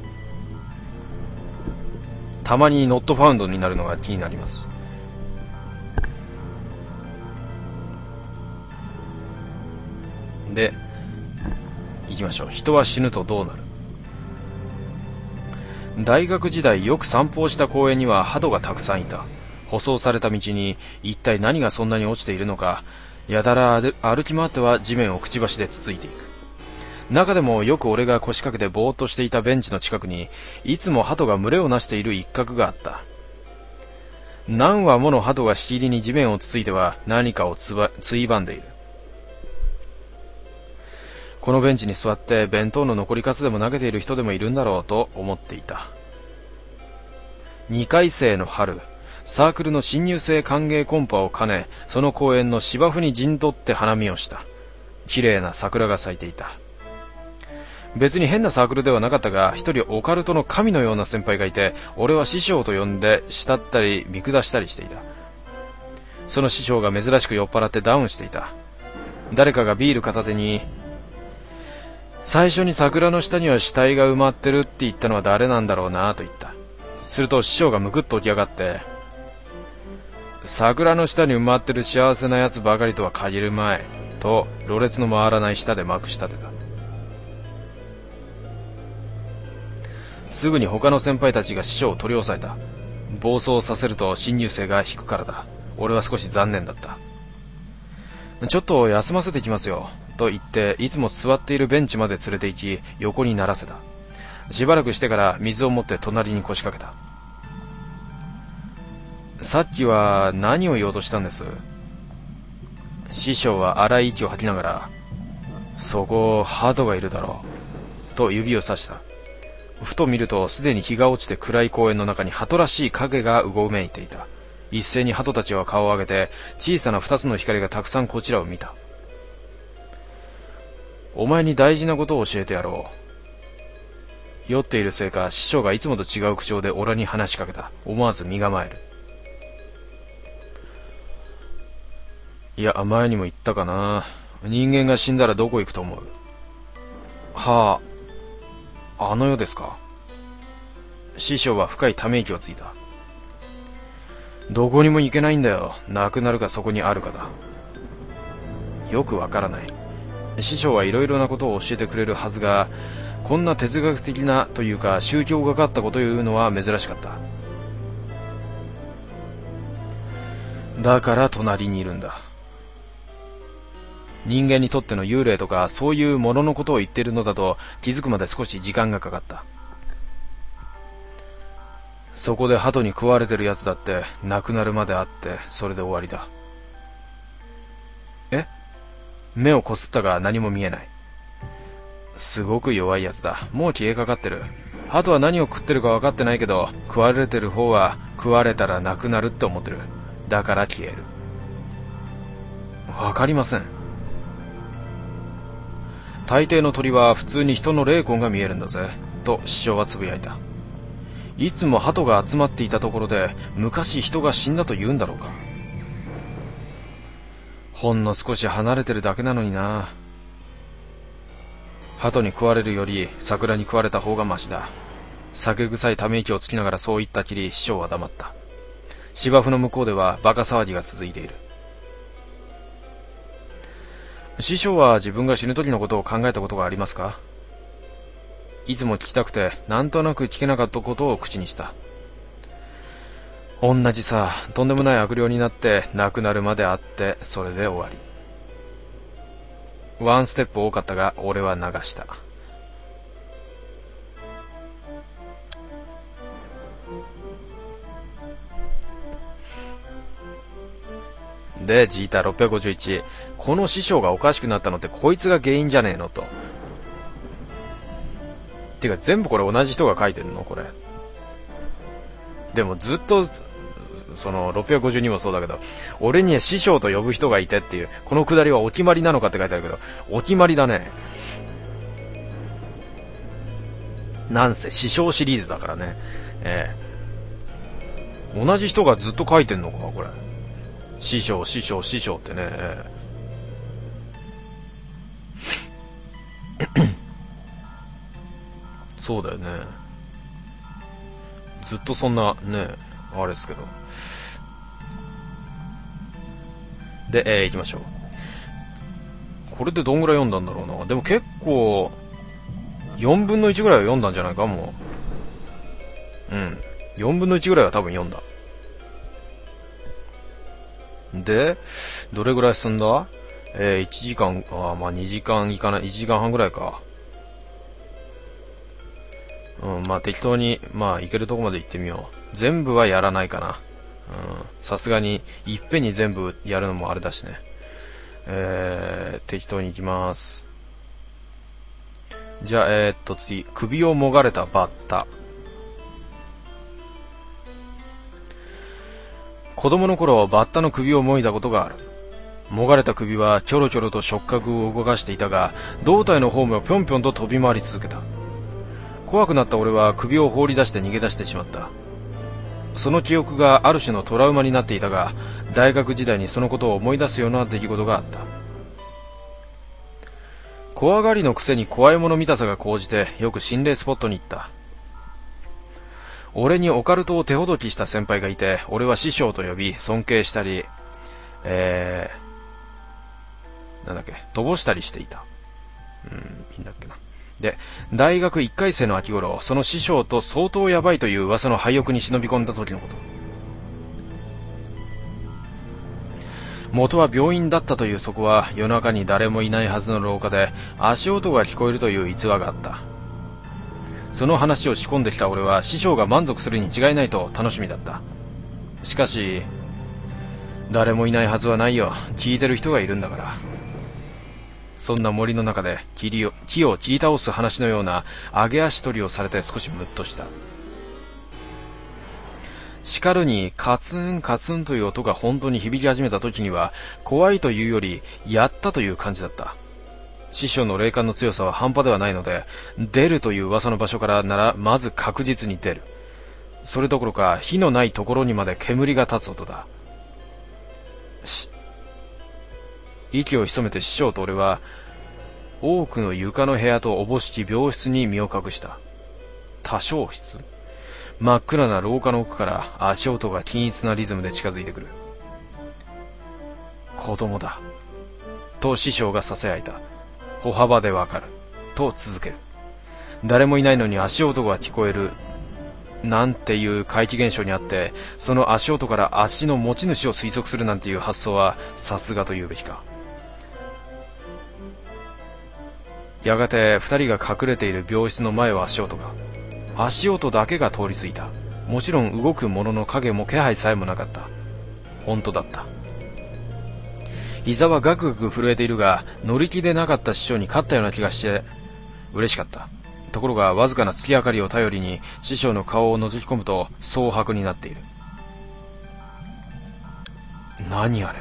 たまにノットファウンドになるのが気になります。で、行きましょう。人は死ぬとどうなる。大学時代よく散歩をした公園には鳩がたくさんいた。舗装された道に一体何がそんなに落ちているのか、やたら歩き回っては地面をくちばしでつついていく。 中でもよく俺が腰掛けてぼーっとしていたベンチの近くに、いつも鳩が群れをなしている一角があった。何羽もの鳩がしきりに地面をつついては何かをつばついばんでいる。このベンチに座って弁当の残りカツでも投げている人でもいるんだろうと思っていた。にかい生の春、サークルの新入生歓迎コンパを兼ね、その公園の芝生に陣取って花見をした。綺麗な桜が咲いていた。別に変なサークルではなかったが、一人オカルトの神のような先輩がいて、俺は師匠と呼んで慕ったり見下したりしていた。その師匠が珍しく酔っ払ってダウンしていた。誰かがビール片手に、最初に桜の下には死体が埋まってるって言ったのは誰なんだろうなと言った。すると師匠がむくっと起き上がって、桜の下に埋まってる幸せなやつばかりとは限るまいと、ろれつの回らない舌でまくし立てた。すぐに他の先輩たちが師匠を取り押さえた。暴走させると新入生が引くからだ。俺は少し残念だった。ちょっと休ませてきますよと言って、いつも座っているベンチまで連れて行き、横にならせた。しばらくしてから水を持って隣に腰掛けた。さっきは何を言おうとしたんです？師匠は荒い息を吐きながら、そこ鳩がいるだろうと指をさした。ふと見ると、すでに日が落ちて暗い公園の中に鳩らしい影がうごめいていた。一斉に鳩たちは顔を上げて、小さな二つの光がたくさんこちらを見た。お前に大事なことを教えてやろう。酔っているせいか、師匠がいつもと違う口調で俺に話しかけた。思わず身構える。いや、前にも言ったかな。人間が死んだらどこ行くと思う？はあ、あの世ですか。師匠は深いため息をついた。どこにも行けないんだよ。なくなるかそこにあるかだ。よくわからない。師匠はいろいろなことを教えてくれるはずが、こんな哲学的なというか宗教がかったことを言うのは珍しかった。だから隣にいるんだ。人間にとっての幽霊とかそういうもののことを言っているのだと気づくまで少し時間がかかった。そこで鳩に食われてるやつだって亡くなるまであってそれで終わりだ。え？目をこすったが何も見えない。すごく弱いやつだ。もう消えかかってる。鳩は何を食ってるか分かってないけど、食われてる方は食われたら亡くなるって思ってる。だから消える。わかりません。大抵の鳥は普通に人の霊魂が見えるんだぜ、と師匠はつぶやいた。いつも鳩が集まっていたところで昔人が死んだと言うんだろうか。ほんの少し離れてるだけなのにな。鳩に食われるより桜に食われた方がマシだ。酒臭いため息をつきながらそう言ったきり師匠は黙った。芝生の向こうではバカ騒ぎが続いている。師匠は自分が死ぬ時のことを考えたことがありますか？いつも聞きたくてなんとなく聞けなかったことを口にした。同じさ、とんでもない悪霊になって亡くなるまであってそれで終わり。ワンステップ多かったが俺は流した。で、ジーターろっぴゃくごじゅういち、この師匠がおかしくなったのってこいつが原因じゃねえのと。てか全部これ同じ人が書いてんのこれ。でもずっとそのろっぴゃくごじゅうにもそうだけど、俺には師匠と呼ぶ人がいてっていう、このくだりはお決まりなのかって書いてあるけど、お決まりだね。なんせ師匠シリーズだからね。ええ、同じ人がずっと書いてんのかこれ。師匠師匠師匠ってね、ええそうだよね。ずっとそんなねあれですけど。で、えー、行きましょう。これでどんぐらい読んだんだろうな。でも結構よんぶんのいちぐらいは読んだんじゃないかもう。うんよんぶんのいちぐらいは多分読んだ。でどれぐらい進んだ？えー、いちじかん、あまあにじかんいかない、いちじかんはんぐらいか。 うん、まあ適当に、まあ行けるとこまで行ってみよう。全部はやらないかな。さすがに、いっぺんに全部やるのもあれだしね。えー、適当に行きます。じゃあ、えー、っと次、首をもがれたバッタ。子供の頃、バッタの首をもいだことがある。もがれた首はキョロキョロと触覚を動かしていたが、胴体の方もぴょんぴょんと飛び回り続けた。怖くなった俺は首を放り出して逃げ出してしまった。その記憶がある種のトラウマになっていたが、大学時代にそのことを思い出すような出来事があった。怖がりのくせに怖いもの見たさが高じて、よく心霊スポットに行った。俺にオカルトを手ほどきした先輩がいて、俺は師匠と呼び尊敬したり、えー、なんだっけ、飛ばしたりしていた。うん、いいんだっけな。で、大学いっかい生の秋頃、その師匠と相当やばいという噂の廃屋に忍び込んだ時のこと。元は病院だったというそこは、夜中に誰もいないはずの廊下で足音が聞こえるという逸話があった。その話を仕込んできた俺は、師匠が満足するに違いないと楽しみだった。しかし、誰もいないはずはないよ。聞いてる人がいるんだから。そんな森の中で木を木を切り倒す話のような上げ足取りをされて少しムッとした。叱るにカツンカツンという音が本当に響き始めた時には、怖いというよりやったという感じだった。師匠の霊感の強さは半端ではないので、出るという噂の場所からならまず確実に出る。それどころか火のないところにまで煙が立つ音だ。し息を潜めて師匠と俺は多くの床の部屋とおぼしき病室に身を隠した。多少室。真っ暗な廊下の奥から足音が均一なリズムで近づいてくる。子供だと師匠が囁いた。歩幅でわかると続ける。誰もいないのに足音が聞こえるなんていう怪奇現象にあって、その足音から足の持ち主を推測するなんていう発想はさすがと言うべきか。やがて二人が隠れている病室の前を足音が。足音だけが通り過ぎた。もちろん動く者の影も気配さえもなかった。本当だった。膝はガクガク震えているが、乗り気でなかった師匠に勝ったような気がして嬉しかった。ところがわずかな月明かりを頼りに師匠の顔を覗き込むと蒼白になっている。何あれ。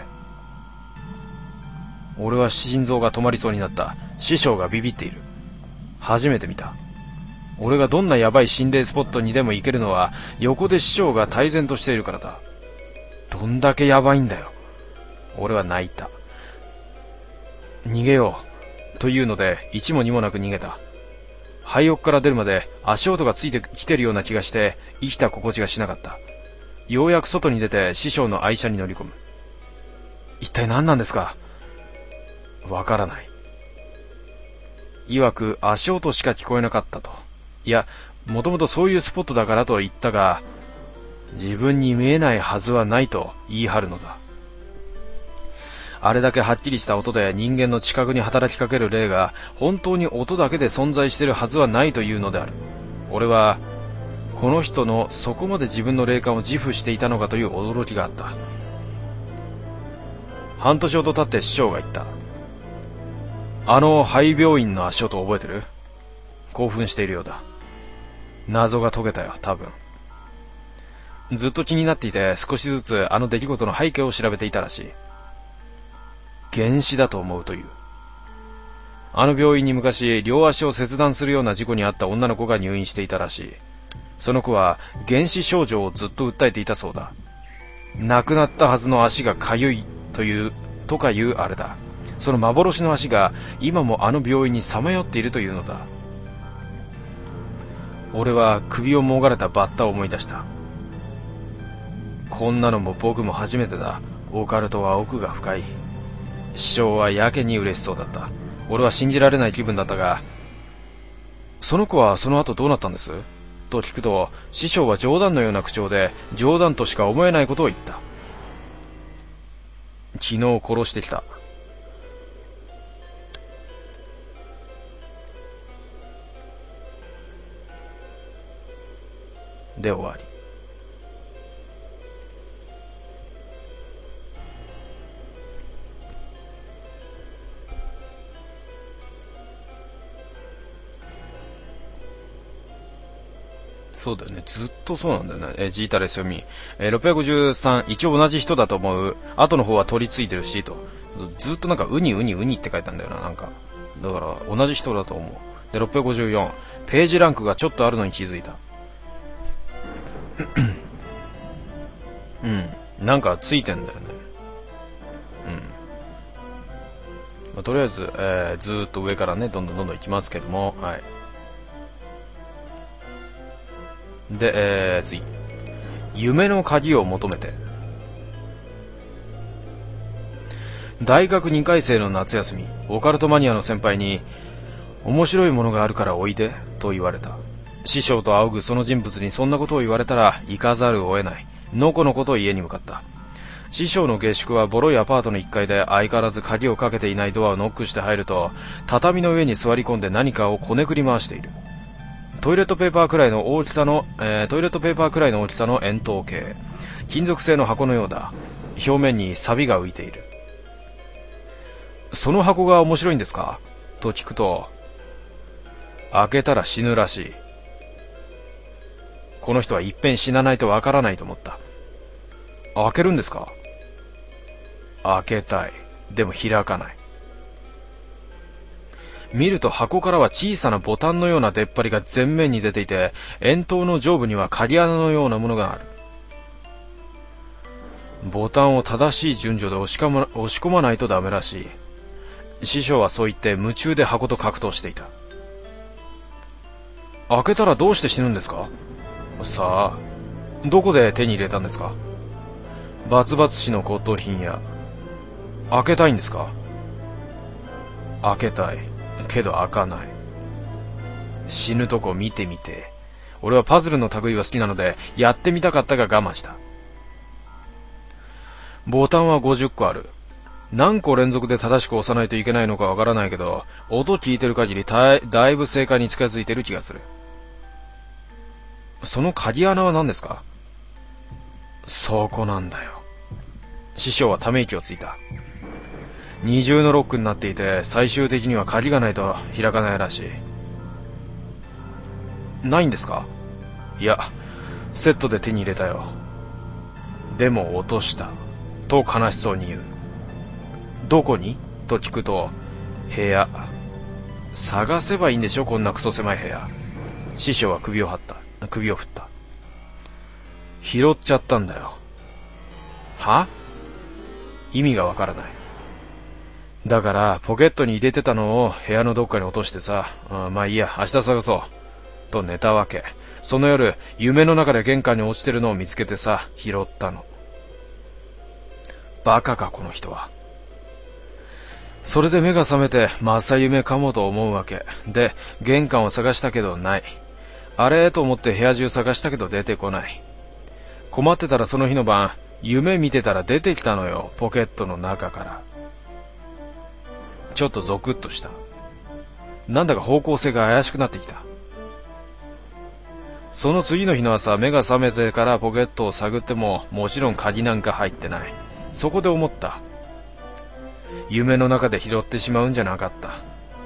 俺は心臓が止まりそうになった。師匠がビビっている。初めて見た。俺がどんなヤバい心霊スポットにでも行けるのは、横で師匠が泰然としているからだ。どんだけヤバいんだよ。俺は泣いた。逃げようというので一も二もなく逃げた。廃屋から出るまで足音がついてきてるような気がして生きた心地がしなかった。ようやく外に出て師匠の愛車に乗り込む。一体何なんですか。わからない。曰く足音しか聞こえなかったと。いや、もともとそういうスポットだからと言ったが、自分に見えないはずはないと言い張るのだ。あれだけはっきりした音で人間の知覚に働きかける霊が本当に音だけで存在しているはずはないというのである。俺はこの人のそこまで自分の霊感を自負していたのかという驚きがあった。半年ほど経って師匠が言った。あの廃病院の足音覚えてる？興奮しているようだ。謎が解けたよ、多分。ずっと気になっていて少しずつあの出来事の背景を調べていたらしい。原子だと思うという。あの病院に昔両足を切断するような事故に遭った女の子が入院していたらしい。その子は原子症状をずっと訴えていたそうだ。亡くなったはずの足がかゆいというとかいうあれだ。その幻の足が今もあの病院にさまよっているというのだ。俺は首をもがれたバッタを思い出した。こんなのも僕も初めてだ。オカルトは奥が深い。師匠はやけに嬉しそうだった。俺は信じられない気分だったが、その子はその後どうなったんですと聞くと、師匠は冗談のような口調で冗談としか思えないことを言った。昨日殺してきた。 で終わり。そうだよね。ずっとそうなんだよね。えー、ジータレス読み。えー、ろっぴゃくごじゅうさん、一応同じ人だと思う。後の方は取り付いてるし、と。ずっとなんか、ウニウニウニって書いたんだよな、なんか。だから、同じ人だと思う。で、ろっぴゃくごじゅうよん、ページランクがちょっとあるのに気づいた。うん。なんかついてんだよね。うん。まあ、とりあえず、えー、ずーっと上からね、どんどんどんどん行きますけども、はい。で、えー、次。夢の鍵を求めて。大学にかい生の夏休み、オカルトマニアの先輩に、面白いものがあるからおいで、と言われた。師匠と仰ぐその人物にそんなことを言われたら、行かざるを得ない。のこのこと家に向かった。師匠の下宿はボロいアパートのいっかいで、相変わらず鍵をかけていないドアをノックして入ると、畳の上に座り込んで何かをこねくり回している。トイレットペーパーくらいの大きさの、えー、トイレットペーパーくらいの大きさの円筒形。金属製の箱のようだ。表面に錆が浮いている。その箱が面白いんですかと聞くと、開けたら死ぬらしい。この人は一遍死なないとわからないと思った。開けるんですか？開けたい。でも開かない。見ると箱からは小さなボタンのような出っ張りが前面に出ていて、円筒の上部には鍵穴のようなものがある。ボタンを正しい順序で押し込ま、押し込まないとダメらしい。師匠はそう言って夢中で箱と格闘していた。開けたらどうして死ぬんですか？さあ、どこで手に入れたんですか？バツバツ市の骨董品屋。開けたいんですか？開けたい。けど開かない。死ぬとこ見てみて。俺はパズルの類は好きなので、やってみたかったが我慢した。ボタンはごじゅっこある。何個連続で正しく押さないといけないのかわからないけど、音聞いてる限りだい、だいぶ正解に近づいてる気がする。その鍵穴は何ですか？そこなんだよ。師匠はため息をついた。二重のロックになっていて、最終的には鍵がないと開かないらしい。ないんですか？いや、セットで手に入れたよ。でも落とした。と悲しそうに言う。どこに？と聞くと、部屋。探せばいいんでしょ、こんなクソ狭い部屋。師匠は首を張った。首を振った。拾っちゃったんだよ。は？意味がわからない。だからポケットに入れてたのを部屋のどっかに落としてさ、あ、まあいいや、明日探そうと寝たわけ。その夜、夢の中で玄関に落ちてるのを見つけてさ、拾ったの。バカかこの人は。それで目が覚めて正夢かもと思うわけで、玄関を探したけどない。あれと思って部屋中探したけど出てこない。困ってたらその日の晩、夢見てたら出てきたのよ、ポケットの中から。ちょっとゾクッとした。なんだか方向性が怪しくなってきた。その次の日の朝、目が覚めてからポケットを探っても、もちろん鍵なんか入ってない。そこで思った。夢の中で拾ってしまうんじゃなかった。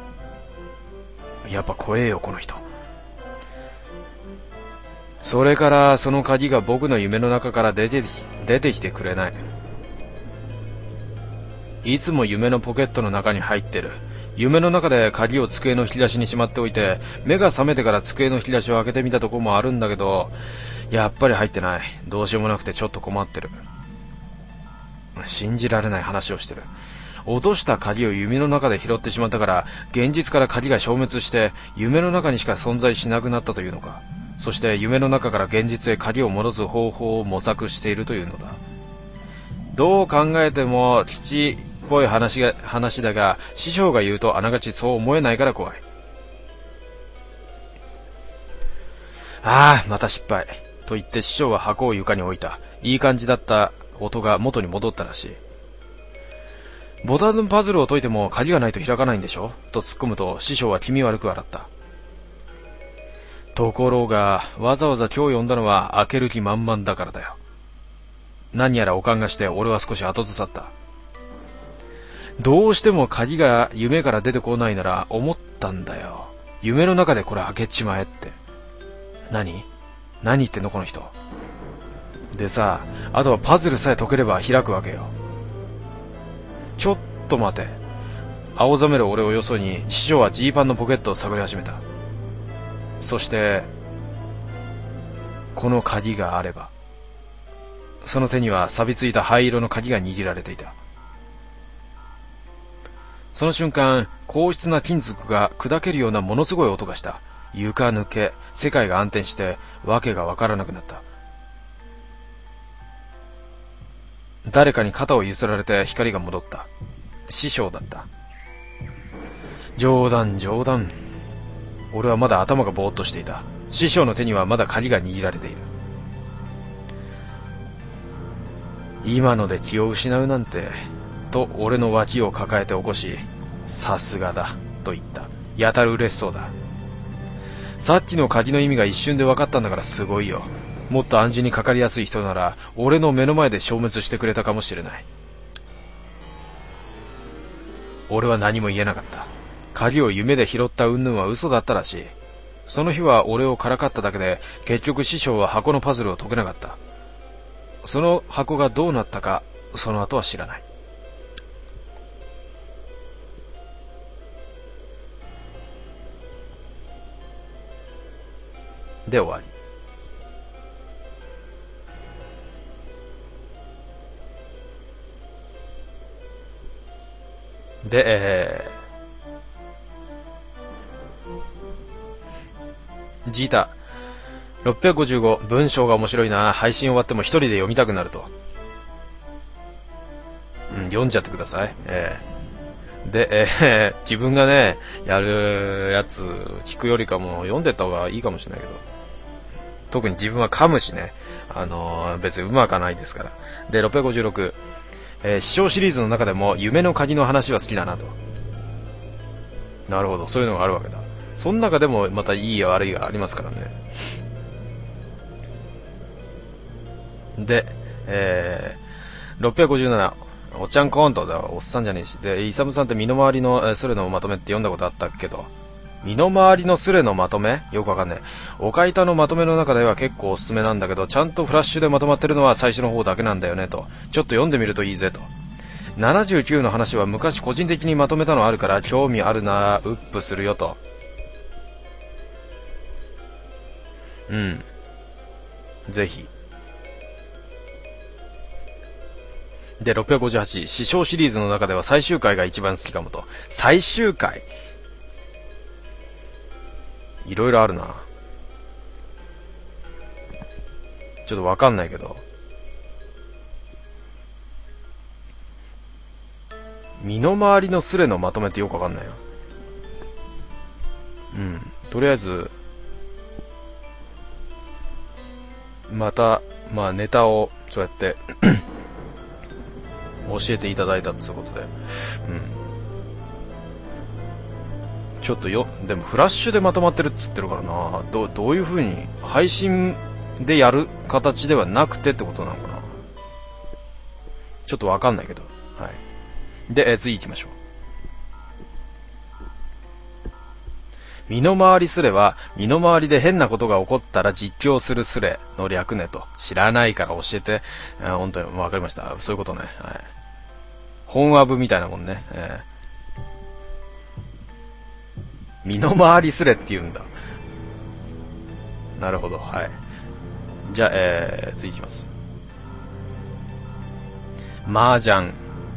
やっぱ怖えよこの人。それからその鍵が僕の夢の中から出てき、出てきてくれない。いつも夢のポケットの中に入ってる。夢の中で鍵を机の引き出しにしまっておいて、目が覚めてから机の引き出しを開けてみたとこもあるんだけど、やっぱり入ってない。どうしようもなくてちょっと困ってる。信じられない話をしてる。落とした鍵を夢の中で拾ってしまったから、現実から鍵が消滅して夢の中にしか存在しなくなったというのか。そして夢の中から現実へ鍵を戻す方法を模索しているというのだ。どう考えても基地っぽい話が、話だが、師匠が言うとあながちそう思えないから怖い。ああ、また失敗。と言って師匠は箱を床に置いた。いい感じだった音が元に戻ったらしい。ボタンのパズルを解いても鍵がないと開かないんでしょと突っ込むと、師匠は気味悪く笑った。 ところが、わざわざ今日呼んだのは開ける気満々だからだよ。何やらおかんがして俺は少し後ずさった。どうしても鍵が夢から出てこないなら思ったんだよ。夢の中でこれ開けちまえって。何何言ってんのこの人。でさ、あとはパズルさえ解ければ開くわけよ。ちょっと待て。青ざめる俺をよそに師匠はジーパンのポケットを探り始めた。そしてこの鍵があれば。その手には錆びついた灰色の鍵が握られていた。その瞬間、硬質な金属が砕けるようなものすごい音がした。床抜け、世界が暗転してわけがわからなくなった。誰かに肩を揺すられて光が戻った。師匠だった。冗談冗談。俺はまだ頭がぼーっとしていた。師匠の手にはまだ鍵が握られている。今ので気を失うなんて、と俺の脇を抱えて起こし、さすがだと言った。やたら嬉しそうだ。さっきの鍵の意味が一瞬で分かったんだからすごいよ。もっと暗示にかかりやすい人なら俺の目の前で消滅してくれたかもしれない。俺は何も言えなかった。鍵を夢で拾った云々は嘘だったらしい。その日は俺をからかっただけで結局師匠は箱のパズルを解けなかった。その箱がどうなったかその後は知らない。で終わり。で、えー、ジータろっぴゃくごじゅうご、文章が面白いな。配信終わっても一人で読みたくなると。うん、読んじゃってください。えー、で、えー、自分がねやるやつ聞くよりかも読んでった方がいいかもしれないけど、特に自分は噛むしね、あのー、別にうまくはないですから。でろっぴゃくごじゅうろく、えー、師匠シリーズの中でも夢の鍵の話は好きだなと。なるほど、そういうのがあるわけだ。その中でもまたいいや悪いがありますからね。で、えー、ろっぴゃくごじゅうなな、おっちゃんコントだ、おっさんじゃねえし。で、イサムさんって身の回りの、えー、スレのまとめって読んだことあったけど、身の回りのスレのまとめよくわかんない。おかいたのまとめの中では結構おすすめなんだけど、ちゃんとフラッシュでまとまってるのは最初の方だけなんだよねと。ちょっと読んでみるといいぜと。ななじゅうきゅうの話は昔個人的にまとめたのあるから興味あるならウップするよと。うん。ぜひ。で、ろっぴゃくごじゅうはち、師匠シリーズの中では最終回が一番好きかもと。最終回いろいろあるな。ちょっとわかんないけど。身の回りのスレのまとめってよくわかんないよ。うん。とりあえず、また、まあネタをそうやって教えていただいたってことで、うん。ちょっとよ、でもフラッシュでまとまってるっつってるからな。どどういう風に配信でやる形ではなくてってことなのかな。ちょっとわかんないけど、はい。で、えー、次行きましょう。身の回りスレは身の回りで変なことが起こったら実況するスレの略ねと。知らないから教えて。あ、本当にわかりました。そういうことね。はい。本アブみたいなもんね。えー身の回りスレって言うんだ。なるほど、はい。じゃあ、えー、次いきます。麻雀。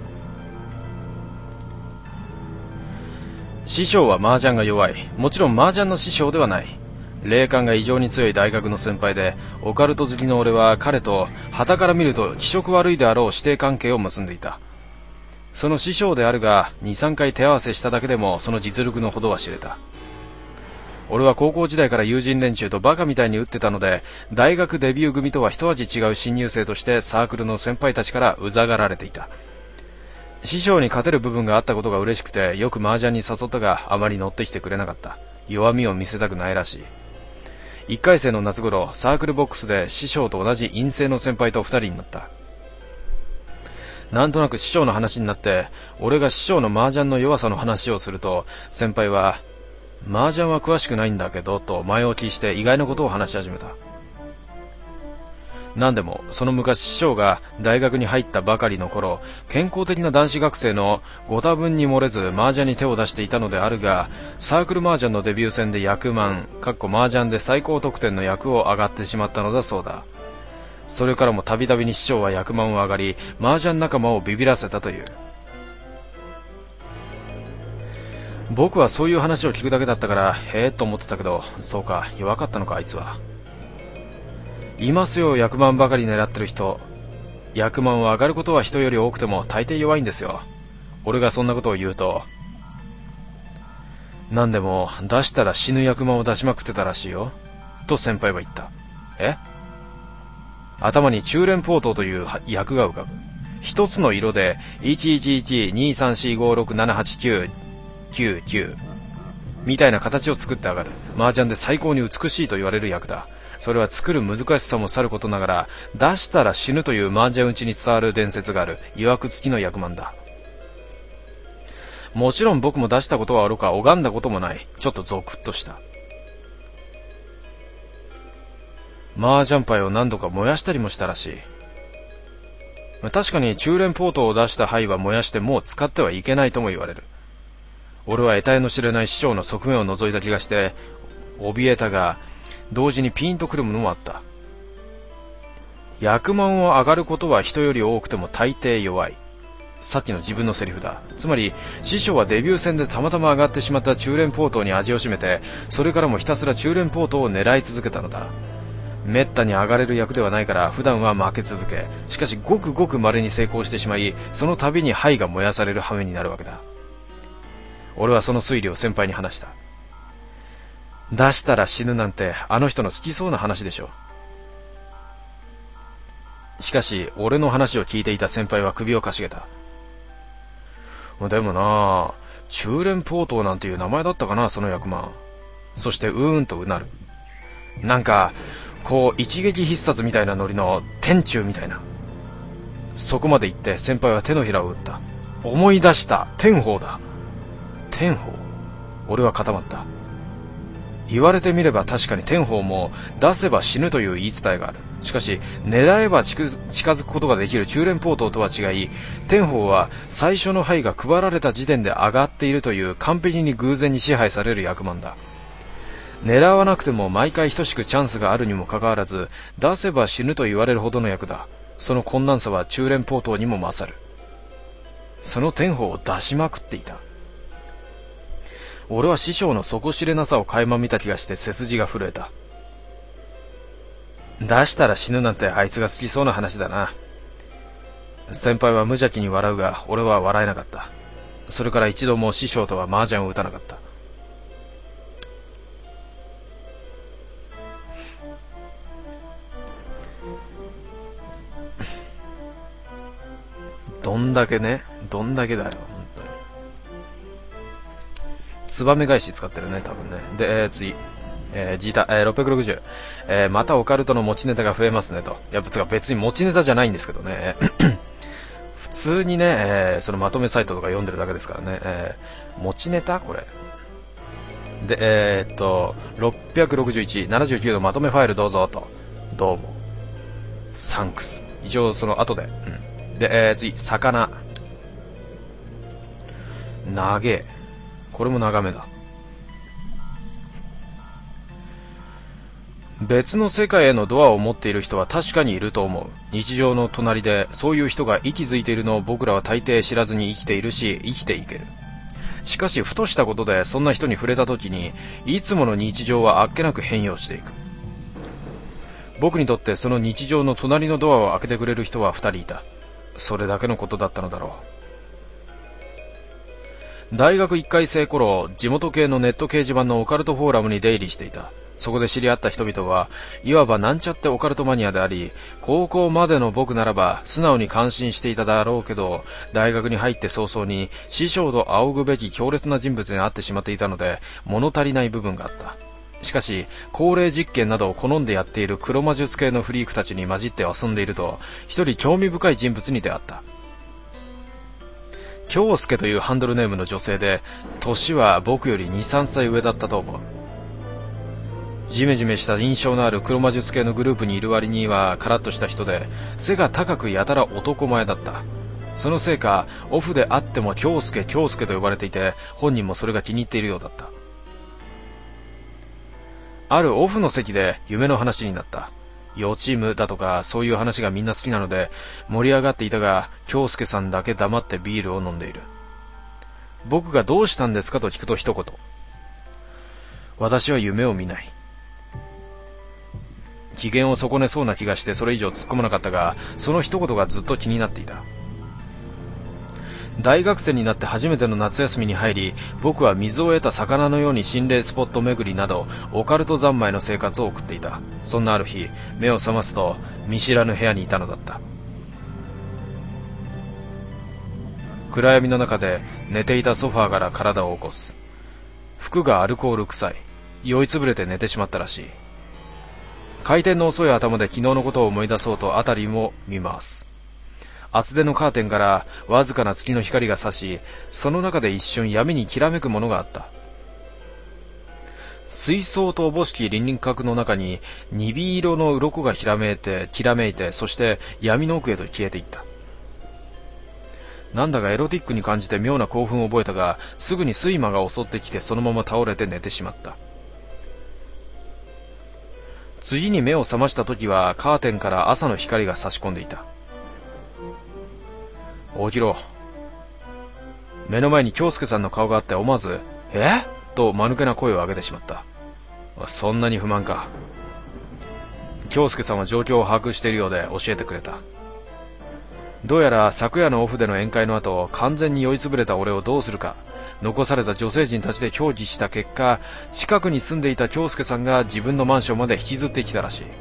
師匠は麻雀が弱い。もちろん麻雀の師匠ではない。霊感が異常に強い大学の先輩で、オカルト好きの俺は彼と傍から見ると気色悪いであろう師弟関係を結んでいた。その師匠であるが、に、さんかい手合わせしただけでもその実力のほどは知れた。俺は高校時代から友人連中とバカみたいに打ってたので、大学デビュー組とは一味違う新入生としてサークルの先輩たちからうざがられていた。師匠に勝てる部分があったことが嬉しくて、よく麻雀に誘ったがあまり乗ってきてくれなかった。弱みを見せたくないらしい。 いっかい生の夏頃、サークルボックスで師匠と同じ陰性の先輩と二人になった。なんとなく師匠の話になって、俺が師匠の麻雀の弱さの話をすると、先輩は、麻雀は詳しくないんだけど、と前置きして意外なことを話し始めた。なんでも、その昔師匠が大学に入ったばかりの頃、健康的な男子学生のご多分に漏れず麻雀に手を出していたのであるが、サークル麻雀のデビュー戦で役満、かっこ麻雀で最高得点の役を上がってしまったのだそうだ。それからもたびたびに師匠は役満を上がり、麻雀仲間をビビらせたという。僕はそういう話を聞くだけだったから、へえと思ってたけど、そうか、弱かったのかあいつは。いますよ、役満ばかり狙ってる人。役満は上がることは人より多くても大抵弱いんですよ。俺がそんなことを言うと、なんでも出したら死ぬ役満を出しまくってたらしいよ、と先輩は言った。え？頭に中連ポートという役が浮かぶ。一つの色でいちいちいちにさんしごろくななはちきゅうきゅうきゅうみたいな形を作って上がる。麻雀で最高に美しいと言われる役だ。それは作る難しさもさることながら、出したら死ぬという麻雀打ちに伝わる伝説がある曰く付きの役満だ。もちろん僕も出したことはあるか拝んだこともない。ちょっとゾクッとした。麻雀牌を何度か燃やしたりもしたらしい。確かに中連ポートを出した牌は燃やしてもう使ってはいけないとも言われる。俺は得体の知れない師匠の側面を覗いた気がして怯えたが、同時にピンとくるものもあった。役満を上がることは人より多くても大抵弱い。さっきの自分のセリフだ。つまり師匠はデビュー戦でたまたま上がってしまった中連ポートに味を占めて、それからもひたすら中連ポートを狙い続けたのだ。めったに上がれる役ではないから普段は負け続け、しかしごくごく稀に成功してしまい、その度に牌が燃やされる羽目になるわけだ。俺はその推理を先輩に話した。出したら死ぬなんてあの人の好きそうな話でしょ。しかし俺の話を聞いていた先輩は首をかしげた。でもなあ、中連ポートなんていう名前だったかな、その役満。そしてうーんとうなる。なんかこう一撃必殺みたいなノリの天中みたいな。そこまで言って先輩は手のひらを打った。思い出した、天宝だ。天宝。俺は固まった。言われてみれば確かに天宝も出せば死ぬという言い伝えがある。しかし狙えば近づくことができる中連ポートとは違い、天宝は最初の牌が配られた時点で上がっているという完璧に偶然に支配される役満だ。狙わなくても毎回等しくチャンスがあるにもかかわらず、出せば死ぬと言われるほどの役だ。その困難さは中連ポートにも勝る。その天宝を出しまくっていた。俺は師匠の底知れなさを垣間見た気がして背筋が震えた。出したら死ぬなんてあいつが好きそうな話だな。先輩は無邪気に笑うが、俺は笑えなかった。それから一度も師匠とは麻雀を打たなかった。どんだけね、どんだけだよ、本当に。ツバメ返し使ってるね、多分ね。で、えー、次。えー、ジータ、えー、ろっぴゃくろくじゅう。えー、またオカルトの持ちネタが増えますねと。いや、別に持ちネタじゃないんですけどね。普通にね、えー、そのまとめサイトとか読んでるだけですからね。えー、持ちネタこれ。で、えー、っと、ろっぴゃくろくじゅういち、ななじゅうきゅうのまとめファイルどうぞと。どうも。サンクス。一応その後で。うん。で、えー、次、魚。長え。これも長めだ。別の世界へのドアを持っている人は確かにいると思う。日常の隣でそういう人が息づいているのを僕らは大抵知らずに生きているし、生きていける。しかしふとしたことでそんな人に触れた時に、いつもの日常はあっけなく変容していく。僕にとってその日常の隣のドアを開けてくれる人は二人いた。それだけのことだったのだろう。大学いっかい生頃、地元系のネット掲示板のオカルトフォーラムに出入りしていた。そこで知り合った人々はいわばなんちゃってオカルトマニアであり、高校までの僕ならば素直に感心していただろうけど、大学に入って早々に師匠と仰ぐべき強烈な人物に会ってしまっていたので物足りない部分があった。 しかし、高齢実験などを好んでやっている黒魔術系のフリークたちに混じって遊んでいると、一人興味深い人物に出会った。京介というハンドルネームの女性で、年は僕よりに、さんさい上だったと思う。ジメジメした印象のある黒魔術系のグループにいる割にはカラッとした人で、背が高くやたら男前だった。そのせいか、オフであっても京介京介と呼ばれていて、本人もそれが気に入っているようだった。あるオフの席で夢の話になった。予知夢だとかそういう話がみんな好きなので盛り上がっていたが、京介さんだけ黙ってビールを飲んでいる。僕がどうしたんですかと聞くと一言。私は夢を見ない。機嫌を損ねそうな気がしてそれ以上突っ込まなかったが、その一言がずっと気になっていた。大学生になって初めての夏休みに入り、僕は水を得た魚のように心霊スポット巡りなどオカルト三昧の生活を送っていた。そんなある日、目を覚ますと見知らぬ部屋にいたのだった。暗闇の中で寝ていたソファーから体を起こす。服がアルコール臭い。酔いつぶれて寝てしまったらしい。回転の遅い頭で昨日のことを思い出そうと辺りも見回す。厚手のカーテンからわずかな月の光が差し、その中で一瞬闇にきらめくものがあった。水槽とおぼしき輪郭の中に鈍色の鱗がひらめいてきらめいて、そして闇の奥へと消えていった。なんだかエロティックに感じて妙な興奮を覚えたが、すぐに睡魔が襲ってきてそのまま倒れて寝てしまった。次に目を覚ました時はカーテンから朝の光が差し込んでいた。起きろ。目の前に京介さんの顔があって思わず、えと間抜けな声を上げてしまった。そんなに不満か。京介さんは状況を把握しているようで教えてくれた。どうやら昨夜のオフでの宴会の後、完全に酔いつぶれた俺をどうするか、残された女性陣たちで協議した結果、近くに住んでいた京介さんが自分のマンションまで引きずってきたらしい。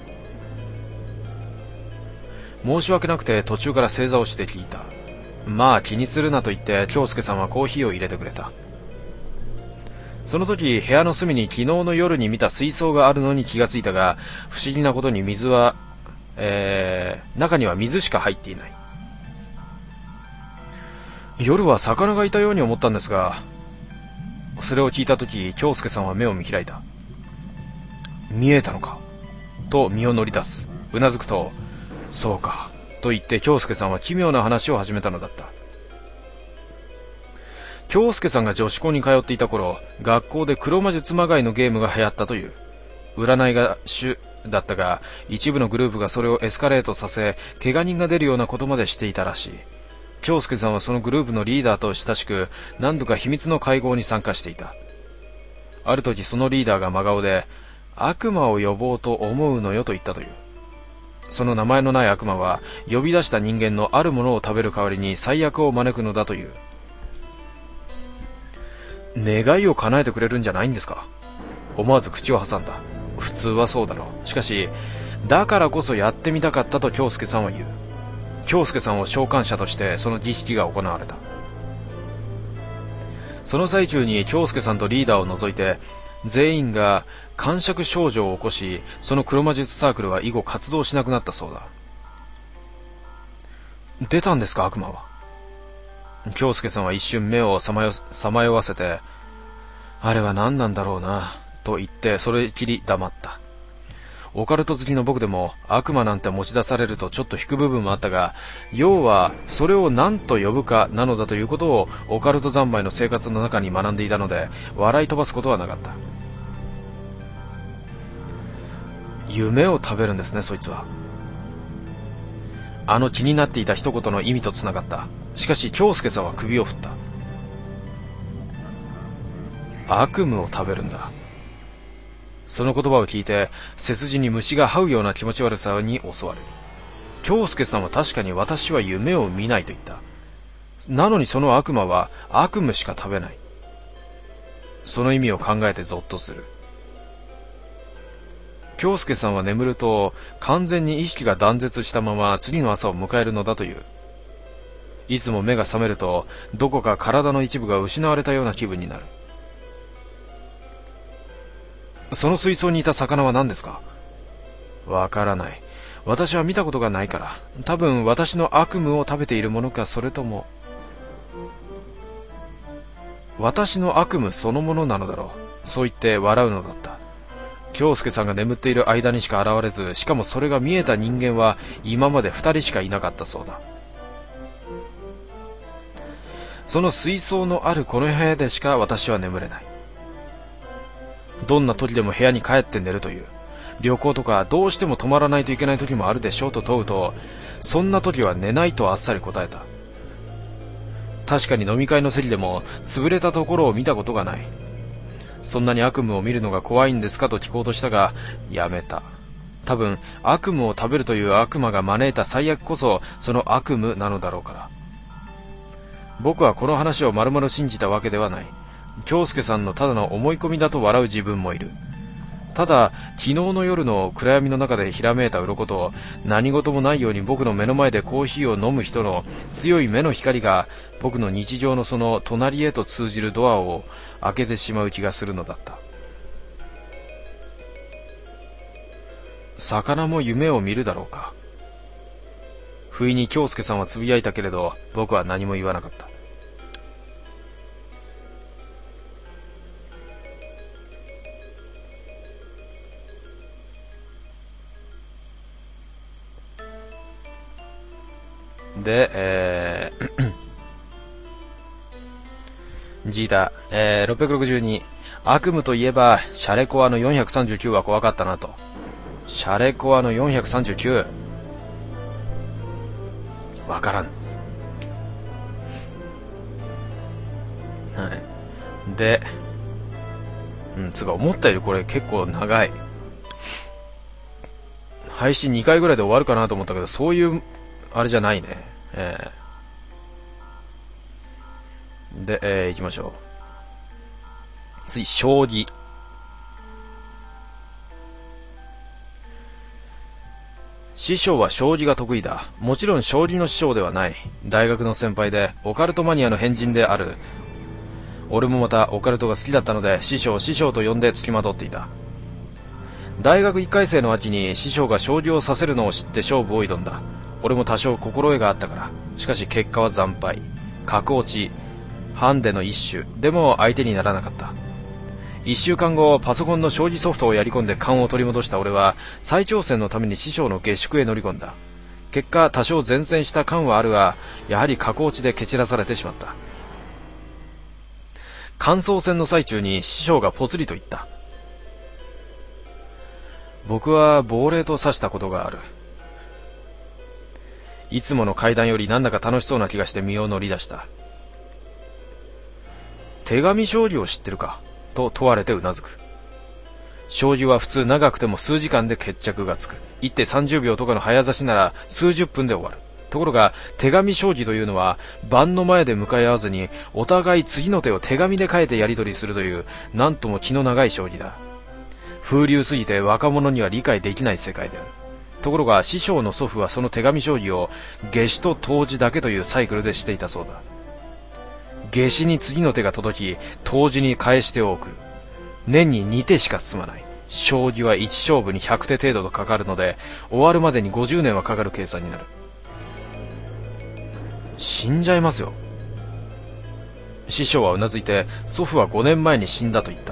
申し訳なくて途中から正座をして聞いた。まあ気にするなと言って京介さんはコーヒーを入れてくれた。その時部屋の隅に昨日の夜に見た水槽があるのに気がついたが、不思議なことに水は、えー、中には水しか入っていない。夜は魚がいたように思ったんですが、それを聞いた時京介さんは目を見開いた。見えたのかと身を乗り出す。うなずくと、そうかと言って京介さんは奇妙な話を始めたのだった。京介さんが女子校に通っていた頃、学校で黒魔術まがいのゲームが流行ったという。占いが主だったが、一部のグループがそれをエスカレートさせ、怪我人が出るようなことまでしていたらしい。京介さんはそのグループのリーダーと親しく、何度か秘密の会合に参加していた。ある時そのリーダーが真顔で、悪魔を呼ぼうと思うのよと言ったという。その名前のない悪魔は呼び出した人間のあるものを食べる代わりに最悪を招くのだという。願いを叶えてくれるんじゃないんですか。思わず口を挟んだ。普通はそうだろう。しかしだからこそやってみたかったと京介さんは言う。京介さんを召喚者としてその儀式が行われた。その最中に京介さんとリーダーを除いて全員が感触症状を起こし、その黒魔術サークルは以後活動しなくなったそうだ。出たんですか悪魔は。京介さんは一瞬目をさまよ、さまよわせて、あれは何なんだろうなと言ってそれきり黙った。オカルト好きの僕でも悪魔なんて持ち出されるとちょっと引く部分もあったが、要はそれを何と呼ぶかなのだということをオカルト三昧の生活の中に学んでいたので、笑い飛ばすことはなかった。夢を食べるんですね、そいつは。あの気になっていた一言の意味とつながった。しかし京介さんは首を振った。悪夢を食べるんだ。その言葉を聞いて背筋に虫が這うような気持ち悪さに襲われる。京介さんは確かに私は夢を見ないと言った。なのにその悪魔は悪夢しか食べない。その意味を考えてゾッとする。京介さんは眠ると完全に意識が断絶したまま次の朝を迎えるのだという。いつも目が覚めるとどこか体の一部が失われたような気分になる。 その水槽にいた魚は何ですか？わからない。私は見たことがないから。多分私の悪夢を食べているものか、それとも私の悪夢そのものなのだろう。そう言って笑うのだった。京介さんが眠っている間にしか現れず、しかもそれが見えた人間は今まで二人しかいなかったそうだ。その水槽のあるこの部屋でしか私は眠れない。どんな時でも部屋に帰って寝るという。旅行とかどうしても泊まらないといけない時もあるでしょうと問うと、そんな時は寝ないとあっさり答えた。確かに飲み会の席でも潰れたところを見たことがない。そんなに悪夢を見るのが怖いんですかと聞こうとしたが、やめた。多分悪夢を食べるという悪魔が招いた最悪こそその悪夢なのだろうから。僕はこの話を丸々信じたわけではない。京介さんのただの思い込みだと笑う自分もいる。ただ昨日の夜の暗闇の中でひらめいた鱗と、何事もないように僕の目の前でコーヒーを飲む人の強い目の光が僕の日常のその隣へと通じるドアを開けてしまう気がするのだった。魚も夢を見るだろうか。不意に京介さんはつぶやいたけれど、僕は何も言わなかった。で、えー、G だ、えー、ろっぴゃくろくじゅうに、悪夢といえば、シャレコアのよんひゃくさんじゅうきゅうは怖かったなと。シャレコアのよんひゃくさんじゅうきゅう。わからん。はい。で、うん、つうか思ったよりこれ結構長い。配信にかいぐらいで終わるかなと思ったけど、そういう、あれじゃないね。えー、で、えー、行きましょう。次、将棋。師匠は将棋が得意だ。もちろん将棋の師匠ではない。大学の先輩でオカルトマニアの変人である。俺もまたオカルトが好きだったので、師匠師匠と呼んで付きまとっていた。大学いっかい生の秋に師匠が将棋をさせるのを知って勝負を挑んだ。俺も多少心得があったから。しかし結果は惨敗。角落ち。ハンデの一種。でも相手にならなかった。一週間後、パソコンの将棋ソフトをやり込んで勘を取り戻した俺は、再挑戦のために師匠の下宿へ乗り込んだ。結果、多少前線した感はあるが、やはり角落ちで蹴散らされてしまった。感想戦の最中に師匠がぽつりと言った。僕は亡霊と指したことがある。いつもの階段よりなんだか楽しそうな気がして身を乗り出した。手紙将棋を知ってるかと問われてうなずく。将棋は普通長くても数時間で決着がつく。一手さんじゅうびょうとかの早指しなら数十分で終わる。ところが手紙将棋というのは盤の前で向かい合わずにお互い次の手を手紙で書いてやり取りするという、なんとも気の長い将棋だ。風流すぎて若者には理解できない世界である。ところが師匠の祖父はその手紙将棋を夏至と冬至だけというサイクルでしていたそうだ。夏至に次の手が届き、冬至に返し手を送る。年にに手しか進まない。将棋はいち勝負にひゃく手程度とかかるので、終わるまでにごじゅうねんはかかる計算になる。死んじゃいますよ。師匠はうなずいて、祖父はごねんまえに死んだと言った。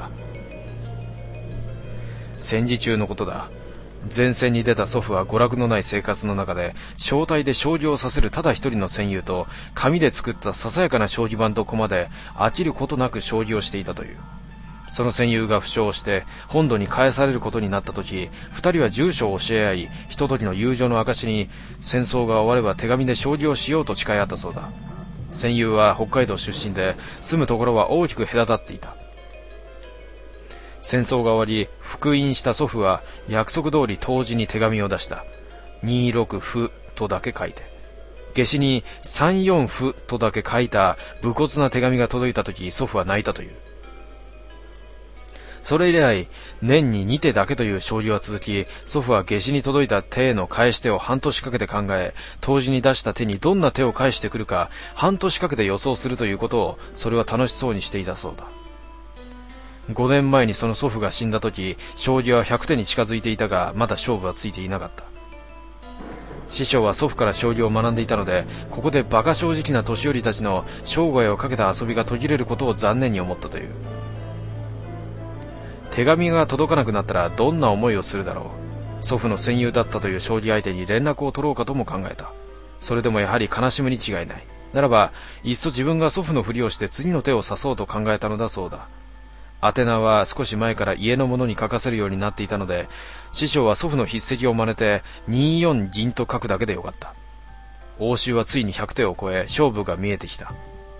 戦時中のことだ。前線に出た祖父は娯楽のない生活の中で、正体で将棋をさせるただ一人の戦友と、紙で作ったささやかな将棋盤と駒で飽きることなく将棋をしていたという。その戦友が負傷して本土に返されることになった時、二人は住所を教え合い、ひとときの友情の証に戦争が終われば手紙で将棋をしようと誓い合ったそうだ。戦友は北海道出身で、住むところは大きく隔たっていた。戦争が終わり、復員した祖父は約束通り冬至に手紙を出した。にろく歩とだけ書いて。夏至にさんよん歩とだけ書いた武骨な手紙が届いた時、祖父は泣いたという。それ以来、年にに手だけという将棋は続き、祖父は夏至に届いた手への返し手を半年かけて考え、冬至に出した手にどんな手を返してくるか、半年かけて予想するということを、それは楽しそうにしていたそうだ。 ごねんまえにその祖父が死んだ時、将棋はひゃくてに近づいていたが、まだ勝負はついていなかった。師匠は祖父から将棋を学んでいたので、ここで馬鹿正直な年寄りたちの生涯をかけた遊びが途切れることを残念に思ったという。手紙が届かなくなったらどんな思いをするだろう。祖父の戦友だったという将棋相手に連絡を取ろうかとも考えた。それでもやはり悲しむに違いない。ならばいっそ自分が祖父のふりをして次の手を指そうと考えたのだそうだ。宛名は少し前から家の者に書かせるようになっていたので、師匠は祖父の筆跡を真似てにじゅうよん銀と書くだけでよかった。応酬はついにひゃくてを超え、勝負が見えてきた。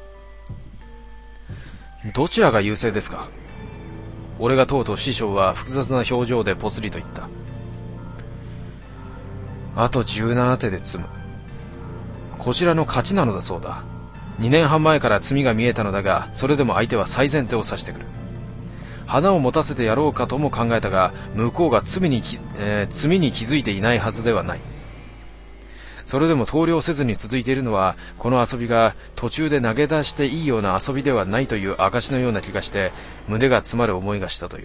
どちらが優勢ですか。俺が問うと師匠は複雑な表情でぽつりと言った。あとじゅうななてで詰む。こちらの勝ちなのだそうだ。にねんはん前から詰みが見えたのだが、それでも相手は最善手を指してくる。花を持たせてやろうかとも考えたが、向こうが罪に、えー、罪に気づいていないはずではない。それでも投了せずに続いているのは、この遊びが途中で投げ出していいような遊びではないという証のような気がして、胸が詰まる思いがしたという。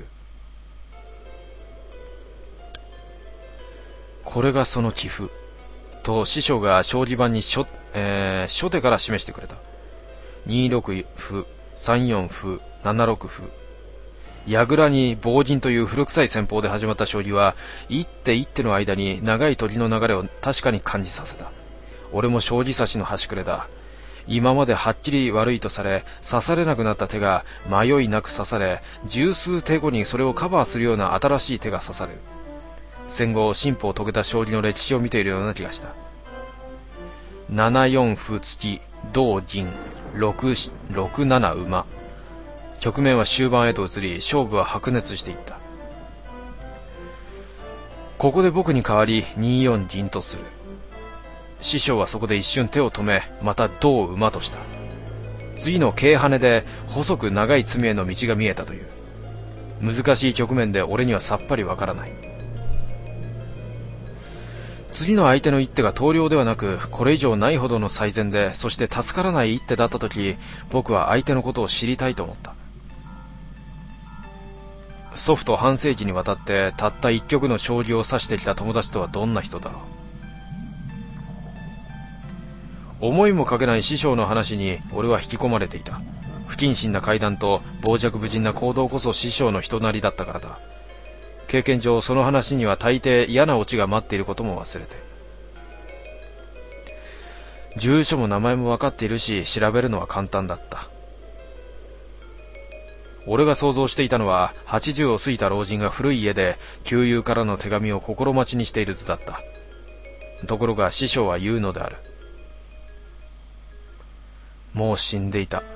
これがその棋譜と師匠が将棋盤に初、えー、初手から示してくれた。にろく歩、さんよん歩、ななろく歩。矢倉に棒銀という古臭い戦法で始まった将棋は、一手一手の間に長い時の流れを確かに感じさせた。俺も将棋指しの端くれだ。今まではっきり悪いとされ、指されなくなった手が迷いなく指され、十数手後にそれをカバーするような新しい手が指される。戦後進歩を遂げた将棋の歴史を見ているような気がした。ななよん歩突き、同銀、ろくなな馬。局面は終盤へと移り、勝負は白熱していった。ここで僕に代わりにじゅうよん銀とする。師匠はそこで一瞬手を止め、また同馬とした。次の桂跳ねで細く長い詰みへの道が見えたという。難しい局面で俺にはさっぱりわからない。次の相手の一手が投了ではなく、これ以上ないほどの最善で、そして助からない一手だったとき、僕は相手のことを知りたいと思った。祖父と半世紀にわたってたった一局の将棋を指してきた友達とはどんな人だろう。思いもかけない師匠の話に俺は引き込まれていた。不謹慎な階段と傍若無人な行動こそ師匠の人なりだったからだ。経験上その話には大抵嫌なオチが待っていることも忘れて。住所も名前も分かっているし、調べるのは簡単だった。俺が想像していたのは、はちじゅうを過ぎた老人が古い家で旧友からの手紙を心待ちにしている図だった。ところが師匠は言うのである。もう死んでいた。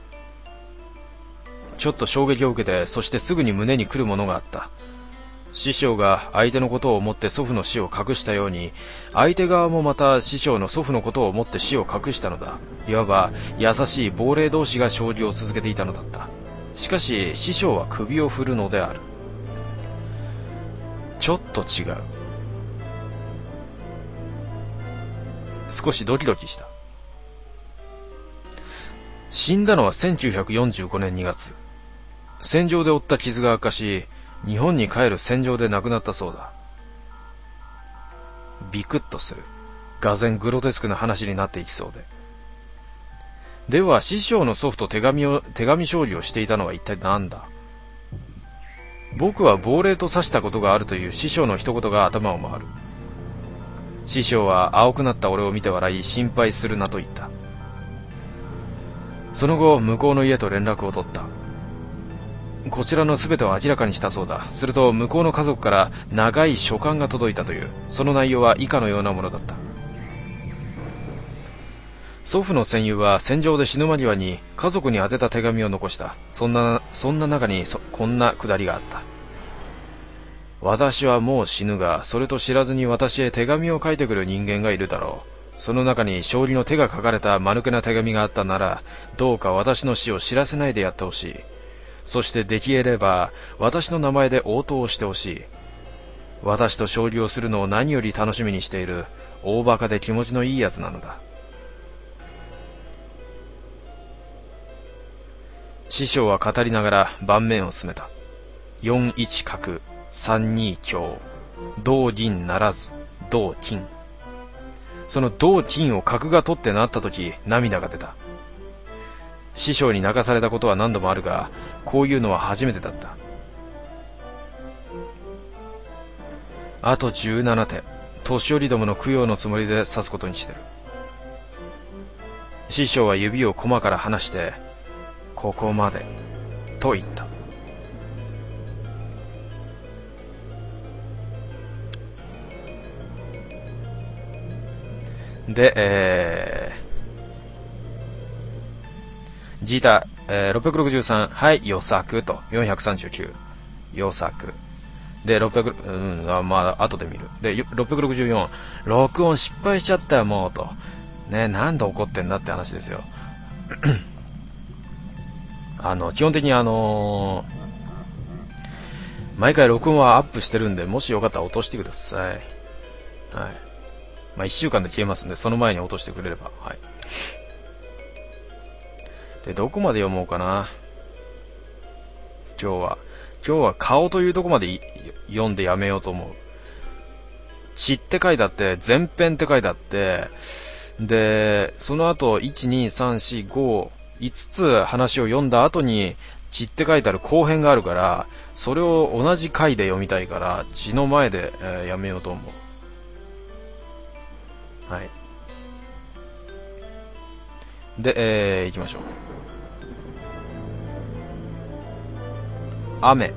ちょっと衝撃を受けて、そしてすぐに胸に来るものがあった。師匠が相手のことを思って祖父の死を隠したように、相手側もまた師匠の祖父のことを思って死を隠したのだ。いわば優しい亡霊同士が将棋を続けていたのだった。しかし師匠は首を振るのである。ちょっと違う。少しドキドキした。死んだのはせんきゅうひゃくよんじゅうごねんにがつ。戦場で負った傷が悪化し、日本に帰る戦場で亡くなったそうだ。ビクッとする。がぜんグロテスクな話になっていきそうで。では師匠の祖父と手紙を手紙将棋をしていたのは一体何だ。僕は亡霊と指したことがあるという師匠の一言が頭を回る。師匠は青くなった俺を見て笑い、心配するなと言った。その後向こうの家と連絡を取った。こちらの全てを明らかにしたそうだ。すると向こうの家族から長い書簡が届いたという。その内容は以下のようなものだった。祖父の戦友は戦場で死ぬ間際に家族に宛てた手紙を残した。そんなそんな中にそこんなくだりがあった。私はもう死ぬが、それと知らずに私へ手紙を書いてくる人間がいるだろう。その中に将棋の手が書かれた間抜けな手紙があったなら、どうか私の死を知らせないでやってほしい。そしてできれば私の名前で応答をしてほしい。私と将棋をするのを何より楽しみにしている大バカで気持ちのいいやつなのだ。 師匠は語りながら盤面を進めた。よんいち角、さんに香、同銀ならず、同金。その同金を角が取ってなった時、涙が出た。師匠に泣かされたことは何度もあるが、こういうのは初めてだった。あとじゅうなな手、年寄りどもの供養のつもりで指すことにしてる。師匠は指を駒から離して、ここまで、と言った。で、えー、ジータ、えー、ろっぴゃくろくじゅうさん、はい、予作と、よんひゃくさんじゅうきゅう、予作。で、ろっぴゃく、うん、あまあ、後で見る。で、ろっぴゃくろくじゅうよん、録音失敗しちゃったよ、もう、と。ね、なんで怒ってんだって話ですよ。あの、基本的にあのー、毎回録音はアップしてるんで、もしよかったら落としてください。はい。まあ、一週間で消えますんで、その前に落としてくれれば。はい。で、どこまで読もうかな。今日は。今日は顔というとこまで読んでやめようと思う。血って書いてあって、前編って書いてあって、で、その後、いち、に、さん、よん、ご、いつつ話を読んだ後に、血って書いてある後編があるから、それを同じ回で読みたいから、血の前で、えー、やめようと思う。はい。で、えー、行きましょう。雨。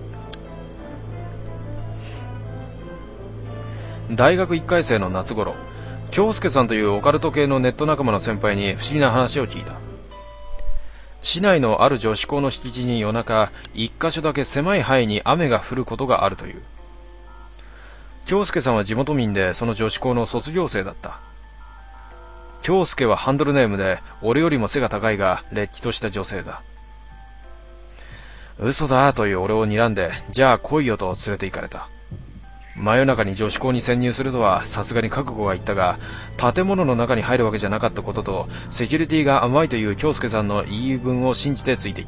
大学いっかい生の夏頃、京介さんというオカルト系のネット仲間の先輩に不思議な話を聞いた。市内のある女子校の敷地に夜中、一箇所だけ狭い範囲に雨が降ることがあるという。京介さんは地元民で、その女子校の卒業生だった。京介はハンドルネームで、俺よりも背が高いが、れっきとした女性だ。嘘だという俺を睨んで、じゃあ来いよと連れて行かれた。真夜中に女子校に潜入するとはさすがに覚悟がいったが、建物の中に入るわけじゃなかったことと、セキュリティが甘いという京介さんの言い分を信じてついていった。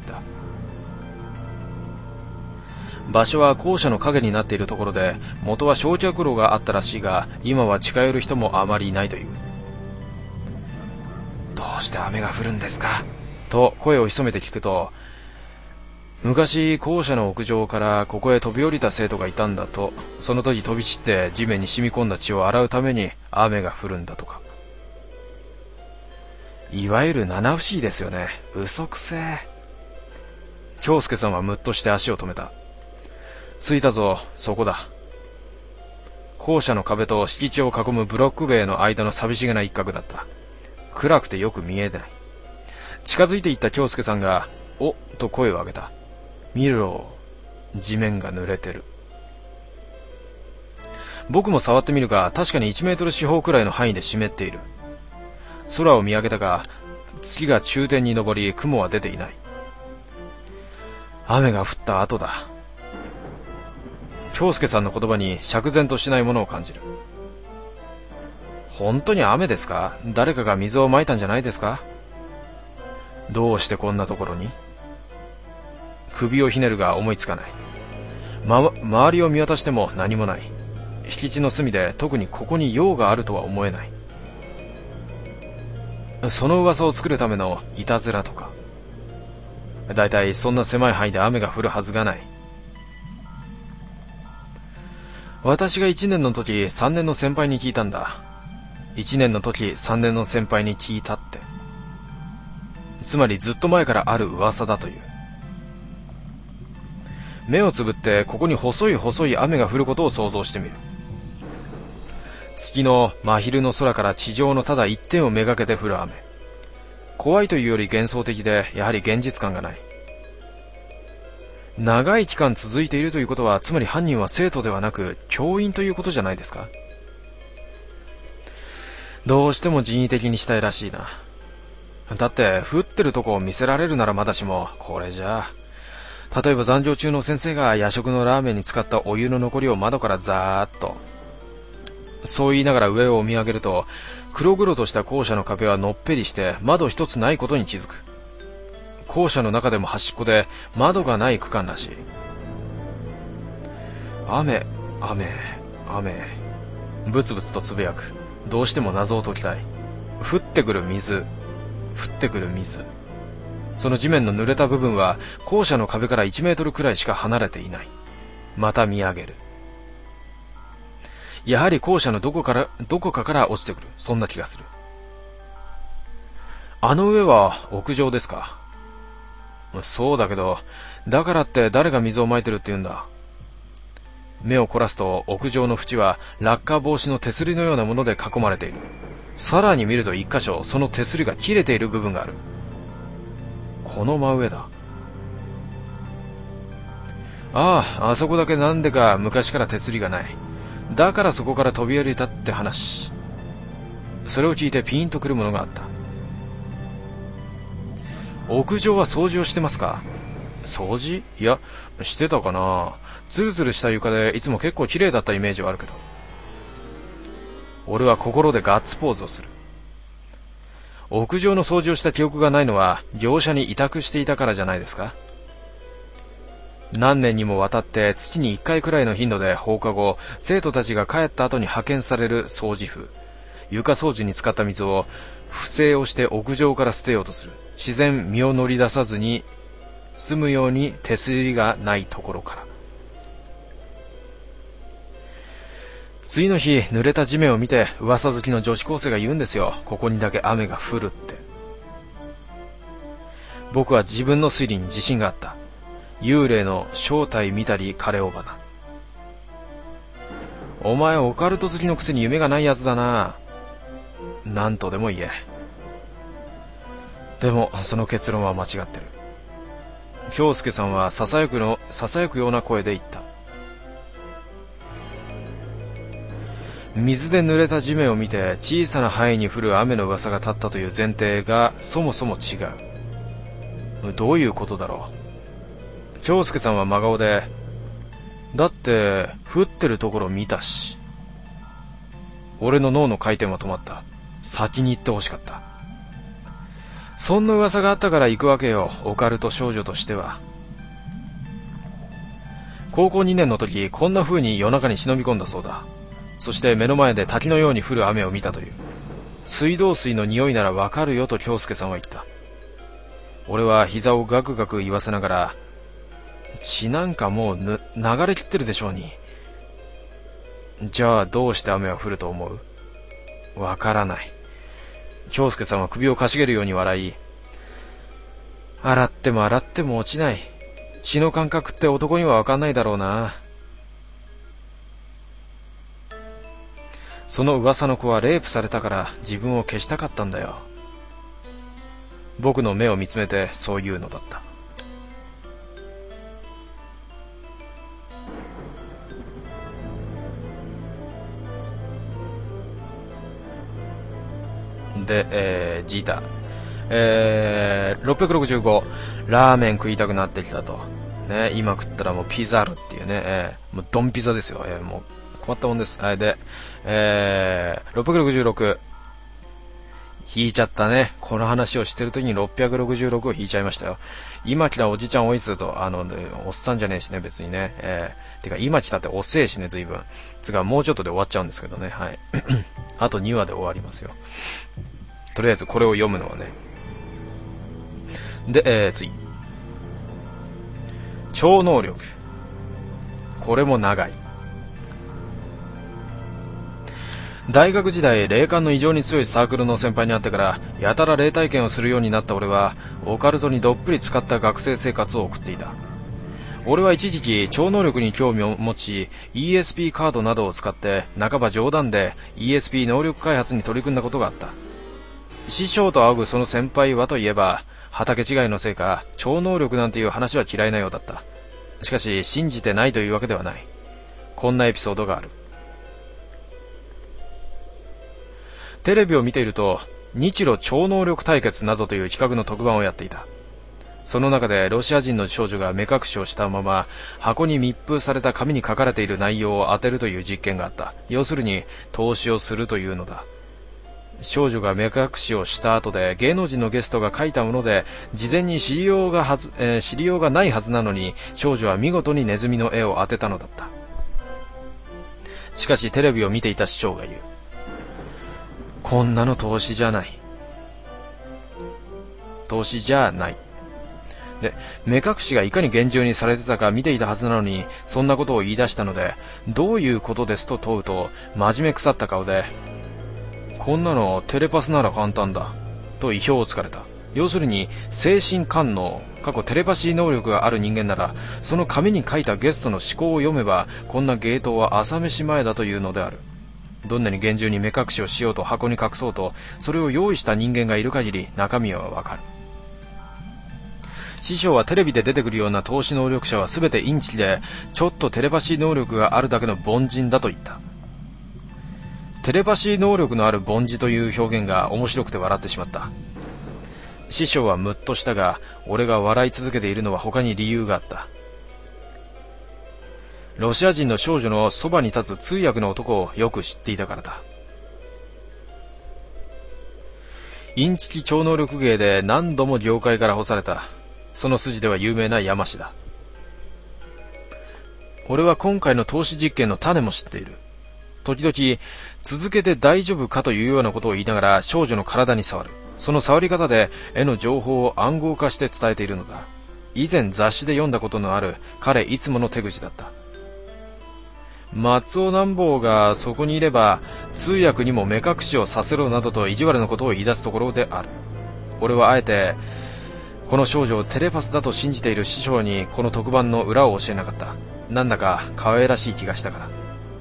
場所は校舎の陰になっているところで、元は焼却炉があったらしいが、今は近寄る人もあまりいないという。どうして雨が降るんですかと声を潜めて聞くと、昔校舎の屋上からここへ飛び降りた生徒がいたんだと、その時飛び散って地面に染み込んだ血を洗うために雨が降るんだとか。いわゆる七不思議ですよね。嘘くせえ。京介さんはムッとして足を止めた。着いたぞ、そこだ。校舎の壁と敷地を囲むブロック塀の間の寂しげな一角だった。暗くてよく見えない。近づいていった京介さんが、おっと声を上げた。見ろ、地面が濡れてる。僕も触ってみるが、確かにいちメートル四方くらいの範囲で湿っている。空を見上げたが、月が中天に昇り、雲は出ていない。雨が降った後だ。京介さんの言葉に釈然としないものを感じる。本当に雨ですか？誰かが水をまいたんじゃないですか？どうしてこんなところに？首をひねるが思いつかない。ま、周りを見渡しても何もない。敷地の隅で特にここに用があるとは思えない。その噂を作るためのいたずらとか。だいたいそんな狭い範囲で雨が降るはずがない。私がいちねんの時さんねんの先輩に聞いたんだ。いちねんの時さんねんの先輩に聞いたって。つまりずっと前からある噂だという。目をつぶってここに細い細い雨が降ることを想像してみる。月の真昼の空から地上のただ一点をめがけて降る雨。怖いというより幻想的で、やはり現実感がない。長い期間続いているということは、つまり犯人は生徒ではなく教員ということじゃないですか。どうしても人為的にしたいらしいな。だって降ってるとこを見せられるならまだしも、これじゃあ例えば残業中の先生が夜食のラーメンに使ったお湯の残りを窓からザーッと。そう言いながら上を見上げると、黒々とした校舎の壁はのっぺりして窓一つないことに気づく。 校舎の中でも端っこで窓がない区間らしい。雨、雨、雨。ブツブツとつぶやく。どうしても謎を解きたい。降ってくる水。降ってくる水。その地面の濡れた部分は校舎の壁からいちメートルくらいしか離れていない。また見上げる。やはり校舎のどこから、どこかから落ちてくる。そんな気がする。あの上は屋上ですか。そうだけど、だからって誰が水をまいてるって言うんだ。目を凝らすと屋上の縁は落下防止の手すりのようなもので囲まれている。さらに見ると一箇所その手すりが切れている部分がある。この真上だ。ああ、あそこだけなんでか昔から手すりがない。だからそこから飛び降りたって話。それを聞いてピンとくるものがあった。屋上は掃除をしてますか。掃除？いや、してたかな。ツルツルした床でいつも結構綺麗だったイメージはあるけど。俺は心でガッツポーズをする。屋上の掃除をした記憶がないのは業者に委託していたからじゃないですか。何年にもわたって月にいっかいくらいの頻度で放課後、生徒たちが帰った後に派遣される掃除婦。床掃除に使った水を不正をして屋上から捨てようとする。自然身を乗り出さずに済むように手すりがないところから。次の日、濡れた地面を見て噂好きの女子高生が言うんですよ。ここにだけ雨が降るって。僕は自分の推理に自信があった。幽霊の正体見たり枯れ尾花。お前オカルト好きのくせに夢がないやつだな。なんとでも言え。でもその結論は間違ってる。京介さんはささやくのささやくような声で言った。水で濡れた地面を見て小さな範囲に降る雨の噂が立ったという前提がそもそも違う。どういうことだろう。京介さんは真顔で、だって降ってるところ見たし。俺の脳の回転は止まった。先に行ってほしかった。そんな噂があったから行くわけよ、オカルト少女としては。高校にねんの時、こんな風に夜中に忍び込んだそうだ。そして目の前で滝のように降る雨を見たという。水道水の匂いならわかるよと京介さんは言った。俺は膝をガクガク言わせながら、血なんかもうぬ流れきってるでしょうに。じゃあどうして雨は降ると思う？わからない。京介さんは首をかしげるように笑い、洗っても洗っても落ちない。血の感覚って男にはわかんないだろうな。その噂の子はレイプされたから自分を消したかったんだよ。僕の目を見つめてそう言うのだった。で、えー、ジータ、えー、ろっぴゃくろくじゅうご、ラーメン食いたくなってきたと。ね、今食ったらもうピザールっていうね、えー、もうドンピザですよ。えー、もう困ったもんです。はい、で、えー、ろっぴゃくろくじゅうろく、引いちゃったね。この話をしてる時にろっぴゃくろくじゅうろくを引いちゃいましたよ。今来たおじちゃんおいつと、あの、おっさんじゃねえしね、別にね。えー、てか今来たっておせえしね、随分。つかもうちょっとで終わっちゃうんですけどね。はい。あとにわで終わりますよ。とりあえずこれを読むのはね。で、えー、次。超能力。これも長い。大学時代、霊感の異常に強いサークルの先輩に会ってから、やたら霊体験をするようになった俺は、オカルトにどっぷり使った学生生活を送っていた。俺は一時期、超能力に興味を持ち、イーエスピー カードなどを使って、半ば冗談で イーエスピー 能力開発に取り組んだことがあった。師匠と仰ぐその先輩はといえば、畑違いのせいか、超能力なんていう話は嫌いなようだった。しかし、信じてないというわけではない。こんなエピソードがある。テレビを見ていると、日露超能力対決などという企画の特番をやっていた。その中でロシア人の少女が目隠しをしたまま、箱に密封された紙に書かれている内容を当てるという実験があった。要するに、投資をするというのだ。 少女が目隠しをした後で芸能人のゲストが書いたもので、事前に知りようがはず、えー、知りようがないはずなのに、少女は見事にネズミの絵を当てたのだった。しかしテレビを見ていた師匠が言う。こんなの投資じゃない。投資じゃない。で、目隠しがいかに厳重にされてたか見ていたはずなのに、そんなことを言い出したので、どういうことですと問うと、真面目腐った顔で、こんなのテレパスなら簡単だと意表をつかれた。要するに精神官能、過去テレパシー能力がある人間なら、その紙に書いたゲストの思考を読めば、こんな芸当は朝飯前だというのである。どんなに厳重に目隠しをしようと箱に隠そうと、それを用意した人間がいる限り中身はわかる。師匠はテレビで出てくるような透視能力者は全てインチキで、ちょっとテレパシー能力があるだけの凡人だと言った。テレパシー能力のある凡人という表現が面白くて笑ってしまった。師匠はムッとしたが、俺が笑い続けているのは他に理由があった。ロシア人の少女のそばに立つ通訳の男をよく知っていたからだ。インチキ超能力芸で何度も業界から干された。その筋では有名な山師だ。俺は今回の投資実験の種も知っている。時々続けて大丈夫かというようなことを言いながら少女の体に触る。その触り方で絵の情報を暗号化して伝えているのだ。以前雑誌で読んだことのある彼いつもの手口だった。松尾南坊がそこにいれば通訳にも目隠しをさせろなどと意地悪なことを言い出すところである。俺はあえてこの少女をテレパスだと信じている師匠にこの特番の裏を教えなかった。なんだか可愛らしい気がしたから。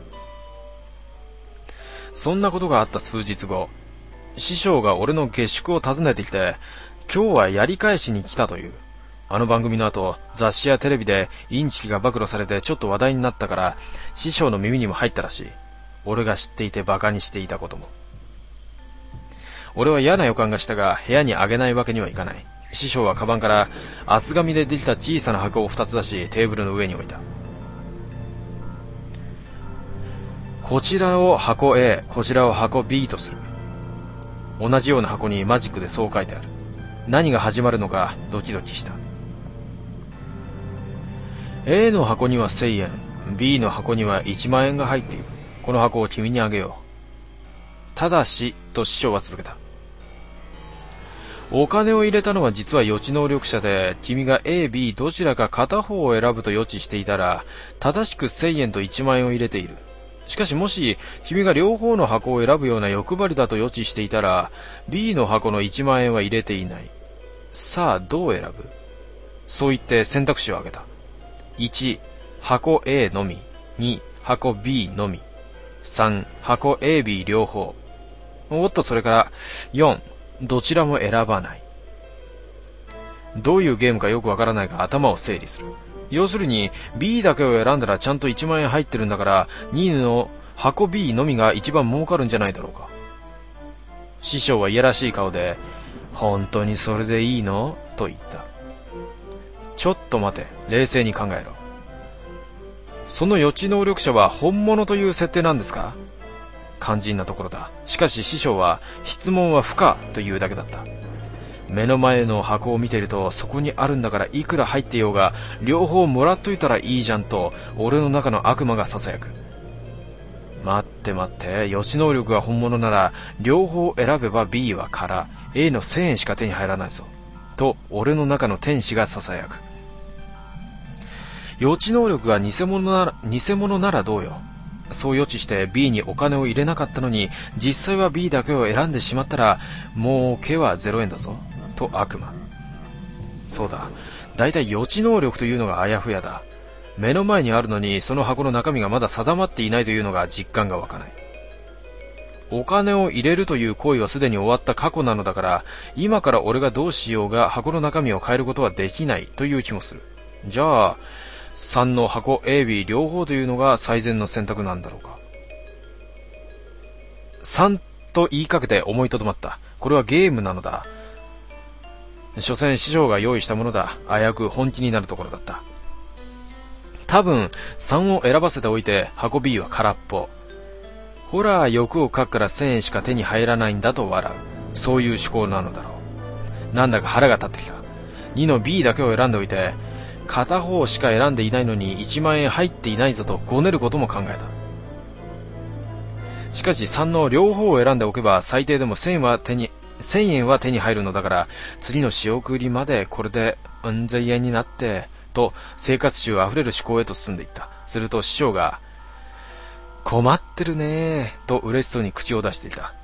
そんなことがあった数日後、師匠が俺の下宿を訪ねてきて、今日はやり返しに来たという。あの番組の後、雑誌やテレビでインチキが暴露されてちょっと話題になったから、師匠の耳にも入ったらしい。俺が知っていてバカにしていたことも。俺は嫌な予感がしたが、部屋にあげないわけにはいかない。師匠はカバンから厚紙でできた小さな箱を二つ出し、テーブルの上に置いた。こちらを箱 A、こちらを箱 B とする。同じような箱にマジックでそう書いてある。何が始まるのかドキドキした。A の箱にはせんえん、B の箱にはいちまんえんが入っている。この箱を君にあげよう。ただし、と師匠は続けた。お金を入れたのは実は予知能力者で、君が A、B どちらか片方を選ぶと予知していたら、正しくせんえんといちまんえんを入れている。しかしもし君が両方の箱を選ぶような欲張りだと予知していたら B の箱のいちまんえんは入れていない。さあどう選ぶ？そう言って選択肢を挙げた。いち、箱 A のみ。に、箱 B のみ。さん、箱 エービー 両方。おっとそれからよん、どちらも選ばない。どういうゲームかよくわからないが頭を整理する。要するに B だけを選んだらちゃんといちまんえん入ってるんだから、にの箱 B のみが一番儲かるんじゃないだろうか。師匠はいやらしい顔で、本当にそれでいいの？と言った。ちょっと待て、冷静に考えろ。その予知能力者は本物という設定なんですか？肝心なところだ。しかし師匠は質問は不可というだけだった。目の前の箱を見ていると、そこにあるんだからいくら入っていようが両方もらっといたらいいじゃんと俺の中の悪魔がささやく。待って待って、予知能力が本物なら両方選べば B は空、 A のせんえんしか手に入らないぞと俺の中の天使がささやく。予知能力が偽物なら、偽物ならどうよ。そう予知して B にお金を入れなかったのに実際は B だけを選んでしまったら儲けはゼロえんだぞと悪魔。そうだ、だいたい予知能力というのがあやふやだ。目の前にあるのにその箱の中身がまだ定まっていないというのが実感が湧かない。お金を入れるという行為はすでに終わった過去なのだから、今から俺がどうしようが箱の中身を変えることはできないという気もする。じゃあさんの箱 エービー 両方というのが最善の選択なんだろうか。さんと言いかけて思いとどまった。これはゲームなのだ。所詮師匠が用意したものだ。危うく本気になるところだった。多分さんを選ばせておいて箱 B は空っぽ。 ほら欲をかくからせんえんしか手に入らないんだと笑う。そういう思考なのだろう。なんだか腹が立ってきた。にの ビー だけを選んでおいて、片方しか選んでいないのにいちまんえん入っていないぞとごねることも考えた。しかしさんの両方を選んでおけば最低でもせんえんは手にせんえんは手に入るのだから、次の仕送りまでこれでうん千円になってと生活臭あふれる思考へと進んでいった。すると師匠が困ってるねと嬉しそうに口を出していた。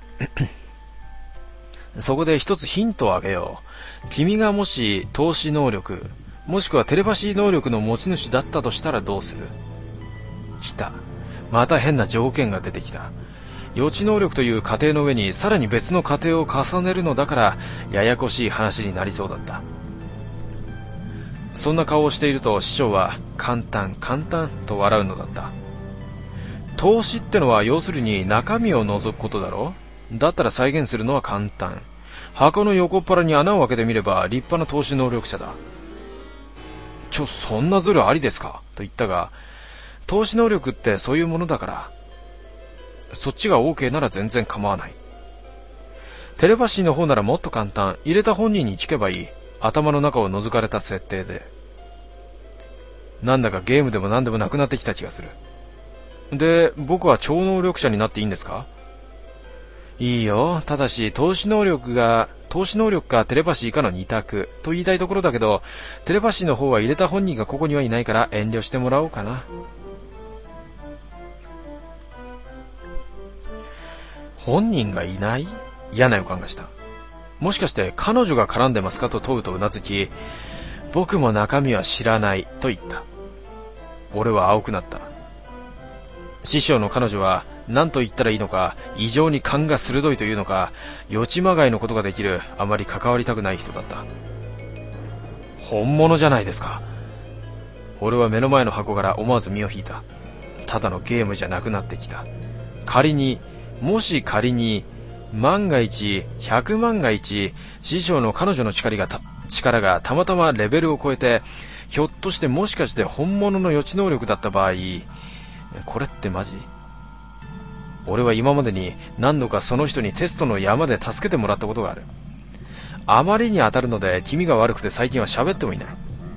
そこで一つヒントをあげよう。君がもし透視能力もしくはテレパシー能力の持ち主だったとしたらどうする？来た。また変な条件が出てきた。予知能力という過程の上にさらに別の過程を重ねるのだからややこしい話になりそうだった。そんな顔をしていると師匠は簡単簡単と笑うのだった。透視ってのは要するに中身を覗くことだろ。だったら再現するのは簡単。箱の横っ腹に穴を開けてみれば立派な透視能力者だ。ちょ、そんなズルありですかと言ったが、透視能力ってそういうものだから、そっちが OK なら全然構わない。テレパシーの方ならもっと簡単。入れた本人に聞けばいい。頭の中を覗かれた設定で。なんだかゲームでも何でもなくなってきた気がする。で、僕は超能力者になっていいんですか？いいよ。ただし、透視能力が、透視能力かテレパシーかの二択と言いたいところだけど、テレパシーの方は入れた本人がここにはいないから遠慮してもらおうかな。本人がいない？嫌な予感がした。もしかして彼女が絡んでますかと問うとうなずき、僕も中身は知らないと言った。俺は青くなった。師匠の彼女は何と言ったらいいのか、異常に勘が鋭いというのか、予知まがいのことができる、あまり関わりたくない人だった。本物じゃないですか。俺は目の前の箱から思わず身を引いた。ただのゲームじゃなくなってきた。仮にもし仮に万が一百万が一師匠の彼女の力が た, 力がたまたまレベルを超えて、ひょっとしてもしかして本物の予知能力だった場合、これってマジ？俺は今までに何度かその人にテストの山で助けてもらったことがある。あまりに当たるので気味が悪くて最近は喋ってもいない。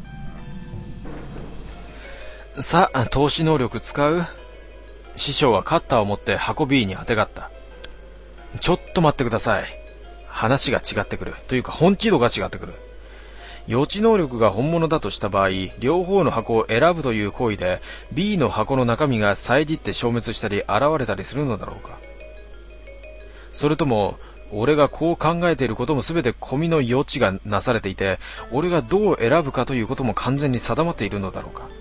さあ、透視能力使う？師匠はカッターを持って箱 ビー にあてがった。ちょっと待ってください。話が違ってくる。というか本気度が違ってくる。予知能力が本物だとした場合、両方の箱を選ぶという行為で ビー の箱の中身が遮って消滅したり現れたりするのだろうか。それとも俺がこう考えていることも全て込みの予知がなされていて、俺がどう選ぶかということも完全に定まっているのだろうか。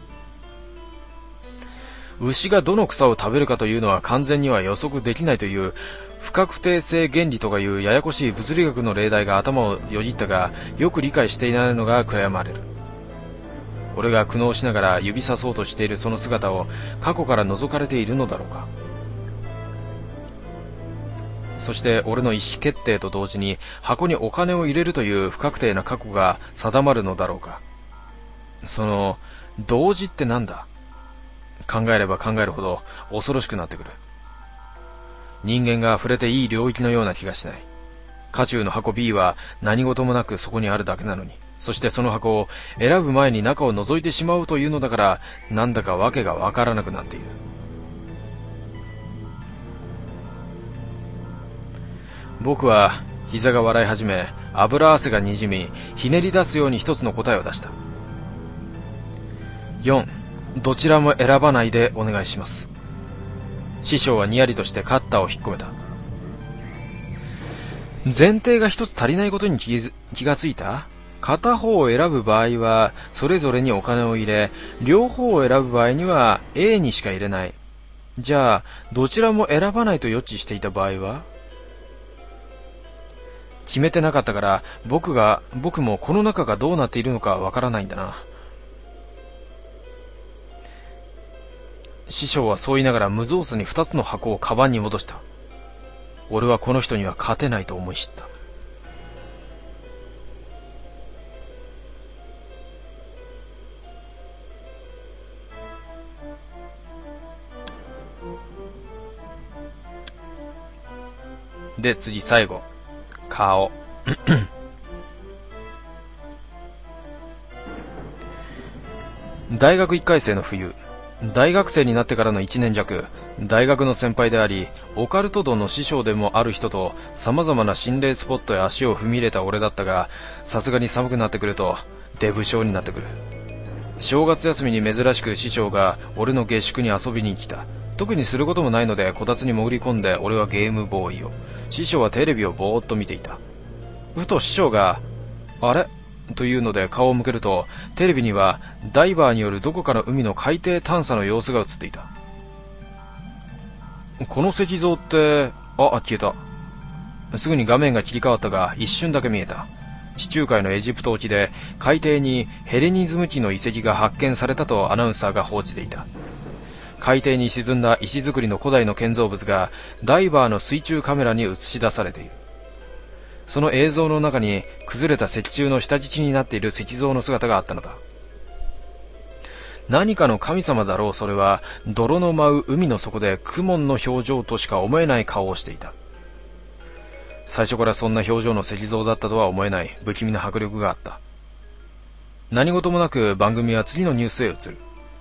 牛がどの草を食べるかというのは完全には予測できないという不確定性原理とかいうややこしい物理学の例題が頭をよぎったが、よく理解していないのが悔やまれる。俺が苦悩しながら指さそうとしているその姿を過去から覗かれているのだろうか。そして俺の意思決定と同時に箱にお金を入れるという不確定な過去が定まるのだろうか。その同時ってなんだ。考えれば考えるほど恐ろしくなってくる。人間が触れていい領域のような気がしない。渦中の箱 ビー は何事もなくそこにあるだけなのに、そしてその箱を選ぶ前に中を覗いてしまうというのだから、なんだかわけがわからなくなっている。僕は膝が笑い始め、油汗がにじみ、ひねり出すように一つの答えを出した。よん、どちらも選ばないでお願いします。師匠はにやりとしてカッターを引っ込めた。前提が一つ足りないことに 気, 気がついた。片方を選ぶ場合はそれぞれにお金を入れ、両方を選ぶ場合には A にしか入れない。じゃあどちらも選ばないと予知していた場合は？決めてなかったから僕が僕もこの中がどうなっているのかわからないんだな。師匠はそう言いながら無造作に二つの箱をカバンに戻した。俺はこの人には勝てないと思い知った。 で、次最後。顔。大学いっかい生の冬。大学生になってからのいちねん弱、大学の先輩であり、オカルト道の師匠でもある人と様々な心霊スポットへ足を踏み入れた俺だったが、さすがに寒くなってくると、デブ症になってくる。正月休みに珍しく師匠が俺の下宿に遊びに来た。特にすることもないのでこたつに潜り込んで俺はゲームボーイを、師匠はテレビをぼーっと見ていた。ふと師匠が、あれというので顔を向けると、テレビにはダイバーによるどこかの海の海底探査の様子が映っていた。この石像って、あ、消えた。すぐに画面が切り替わったが一瞬だけ見えた。地中海のエジプト沖で海底にヘレニズム紀の遺跡が発見されたとアナウンサーが報じていた。海底に沈んだ石造りの古代の建造物がダイバーの水中カメラに映し出されている。その映像の中に崩れた石柱の下敷きになっている石像の姿があったのだ。何かの神様だろう。それは泥の舞う海の底で苦悶の表情としか思えない顔をしていた。最初からそんな表情の石像だったとは思えない不気味な迫力があった。何事もなく番組は次のニュースへ移る。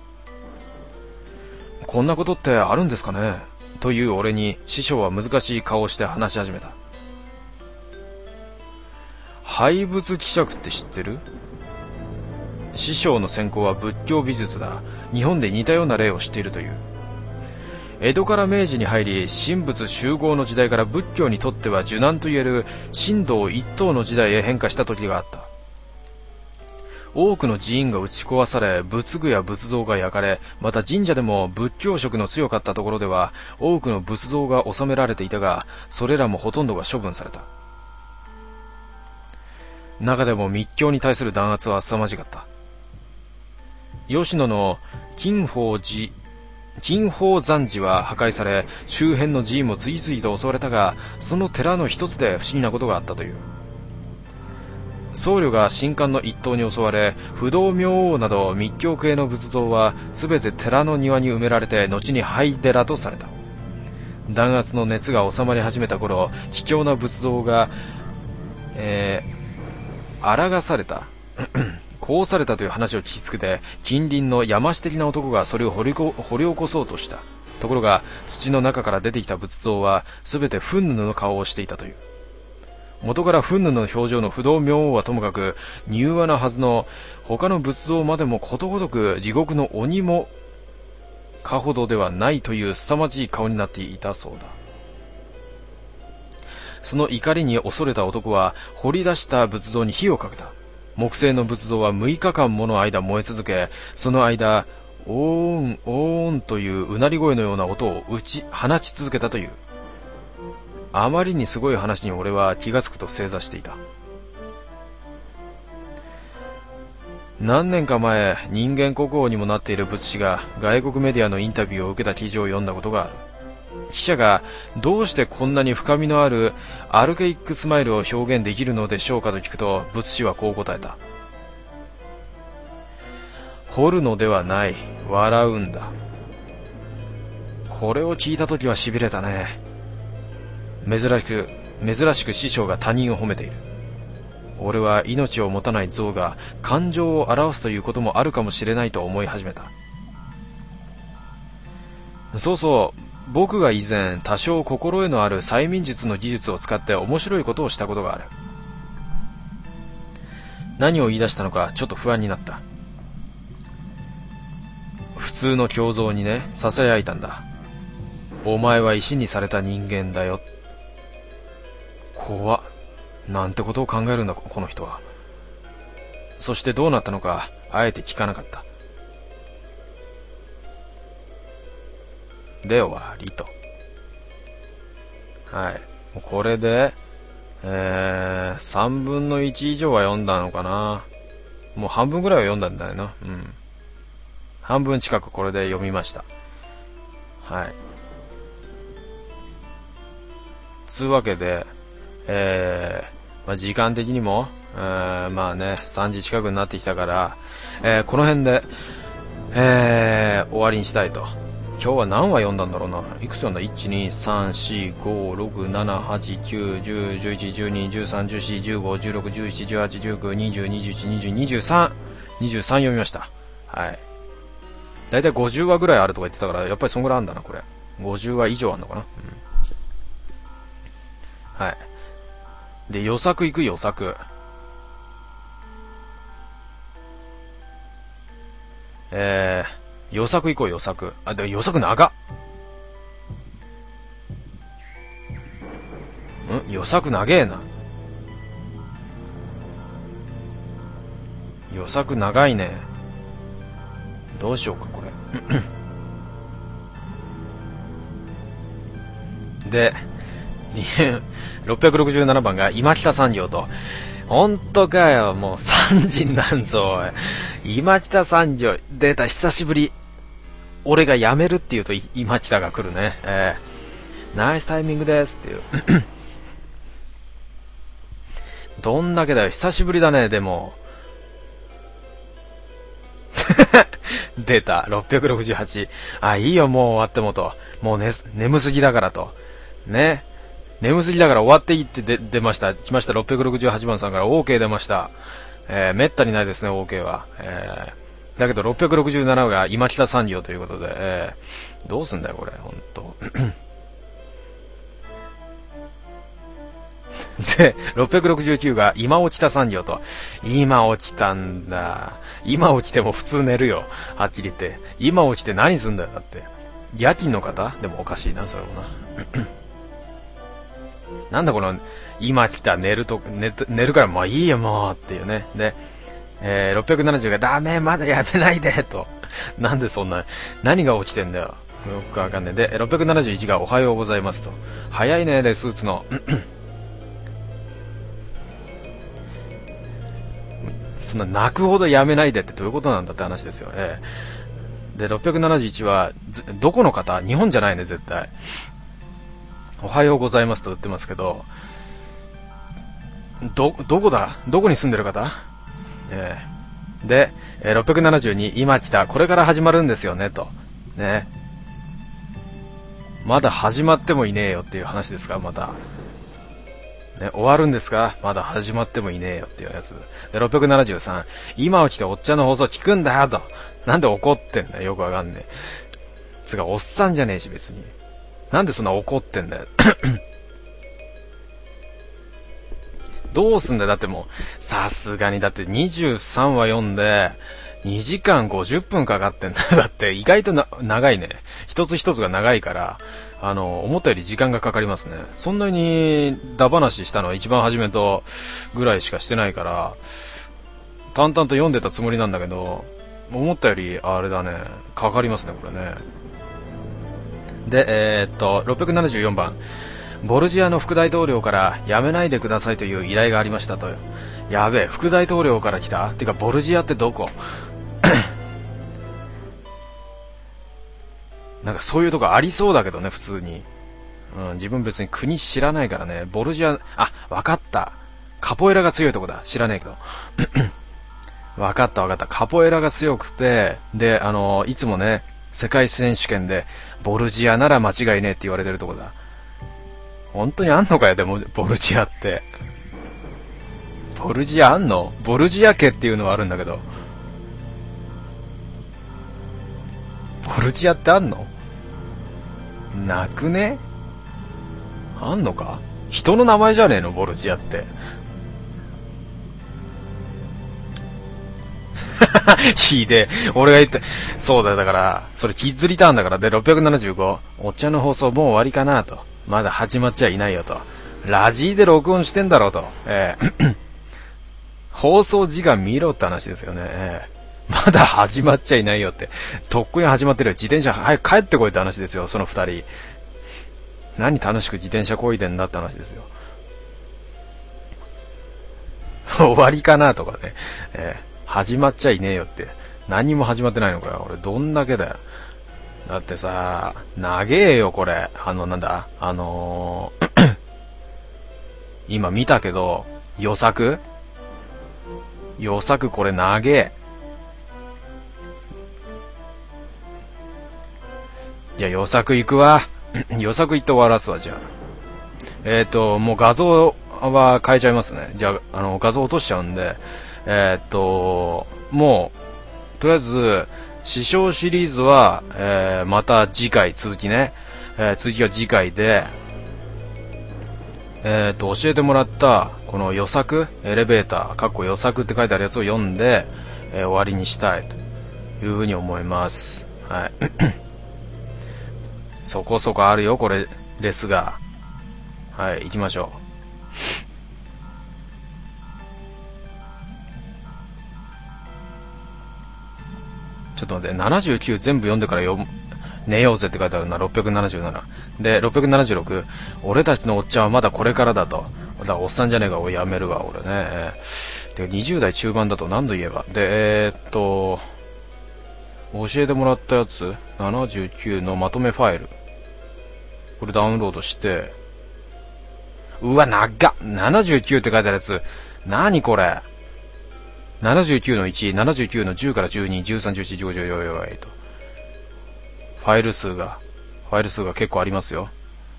こんなことってあるんですかねという俺に師匠は難しい顔をして話し始めた。廃仏希釈って知ってる？師匠の専攻は仏教美術だ。日本で似たような例を知っているという。江戸から明治に入り、神仏集合の時代から仏教にとっては受難といえる神道一統の時代へ変化した時があった。多くの寺院が打ち壊され、仏具や仏像が焼かれ、また神社でも仏教色の強かったところでは多くの仏像が収められていたが、それらもほとんどが処分された。中でも密教に対する弾圧は凄まじかった。吉野の金宝寺金宝山寺は破壊され、周辺の寺院も次々と襲われたが、その寺の一つで不思議なことがあったという。僧侶が神官の一党に襲われ、不動明王など密教系の仏像は全て寺の庭に埋められて、後に廃寺とされた。弾圧の熱が収まり始めた頃、貴重な仏像が、えー、荒がされたこうされたという話を聞きつけて、近隣の山師的な男がそれを掘りこ掘り起こそうとした。ところが土の中から出てきた仏像は全て憤怒の顔をしていたという。元から憤怒の表情の不動明王はともかく、柔和なはずの他の仏像までもことごとく地獄の鬼もかほどではないという凄まじい顔になっていたそうだ。その怒りに恐れた男は掘り出した仏像に火をかけた。木製の仏像はむいかかんもの間燃え続け、その間おーんおーんといううなり声のような音を打ち放ち続けたという。あまりにすごい話に俺は気がつくと正座していた。何年か前、人間国宝にもなっている仏師が外国メディアのインタビューを受けた記事を読んだことがある。記者がどうしてこんなに深みのあるアルケイックスマイルを表現できるのでしょうかと聞くと、仏師はこう答えた。掘るのではない、笑うんだ。これを聞いたときは痺れたね。珍しく珍しく師匠が他人を褒めている。俺は命を持たない像が感情を表すということもあるかもしれないと思い始めた。そうそう、僕が以前多少心得のある催眠術の技術を使って面白いことをしたことがある。何を言い出したのかちょっと不安になった。普通の胸像にね、囁いたんだ。お前は石にされた人間だよ。怖っ。なんてことを考えるんだこの人は。そしてどうなったのかあえて聞かなかった。で終わりと。はい。これで、えー、さんぶんのいち以上は読んだのかな。もう半分ぐらいは読んだんだよな。うん。半分近くこれで読みました。はい。つうわけで、えー、まあ、時間的にも、えー、まあね、さんじ近くになってきたから、えー、この辺で、えー、終わりにしたいと今日は何話読んだんだろうな。いくつ読んだ ?いち、に、さん、よん、ご、ろく、なな、はち、きゅう、じゅう、じゅういち、じゅうに、じゅうさん、じゅうよん、じゅうご、じゅうろく、じゅうなな、じゅうはち、じゅうきゅう、にじゅう、にじゅういち、にじゅうに、にじゅうさん、にじゅうさん読みました。はい。だいたいごじゅうわぐらいあるとか言ってたから、やっぱりそんぐらいあんだな、これ。ごじゅうわ以上あんのかな。うん、はい。で、予作行く予作。えー、予作行こう予作。あ、でも予作長っ。ん予作長えな。予作長いね。どうしようかこれ。で、ろっぴゃくろくじゅうななばんが今北産業と。ほんとかよ、もうさんじになんぞ。今北産業出た、久しぶり。俺が辞めるって言うと今北が来るね。えー、ナイスタイミングですっていう。どんだけだよ、久しぶりだね。でも出たろっぴゃくろくじゅうはち。あ、いいよもう終わってもと。もう、ね、眠すぎだからとね。眠すぎだから終わっていいって出出ました。来ました。ろっぴゃくろくじゅうはちばんさんから OK 出ました。えー、めったにないですね OK は。えー、だけどろっぴゃくろくじゅうななが今北産業ということで、えー、どうすんだよこれほんと。で、ろっぴゃくろくじゅうきゅうが今起きた産業と。今起きたんだ。今起きても普通寝るよ。はっきり言って。今起きて何すんだよだって。夜勤の方でもおかしいな、それもな。なんだこの、今来た寝ると、寝、寝るからもういいよもうっていうね。で、えー、ろっぴゃくななじゅうがダメまだやめないでと。なんでそんな、何が起きてんだよ。よくわかんねえ。で、ろっぴゃくななじゅういちがおはようございますと。早いね、レスーツの。そんな泣くほどやめないでってどういうことなんだって話ですよ。えー、で、ろっぴゃくななじゅういちは、どこの方？日本じゃないね、絶対。おはようございますと言ってますけど、ど、どこだ？どこに住んでる方？えー、で、えー、ろっぴゃくななじゅうに、今来た、これから始まるんですよね、と。ね。まだ始まってもいねえよっていう話ですか、また。ね、終わるんですか？まだ始まってもいねえよっていうやつ。で、ろっぴゃくななじゅうさん、今起きておっちゃんの放送聞くんだよ、と。なんで怒ってんだよ、よくわかんねえ。つか、おっさんじゃねえし、別に。なんでそんな怒ってんだよ。どうすんだよ。だってもう、さすがに、だってにじゅうさんわ読んで、にじかんごじゅっぷんかかってんだよ。だって意外とな長いね。一つ一つが長いから、あの、思ったより時間がかかりますね。そんなに、だ話したのは一番初めとぐらいしかしてないから、淡々と読んでたつもりなんだけど、思ったより、あれだね、かかりますね、これね。で、えー、っと、ろっぴゃくななじゅうよんばん。ボルジアの副大統領から辞めないでくださいという依頼がありましたと。やべえ、副大統領から来た？てか、ボルジアってどこ？なんかそういうとこありそうだけどね、普通に。うん、自分別に国知らないからね。ボルジア、あ、わかった。カポエラが強いとこだ。知らねえけど。わかったわかった。カポエラが強くて、で、あの、いつもね、世界選手権で、ボルジアなら間違いねえって言われてるとこだ。本当にあんのかよ、でも、ボルジアって。ボルジアあんの？ボルジア家っていうのはあるんだけど。ボルジアってあんの？なくね？あんのか？人の名前じゃねえの、ボルジアって。ひでえ。俺が言った。そうだよ、だから、それキッズリターンだから。で、ろっぴゃくななじゅうご。おっちゃんの放送もう終わりかなと。まだ始まっちゃいないよと。ラジーで録音してんだろうと。えー、放送時間見ろって話ですよね。えー、まだ始まっちゃいないよって。とっくに始まってるよ。自転車早く帰ってこいって話ですよ、その二人。何楽しく自転車こいでんだって話ですよ。終わりかなとかね。えー始まっちゃいねえよって。何も始まってないのかよ。俺どんだけだよ。だってさ、長えよこれ。あのなんだあのー、今見たけど、予作予作これ長え。 じゃあ予作行くわ。予作行って終わらすわ、じゃあ。えっと、もう画像は変えちゃいますね。じゃあ、あの、画像落としちゃうんで、えっと、もう、とりあえず、師匠シリーズは、えー、また次回、続きね。えー、続きは次回で、えっと、教えてもらった、この予作、エレベーター、かっこ予作って書いてあるやつを読んで、えー、終わりにしたいというふうに思います。はい。そこそこあるよ、これ、レスが。はい、行きましょう。ちょっと待って、ななじゅうきゅう全部読んでから読む、寝ようぜって書いてあるな、ろっぴゃくななじゅうなな。で、ろっぴゃくななじゅうろく、俺たちのおっちゃんはまだこれからだと。だからおっさんじゃねえか、おいやめるわ、俺ね。で、にじゅう代中盤だと何度言えば。で、えー、っと、教えてもらったやつ、ななじゅうきゅうのまとめファイル。これダウンロードして、うわ、長っ !ななじゅうきゅうって書いてあるやつ、何これななじゅうきゅうのいち、ななじゅうきゅうのじゅうからじゅうに、じゅうさん、じゅうよん、じゅうご、じゅうよん、じゅうごと。ファイル数が、ファイル数が結構ありますよ。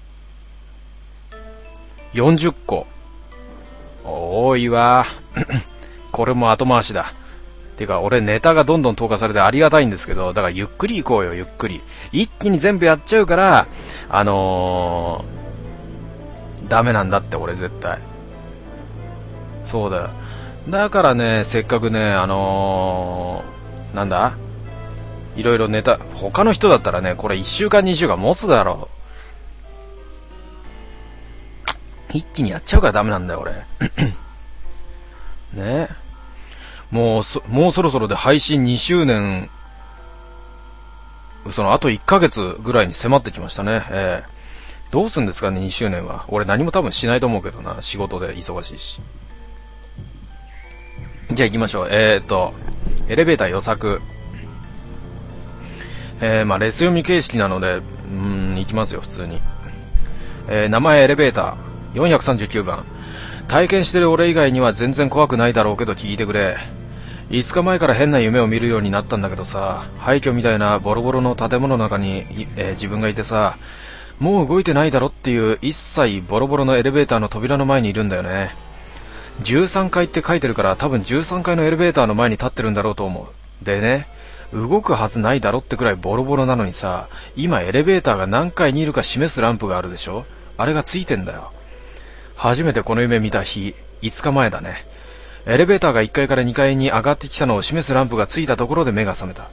よんじゅっこ。多いわ。これも後回しだ。てか、俺ネタがどんどん投下されてありがたいんですけど、だからゆっくり行こうよ、ゆっくり。一気に全部やっちゃうから、あのー、ダメなんだって、俺絶対。そうだよ。だからね、せっかくね、あのー、なんだいろいろネタ、他の人だったらね、これいっしゅうかんにしゅうかん持つだろう。一気にやっちゃうからダメなんだよ、俺。ね。もうそ、もうそろそろで配信にしゅうねん、そのあといっかげつぐらいに迫ってきましたね。えー、どうすんですかね、にしゅうねんは。俺何も多分しないと思うけどな、仕事で忙しいし。じゃあ行きましょう。えーと、エレベーター予作。えー、まあレス読み形式なので、うーん、行きますよ、普通に。えー、名前エレベーター、よんひゃくさんじゅうきゅうばん。体験してる俺以外には全然怖くないだろうけど聞いてくれ。いつかまえから変な夢を見るようになったんだけどさ、廃墟みたいなボロボロの建物の中に、えー、自分がいてさ、もう動いてないだろっていう一切ボロボロのエレベーターの扉の前にいるんだよね。じゅうさんかいって書いてるから多分じゅうさんかいのエレベーターの前に立ってるんだろうと思う。でね、動くはずないだろってくらいボロボロなのにさ、今エレベーターが何階にいるか示すランプがあるでしょ。あれがついてんだよ。初めてこの夢見た日、いつかまえだね。エレベーターがいっかいからにかいに上がってきたのを示すランプがついたところで目が覚めた。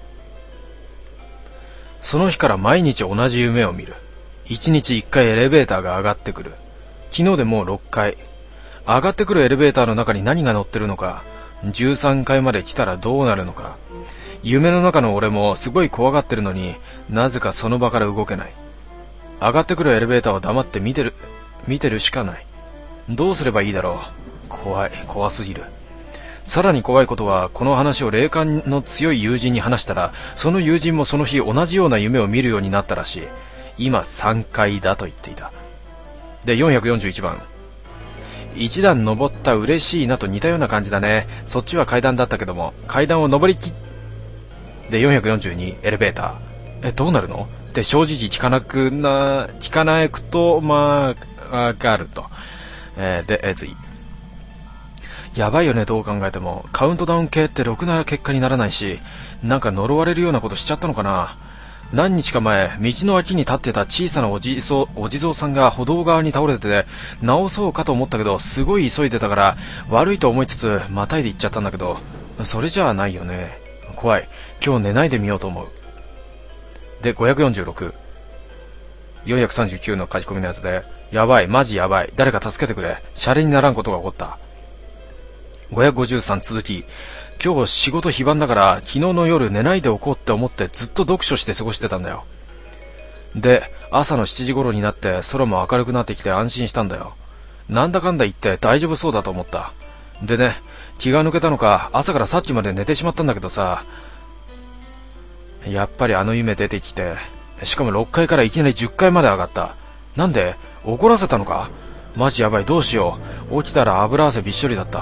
その日から毎日同じ夢を見る。いちにちいっかいエレベーターが上がってくる。昨日でもうろっかい。上がってくるエレベーターの中に何が乗ってるのか、じゅうさんかいまで来たらどうなるのか。夢の中の俺もすごい怖がってるのになぜかその場から動けない。上がってくるエレベーターを黙って見てる見てるしかない。どうすればいいだろう。怖い、怖すぎる。さらに怖いことは、この話を霊感の強い友人に話したら、その友人もその日同じような夢を見るようになったらしい。今さんかいだと言っていた。で、よんひゃくよんじゅういちばん。一段登った嬉しいなと似たような感じだね。そっちは階段だったけども、階段を登りきっで、よんひゃくよんじゅうに、エレベーター。え、どうなるのって正直聞かなくな、聞かなくと、まあ、わかると。えー、で、えー、次。やばいよね、どう考えても。カウントダウン系ってろくな結果にならないし、なんか呪われるようなことしちゃったのかな。何日か前、道の脇に立ってた小さなおじそお地蔵さんが歩道側に倒れてて、直そうかと思ったけど、すごい急いでたから、悪いと思いつつ、またいで行っちゃったんだけど、それじゃあないよね。怖い。今日寝ないでみようと思う。で、ごひゃくよんじゅうろく。よんひゃくさんじゅうきゅうの書き込みのやつで、やばい、マジやばい。誰か助けてくれ。シャレにならんことが起こった。ごひゃくごじゅうさん続き。今日仕事非番だから昨日の夜寝ないでおこうって思ってずっと読書して過ごしてたんだよ。で、朝のしちじ頃になって空も明るくなってきて安心したんだよ。なんだかんだ言って大丈夫そうだと思った。でね、気が抜けたのか朝からさっきまで寝てしまったんだけどさ、やっぱりあの夢出てきて、しかもろっかいからいきなりじゅっかいまで上がった。なんで？怒らせたのか？マジやばい、どうしよう。起きたら油汗びっしょりだった。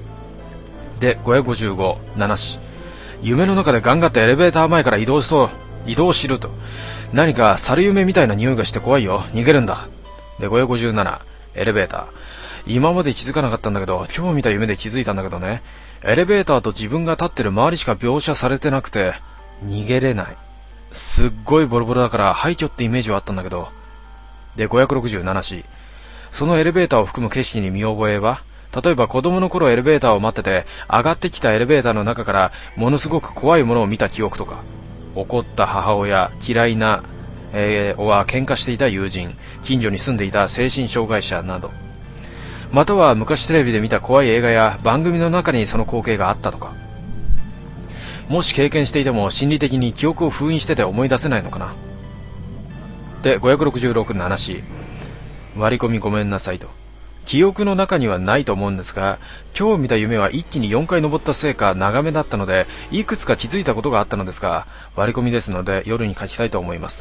で、ごひゃくごじゅうご、ななし。夢の中でガンガってエレベーター前から移動しそう、 移動しろと。何か猿夢みたいな匂いがして怖いよ。逃げるんだ。で、ごひゃくごじゅうなな、エレベーター。今まで気づかなかったんだけど、今日見た夢で気づいたんだけどね。エレベーターと自分が立ってる周りしか描写されてなくて、逃げれない。すっごいボロボロだから廃墟ってイメージはあったんだけど。で、ごひゃくろくじゅうななシー。そのエレベーターを含む景色に見覚えは、例えば子供の頃エレベーターを待ってて、上がってきたエレベーターの中からものすごく怖いものを見た記憶とか、怒った母親、嫌いな、えー、は喧嘩していた友人、近所に住んでいた精神障害者など、または昔テレビで見た怖い映画や番組の中にその光景があったとか。もし経験していても心理的に記憶を封印してて思い出せないのかな。で、ごひゃくろくじゅうろく、ななシー。割り込みごめんなさいと。記憶の中にはないと思うんですが、今日見た夢は一気によんかい登ったせいか長めだったので、いくつか気づいたことがあったのですが、割り込みですので夜に書きたいと思います。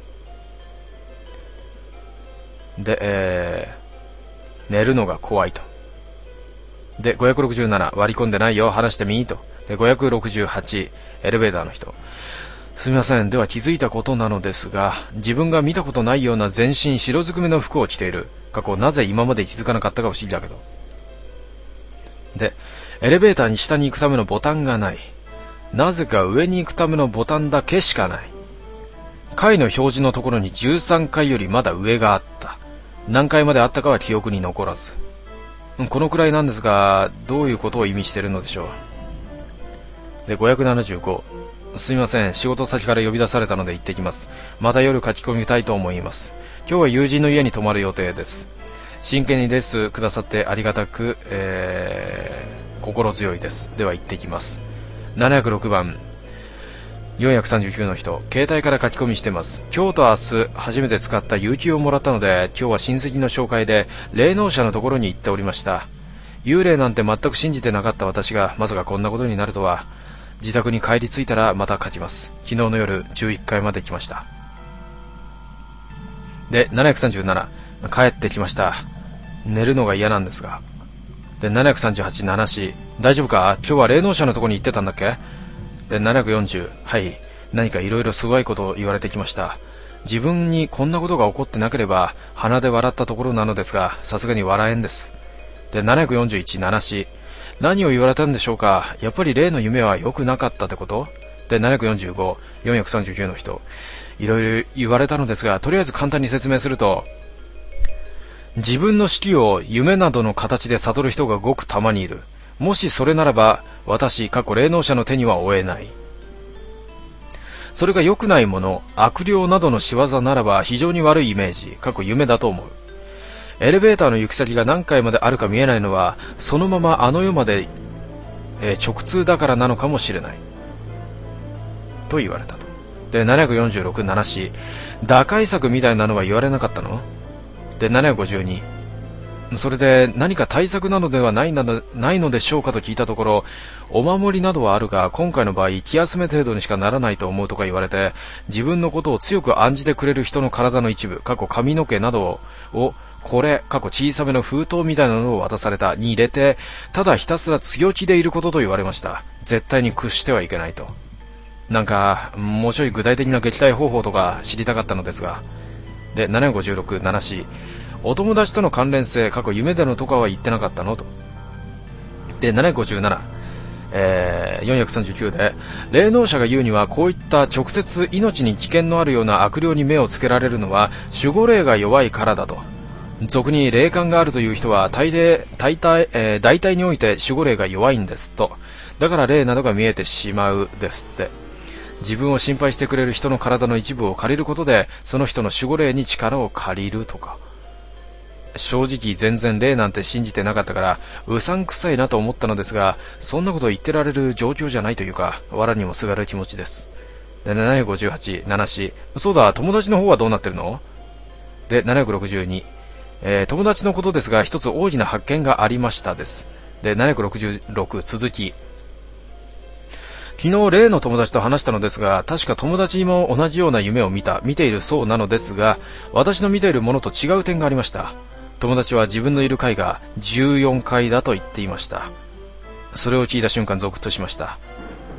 で、えー、寝るのが怖いと。で、ごひゃくろくじゅうなな、割り込んでないよ、話してみーと。で、ごひゃくろくじゅうはち、エレベーターの人。すみません。では気づいたことなのですが、自分が見たことないような全身白ずくめの服を着ている。過去なぜ今まで気づかなかったか不思議だけど。で、エレベーターに下に行くためのボタンがない。なぜか上に行くためのボタンだけしかない。階の表示のところにじゅうさんかいよりまだ上があった。何階まであったかは記憶に残らず。このくらいなんですが、どういうことを意味しているのでしょう。で、ごひゃくななじゅうご。すみません。仕事先から呼び出されたので行ってきます。また夜書き込みたいと思います。今日は友人の家に泊まる予定です。真剣にレッスンくださってありがたく、えー、心強いです。では行ってきます。ななひゃくろくばん。よんひゃくさんじゅうきゅうの人。携帯から書き込みしてます。今日と明日初めて使った有給をもらったので、今日は親戚の紹介で霊能者のところに行っておりました。幽霊なんて全く信じてなかった私がまさかこんなことになるとは。自宅に帰り着いたらまた書きます。昨日の夜じゅういっかいまで来ました。で、ななひゃくさんじゅうなな。帰ってきました。寝るのが嫌なんですが。で、ななひゃくさんじゅうはち、ななシー。大丈夫か？今日は霊能者のところに行ってたんだっけ？で、ななひゃくよんじゅう。はい。何かいろいろすごいことを言われてきました。自分にこんなことが起こってなければ鼻で笑ったところなのですが、さすがに笑えんです。で、ななひゃくよんじゅういち、ななシー。何を言われたんでしょうか。やっぱり例の夢は良くなかったってこと？で、ななひゃくよんじゅうご、よんひゃくさんじゅうきゅうの人。いろいろ言われたのですが、とりあえず簡単に説明すると、自分の死期を夢などの形で悟る人がごくたまにいる。もしそれならば、私、過去霊能者の手には負えない。それが良くないもの、悪霊などの仕業ならば非常に悪いイメージ、過去夢だと思う。エレベーターの行き先が何階まであるか見えないのは、そのままあの世まで、えー、直通だからなのかもしれない。と言われたと。で、ななひゃくよんじゅうろく、ななシー。打開策みたいなのは言われなかったの？で、ななひゃくごじゅうに。それで何か対策なのではないなどないのでしょうかと聞いたところ、お守りなどはあるが、今回の場合、気休め程度にしかならないと思うとか言われて、自分のことを強く案じてくれる人の体の一部、過去髪の毛などを、これ、過去小さめの封筒みたいなのを渡されたに入れて、ただひたすら強気でいることと言われました。絶対に屈してはいけないと。なんか、もうちょい具体的な撃退方法とか知りたかったのですが。で、ななひゃくごじゅうろく、ななシー。お友達との関連性、過去夢でのとかは言ってなかったのと。で、ななひゃくごじゅうなな。えー、よんひゃくさんじゅうきゅうで、霊能者が言うには、こういった直接命に危険のあるような悪霊に目をつけられるのは、守護霊が弱いからだと。俗に霊感があるという人は大抵、大体、えー、大体において守護霊が弱いんですと。だから霊などが見えてしまうですって。自分を心配してくれる人の体の一部を借りることで、その人の守護霊に力を借りるとか。正直全然霊なんて信じてなかったから、うさんくさいなと思ったのですが、そんなこと言ってられる状況じゃないというか、藁にもすがる気持ちです。で、ななひゃくごじゅうはち、ななシー。そうだ、友達の方はどうなってるの？で、ななひゃくろくじゅうに。えー、友達のことですが、一つ大きな発見がありましたです。で、ななひゃくろくじゅうろく、続き。昨日例の友達と話したのですが、確か友達も同じような夢を見た、見ているそうなのですが、私の見ているものと違う点がありました。友達は自分のいる階がじゅうよんかいだと言っていました。それを聞いた瞬間ゾクッとしました。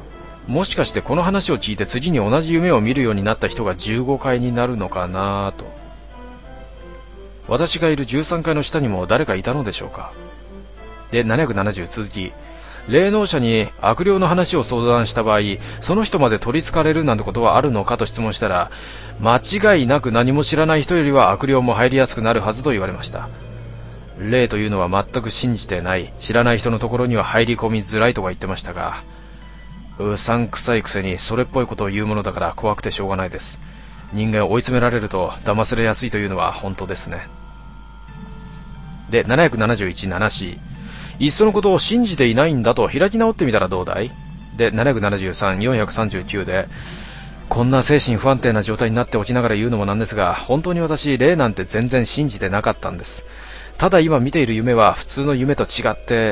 もしかしてこの話を聞いて次に同じ夢を見るようになった人がじゅうごかいになるのかなと。私がいるじゅうさんがいの下にも誰かいたのでしょうか。で、ななひゃくななじゅう続き、霊能者に悪霊の話を相談した場合、その人まで取り憑かれるなんてことはあるのかと質問したら、間違いなく何も知らない人よりは悪霊も入りやすくなるはずと言われました。霊というのは全く信じてない、知らない人のところには入り込みづらいとか言ってましたが、うさんくさいくせにそれっぽいことを言うものだから怖くてしょうがないです。人間を追い詰められると騙されやすいというのは本当ですね。で、ななひゃくななじゅういち、ななシー、いっそのことを信じていないんだと開き直ってみたらどうだい。で、ななひゃくななじゅうさん、よんひゃくさんじゅうきゅうで、こんな精神不安定な状態になっておきながら言うのもなんですが、本当に私霊なんて全然信じてなかったんです。ただ今見ている夢は普通の夢と違って、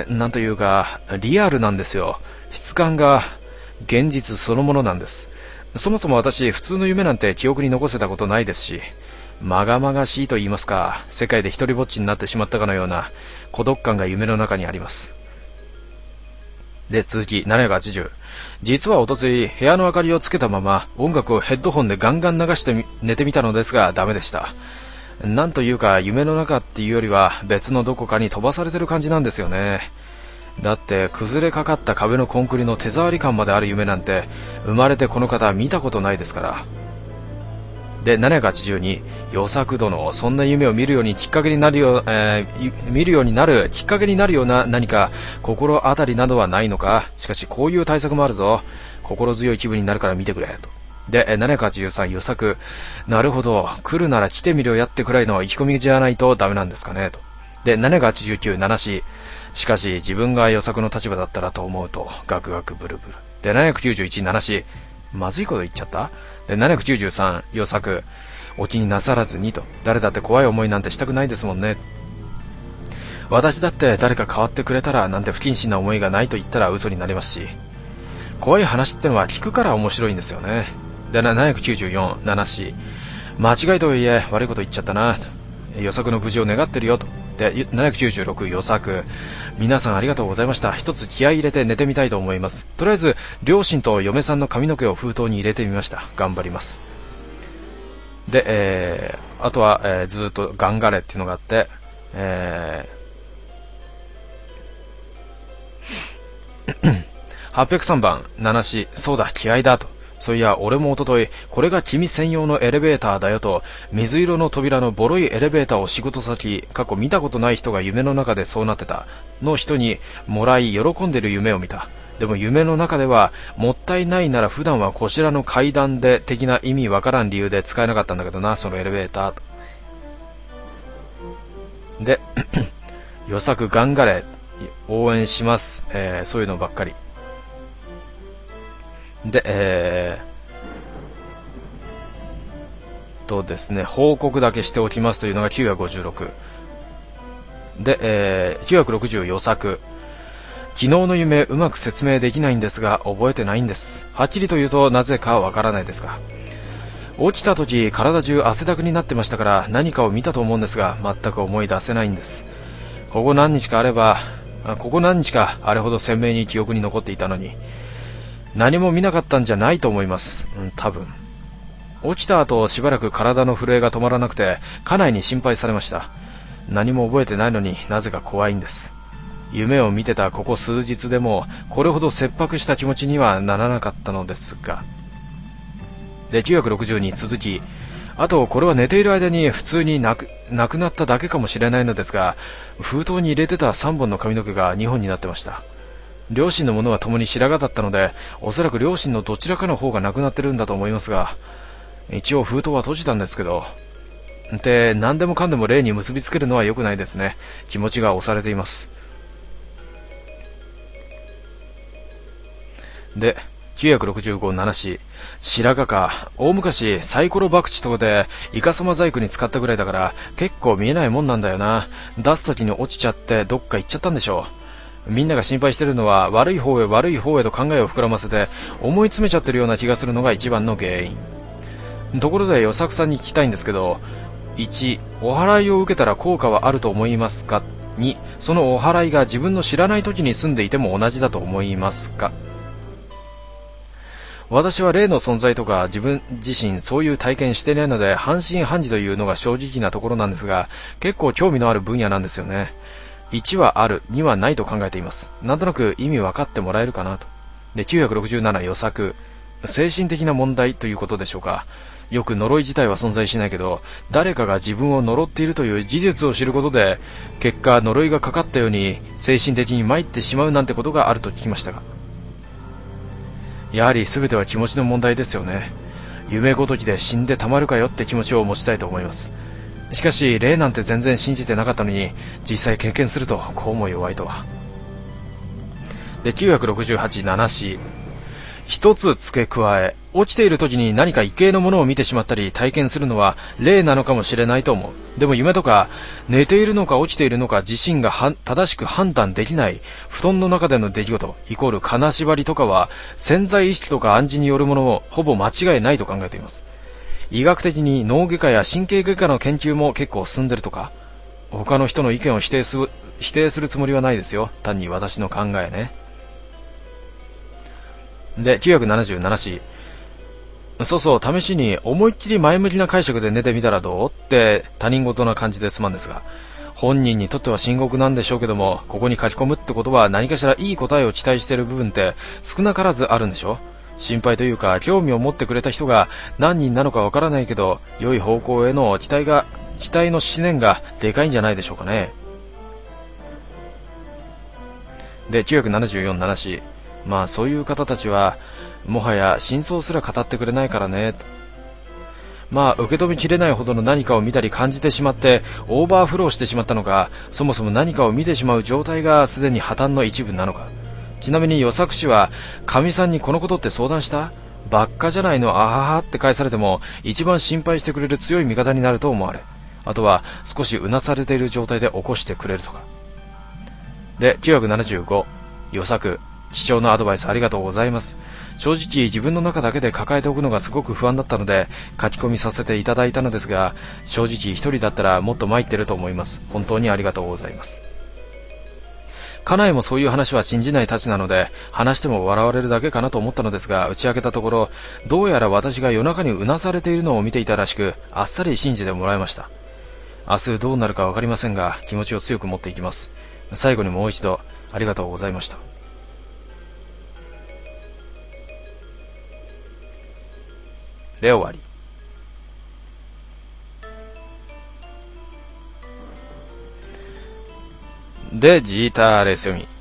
なんというかリアルなんですよ。質感が現実そのものなんです。そもそも私普通の夢なんて記憶に残せたことないですし、まがまがしいと言いますか、世界で一人ぼっちになってしまったかのような孤独感が夢の中にあります。で、続きななひゃくはちじゅう、実はおとつい部屋の明かりをつけたまま音楽をヘッドホンでガンガン流して寝てみたのですがダメでした。なんというか夢の中っていうよりは別のどこかに飛ばされてる感じなんですよね。だって崩れかかった壁のコンクリの手触り感まである夢なんて生まれてこの方見たことないですから。で、ななひゃくはちじゅうに、与作殿、そんな夢を見るようにきっかけになるよ、えー、見るようになるきっかけになるような何か心当たりなどはないのか。しかしこういう対策もあるぞ。心強い気分になるから見てくれと。で、ななひゃくはちじゅうさん、与作、なるほど、来るなら来てみろやってくらいの意気込みじゃないとダメなんですかねと。で、ななひゃくはちじゅうきゅう、ななシー、しかし自分が与作の立場だったらと思うとガクガクブルブル。で、ななひゃくきゅうじゅういち、ななシー、まずいこと言っちゃった。で、ななひゃくきゅうじゅうさん、与作、お気になさらずにと。誰だって怖い思いなんてしたくないですもんね。私だって誰か変わってくれたらなんて不謹慎な思いがないと言ったら嘘になりますし、怖い話ってのは聞くから面白いんですよね。で、ななひゃくきゅうじゅうよん、ななシー、間違いとはいえ悪いこと言っちゃったなと。与作の無事を願ってるよと。で、ななひゃくきゅうじゅうろく、与作、皆さんありがとうございました。一つ気合い入れて寝てみたいと思います。とりあえず両親と嫁さんの髪の毛を封筒に入れてみました。頑張ります。で、えー、あとは、えー、ずっと頑張れっていうのがあって、えー、はっぴゃくさんばん、ななシー、そうだ気合いだと。そういや俺もおととい、これが君専用のエレベーターだよと、水色の扉のボロいエレベーターを仕事先、過去見たことない人が夢の中でそうなってたの人にもらい喜んでる夢を見た。でも夢の中ではもったいないなら普段はこちらの階段で的な意味わからん理由で使えなかったんだけどな、そのエレベーターと。で与作頑張れ応援します、えー、そういうのばっかりで、えー、とですね、報告だけしておきますというのがきゅうひゃくごじゅうろくで、えー、きゅうひゃくろくじゅう与作、昨日の夢うまく説明できないんですが覚えてないんです。はっきりと言うとなぜかわからないですが、起きた時体中汗だくになってましたから何かを見たと思うんですが全く思い出せないんです。ここ何日かあればここ何日かあれほど鮮明に記憶に残っていたのに何も見なかったんじゃないと思います、うん、多分。起きた後しばらく体の震えが止まらなくて家内に心配されました。何も覚えてないのになぜか怖いんです。夢を見てたここ数日でもこれほど切迫した気持ちにはならなかったのですが。で、きゅうひゃくろくじゅうに続き、あとこれは寝ている間に普通になく、なくなっただけかもしれないのですが、封筒に入れてたさんぼんの髪の毛がにほんになってました。両親のものは共に白髪だったのでおそらく両親のどちらかの方がなくなってるんだと思いますが、一応封筒は閉じたんですけど。で、何でもかんでも霊に結びつけるのは良くないですね。気持ちが押されています。で、きゅうひゃくろくじゅうご、ななシー、白髪か。大昔サイコロ博打とかでイカサマ細工に使ったぐらいだから結構見えないもんなんだよな。出す時に落ちちゃってどっか行っちゃったんでしょう。みんなが心配してるのは悪い方へ悪い方へと考えを膨らませて思い詰めちゃってるような気がするのが一番の原因。ところで与作さんに聞きたいんですけど、いち、お祓いを受けたら効果はあると思いますか。に、そのお祓いが自分の知らない時に住んでいても同じだと思いますか。 私は霊の存在とか自分自身そういう体験していないので半信半疑というのが正直なところなんですが、結構興味のある分野なんですよね。いちはある、にはないと考えています。なんとなく意味分かってもらえるかなと。で、きゅうひゃくろくじゅうなな予作、精神的な問題ということでしょうか。よく呪い自体は存在しないけど、誰かが自分を呪っているという事実を知ることで、結果呪いがかかったように精神的に参ってしまうなんてことがあると聞きましたが、やはり全ては気持ちの問題ですよね。夢ごときで死んでたまるかよって気持ちを持ちたいと思います。しかし霊なんて全然信じてなかったのに、実際経験するとこうも弱いとは。で、きゅうひゃくろくじゅうはちななし、一つ付け加え、起きている時に何か異形のものを見てしまったり体験するのは霊なのかもしれないと思う。でも夢とか寝ているのか起きているのか自身が正しく判断できない布団の中での出来事イコール金縛りとかは潜在意識とか暗示によるものをほぼ間違いないと考えています。医学的に脳外科や神経外科の研究も結構進んでるとか。他の人の意見を否定する、否定するつもりはないですよ。単に私の考えね。で、きゅうひゃくななじゅうななし、そうそう、試しに思いっきり前向きな解釈で寝てみたらどうって他人事な感じですまんですが、本人にとっては深刻なんでしょうけども、ここに書き込むってことは何かしらいい答えを期待している部分って少なからずあるんでしょ。心配というか興味を持ってくれた人が何人なのかわからないけど、良い方向への期待が期待の思念がでかいんじゃないでしょうかね。で、きゅうひゃくななじゅうよんななし、まあそういう方たちはもはや真相すら語ってくれないからねと。まあ受け止めきれないほどの何かを見たり感じてしまってオーバーフローしてしまったのか、そもそも何かを見てしまう状態がすでに破綻の一部なのか。ちなみに与作氏はかみさんにこのことって相談した？ばっかじゃないの、あははって返されても一番心配してくれる強い味方になると思われ、あとは少しうなされている状態で起こしてくれるとか。で、きゅうひゃくななじゅうご与作、貴重なアドバイスありがとうございます。正直自分の中だけで抱えておくのがすごく不安だったので書き込みさせていただいたのですが、正直一人だったらもっと参ってると思います。本当にありがとうございます。家内もそういう話は信じないたちなので話しても笑われるだけかなと思ったのですが、打ち明けたところどうやら私が夜中にうなされているのを見ていたらしく、あっさり信じてもらいました。明日どうなるかわかりませんが気持ちを強く持っていきます。最後にもう一度ありがとうございました。で終わり。でジーターレース読み。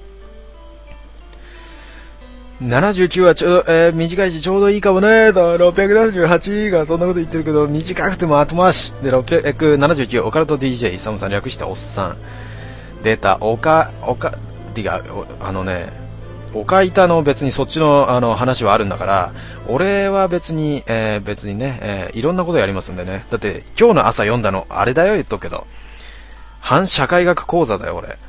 ななじゅうきゅうはちょうど、えー、短いしちょうどいいかもね。ろっぴゃくななじゅうはちがそんなこと言ってるけど短くても後回しで、ろっぴゃくななじゅうきゅうオカルト ディージェー イサムさん、略しておっさん。出たオカオカってかあのね、オカイタの別にそっちのあの話はあるんだから、俺は別に、えー、別にね、えー、いろんなことやりますんでね。だって今日の朝読んだのあれだよ、言っとくけど反社会学講座だよ俺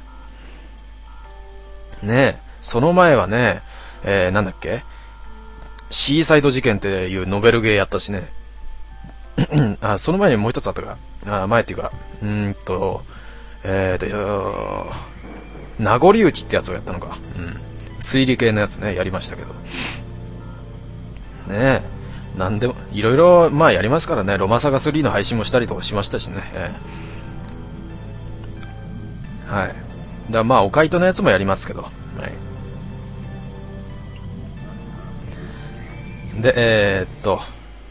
ね。えその前はね、えー、なんだっけ、シーサイド事件っていうノベルゲーやったしねあ、その前にもう一つあったか、あ前っていうかうーんとえーと名残雪ってやつをやったのか、うん、推理系のやつねやりましたけどね。えなんでもいろいろまあやりますからね。ロマサガスリーの配信もしたりとかしましたしね、えー、はい。だまあオカイトのやつもやりますけど、はい。でえー、っと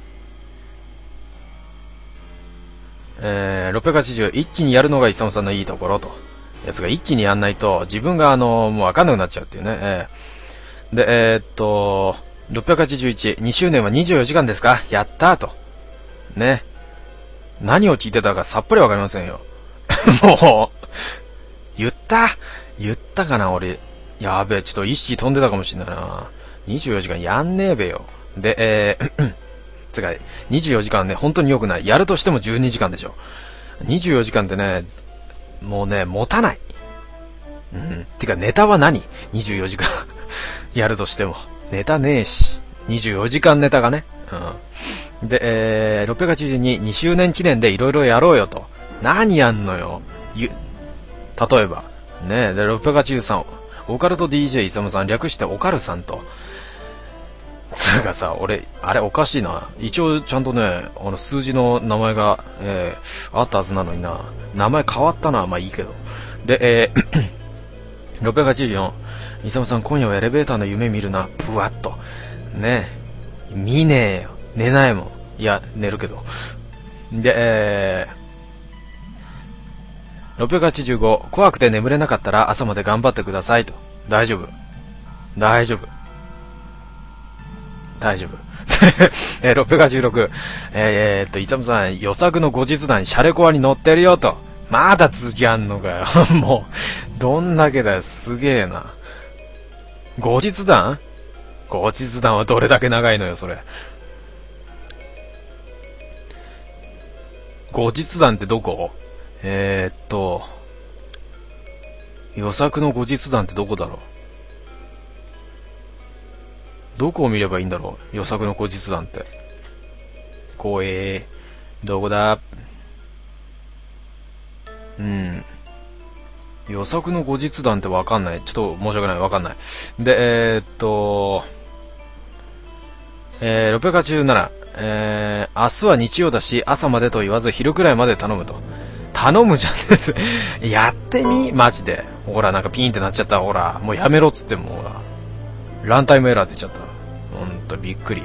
えー、ろっぴゃくはちじゅう一気にやるのがイサムさんのいいところと。やつが一気にやんないと自分があのもう分かんなくなっちゃうっていうね、えー、でえー、っとろっぴゃくはちじゅういち、にしゅうねんはにじゅうよじかんですか、やったーとね。何を聞いてたかさっぱり分かりませんよもう言った言ったかな俺。やべえ、ちょっと意識飛んでたかもしれないな。にじゅうよじかんやんねえべよ。でえーつかにじゅうよじかんね本当に良くない。やるとしてもじゅうにじかんでしょ。にじゅうよじかんってねもうね持たない。うん。てかネタは何？ にじゅうよ 時間やるとしてもネタねえし。にじゅうよじかんネタがね。うん。で、えー、ろっぴゃくはちじゅうに、にしゅうねん記念でいろいろやろうよと。何やんのよ。ゆ例えばね。でろっぴゃくはちじゅうさんオカルト ディージェー イサムさん、略してオカルさんとつうかさ、俺、あれおかしいな。一応ちゃんとね、あの数字の名前が、えー、あったはずなのにな。名前変わったな。まあいいけど。で、えー、ろっぴゃくはちじゅうよん。イサムさん、今夜はエレベーターの夢見るな。ブワッと。ね。見ねえよ。寝ないもん。いや、寝るけど。で、えー、ろっぴゃくはちじゅうご。怖くて眠れなかったら朝まで頑張ってくださいと。大丈夫。大丈夫。大丈夫。えー、ろっぴゃくはちじゅうろく。えー、えー、っと、イサムさん、予作の後日談、シャレコアに載ってるよと。まだ続きあんのかよ。もう、どんだけだよ。すげえな。後日談？後日談はどれだけ長いのよ、それ。後日談ってどこ？えー、っと、予作の後日談ってどこだろう。どこを見ればいいんだろう、予作の後日談って。こえー、どこだ？うん。予作の後日談ってわかんない。ちょっと申し訳ない、わかんない。で、えー、っと、えー、ろっぴゃくはちじゅうなな。えー、明日は日曜だし、朝までと言わず昼くらいまで頼むと。頼むじゃん。やってみ？マジで。ほら、なんかピーンってなっちゃった。ほら、もうやめろっつっても、ほら。ランタイムエラー出ちゃった。ほんとびっくり。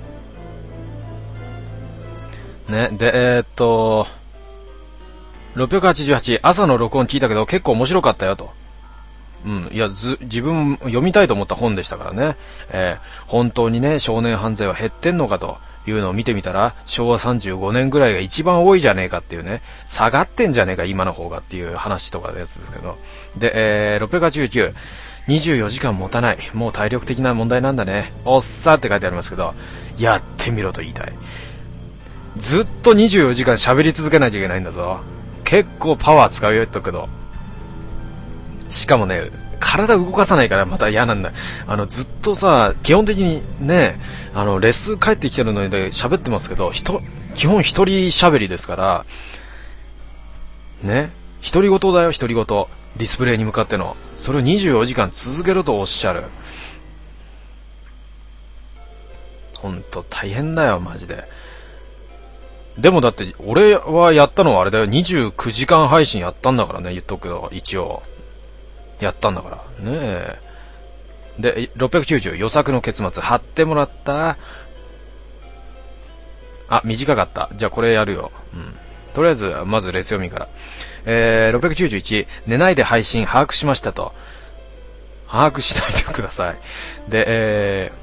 ね、で、えー、っと、ろっぴゃくはちじゅうはち、朝の録音聞いたけど結構面白かったよと。うん、いや、ず、自分読みたいと思った本でしたからね。えー、本当にね、少年犯罪は減ってんのかというのを見てみたら、しょうわさんじゅうごねんぐらいが一番多いじゃねえかっていうね、下がってんじゃねえか今の方がっていう話とかのやつですけど。で、えー、ろっぴゃくはちじゅうきゅう、にじゅうよじかん持たない。もう体力的な問題なんだね。おっさって書いてありますけど、やってみろと言いたい。ずっとにじゅうよじかん喋り続けなきゃいけないんだぞ。結構パワー使うよ言っとくけど。しかもね、体動かさないからまた嫌なんだ。あの、ずっとさ、基本的にね、あの、レス帰ってきてるので喋ってますけど、ひと、基本一人喋りですから、ね、独り言だよ、独り言。ディスプレイに向かっての。それをにじゅうよじかん続けろとおっしゃる。ほんと大変だよ、マジで。でもだって、俺はやったのはあれだよ、にじゅうくじかん配信やったんだからね、言っとくけど、一応。やったんだから。ねえ。で、ろっぴゃくきゅうじゅう、予作の結末、貼ってもらった。あ、短かった。じゃあこれやるよ。うん。とりあえず、まずレス読みから。えー、ろっぴゃくきゅうじゅういち、寝ないで配信把握しましたと。把握しないでください。で、え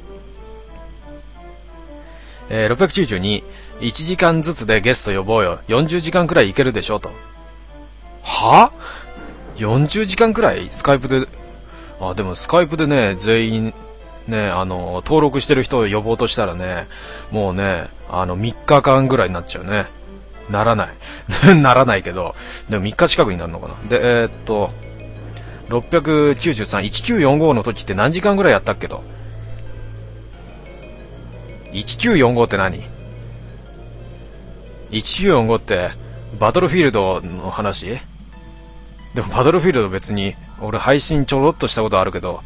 ー、えー、ろっぴゃくきゅうじゅうに、いちじかんずつでゲスト呼ぼうよ。よんじゅうじかんくらいいけるでしょと。は？ よんじゅう 時間くらいスカイプで、あ、でもスカイプでね、全員、ね、あの、登録してる人を呼ぼうとしたらね、もうね、あの、みっかかんぐらいになっちゃうね。ならない。ならないけど、でもみっか近くになるのかな。で、えー、っと、ろっぴゃくきゅうじゅうさん、いちきゅうよんごの時って何時間ぐらいやったっけと。いちきゅうよんごって何？ いちきゅうよんご って、バトルフィールドの話？でもバトルフィールド別に、俺配信ちょろっとしたことあるけど、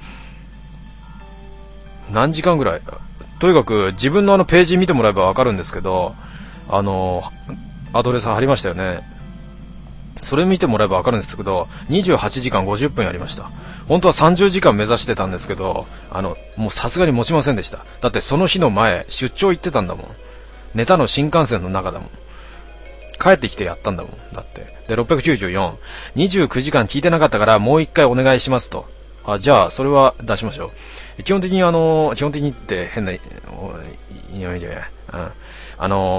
何時間ぐらい？とにかく自分のあのページ見てもらえばわかるんですけど、あの、アドレス貼りましたよね。それ見てもらえばわかるんですけど、にじゅうはちじかんごじゅっぷんやりました。本当はさんじゅうじかん目指してたんですけど、あの、もうさすがに持ちませんでした。だってその日の前、出張行ってたんだもん。寝たの新幹線の中だもん。帰ってきてやったんだもん。だって。で、ろっぴゃくきゅうじゅうよん、にじゅうくじかん聞いてなかったからもう一回お願いしますと。あ、じゃあ、それは出しましょう。基本的にあの、基本的にって変な、いやいやいや、うん。あの、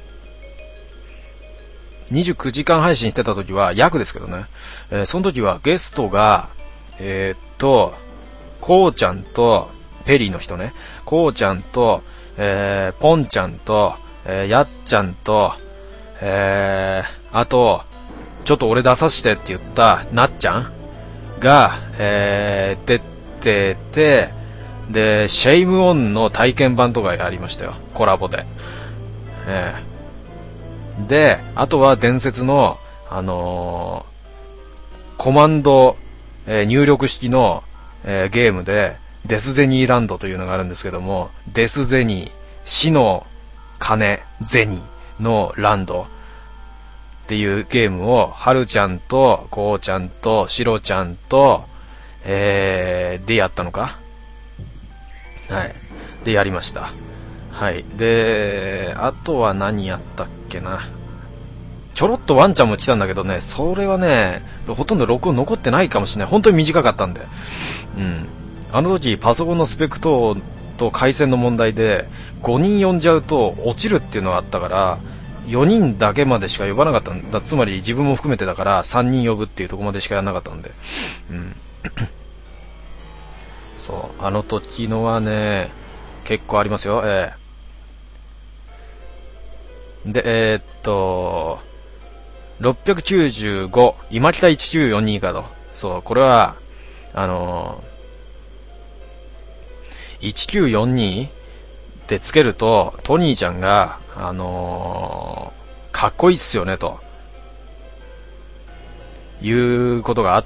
にじゅうくじかん配信してた時は、約ですけどね。えー、その時はゲストが、えー、っと、こうちゃんと、ペリーの人ね。こうちゃんと、えー、ポンちゃんと、えー、やっちゃんと、えー、あと、ちょっと俺出させてって言った、なっちゃんが、えー、出てて、で、シェイムオンの体験版とかやりましたよ。コラボで。えー、で、あとは伝説の、あのー、コマンド、えー、入力式の、えー、ゲームで、 デスゼニーランドというのがあるんですけども、デスゼニー、死の鐘、ゼニーのランドっていうゲームを、はるちゃんと、こうちゃんと、しろちゃんと、えー、でやったのか？はい。でやりました。はい。で、あとは何やったっけな。ちょろっとワンちゃんも来たんだけどね、それはね、ほとんど録音残ってないかもしれない。本当に短かったんで。うん。あの時、パソコンのスペック等と回線の問題で、ごにん呼んじゃうと落ちるっていうのがあったから、よにんだけまでしか呼ばなかったんだ。つまり自分も含めてだから、さんにん呼ぶっていうところまでしかやらなかったんで。うん。そう、あの時のはね、結構ありますよ。えー、で、えー、っと、ろっぴゃくきゅうじゅうご、今北いちきゅうよんにかと。そう、これは、あのー、いちきゅうよんにってつけると、トニーちゃんが、あのー、かっこいいっすよね、と。いうことがあって、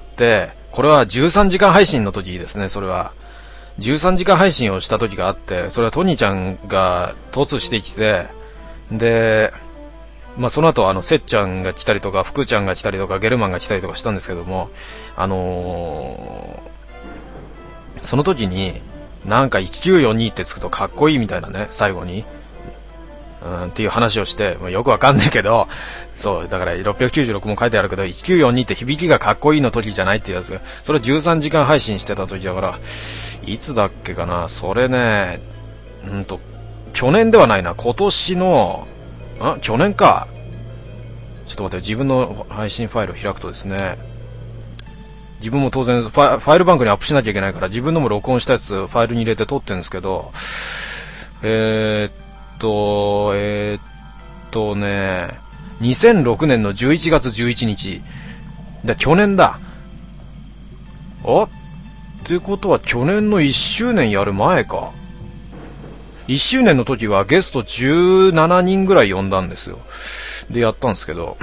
これはじゅうさんじかん配信の時ですね、それは。じゅうさんじかん配信をした時があって、それはトニーちゃんが突してきて、で、まあ、その後、あの、せっちゃんが来たりとか、福ちゃんが来たりとか、ゲルマンが来たりとかしたんですけども、あのー、その時に、なんかいちきゅうよんにってつくとかっこいいみたいなね、最後に、うん、っていう話をして、まあ、よくわかんないけど、そう、だからろっぴゃくきゅうじゅうろくも書いてあるけど、いちきゅうよんにって響きがかっこいいの時じゃないっていうやつ、それじゅうさんじかん配信してた時だから、いつだっけかな、それね、うんと、去年ではないな、今年の、あ、去年か。ちょっと待って、自分の配信ファイルを開くとですね、自分も当然ファ、ファイルバンクにアップしなきゃいけないから、自分のも録音したやつファイルに入れて撮ってるんですけど、えー、っと、えー、っとね、にせんろくねんのじゅういちがつじゅういちにち。だ、去年だ。あってことは去年のいっしゅうねんやる前か。いっしゅうねんの時はゲストじゅうななにんぐらい呼んだんですよ。で、やったんですけど。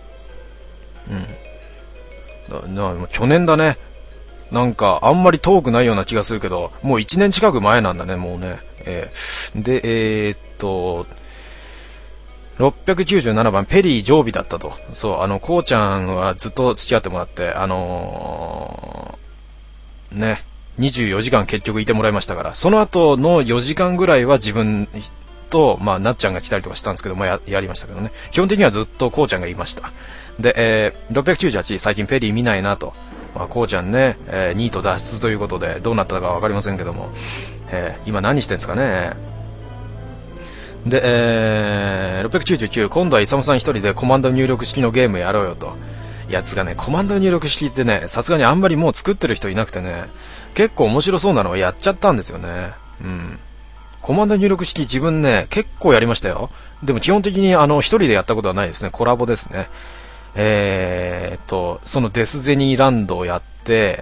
うん。な、な、去年だね。なんか、あんまり遠くないような気がするけど、もういちねん近く前なんだね、もうね。えー、で、えー、っと、ろっぴゃくきゅうじゅうななばん、ペリー常備だったと。そう、あの、こうちゃんはずっと付き合ってもらって、あのー、ね。にじゅうよじかん結局いてもらいましたから、その後のよじかんぐらいは自分と、まあ、なっちゃんが来たりとかしたんですけど、まあ、や、やりましたけどね。基本的にはずっとこうちゃんがいました。で、えー、ろっぴゃくきゅうじゅうはち、最近ペリー見ないなと。まあ、こうちゃんね、えー、ニート脱出ということで、どうなったかわかりませんけども、えー、今何してんですかね。で、えー、ろっぴゃくきゅうじゅうきゅう、今度はイサムさん一人でコマンド入力式のゲームやろうよと。やつがね、コマンド入力式ってね、さすがにあんまりもう作ってる人いなくてね、結構面白そうなのをやっちゃったんですよね。うん。コマンド入力式自分ね、結構やりましたよ。でも基本的にあの、一人でやったことはないですね。コラボですね。えーっと、そのデスゼニーランドをやって、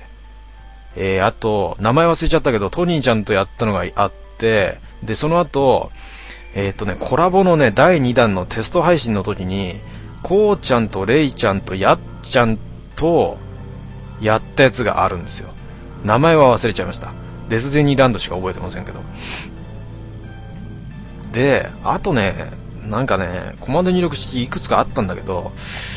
えー、あと、名前忘れちゃったけど、トニーちゃんとやったのがあって、で、その後、えーっとね、コラボのね、だいにだんのテスト配信の時に、こうちゃんとレイちゃんとやっちゃんとやったやつがあるんですよ。名前は忘れちゃいました。デスゼニーランドしか覚えてませんけど。で、あとね、なんかね、コマンド入力式いくつかあったんだけど、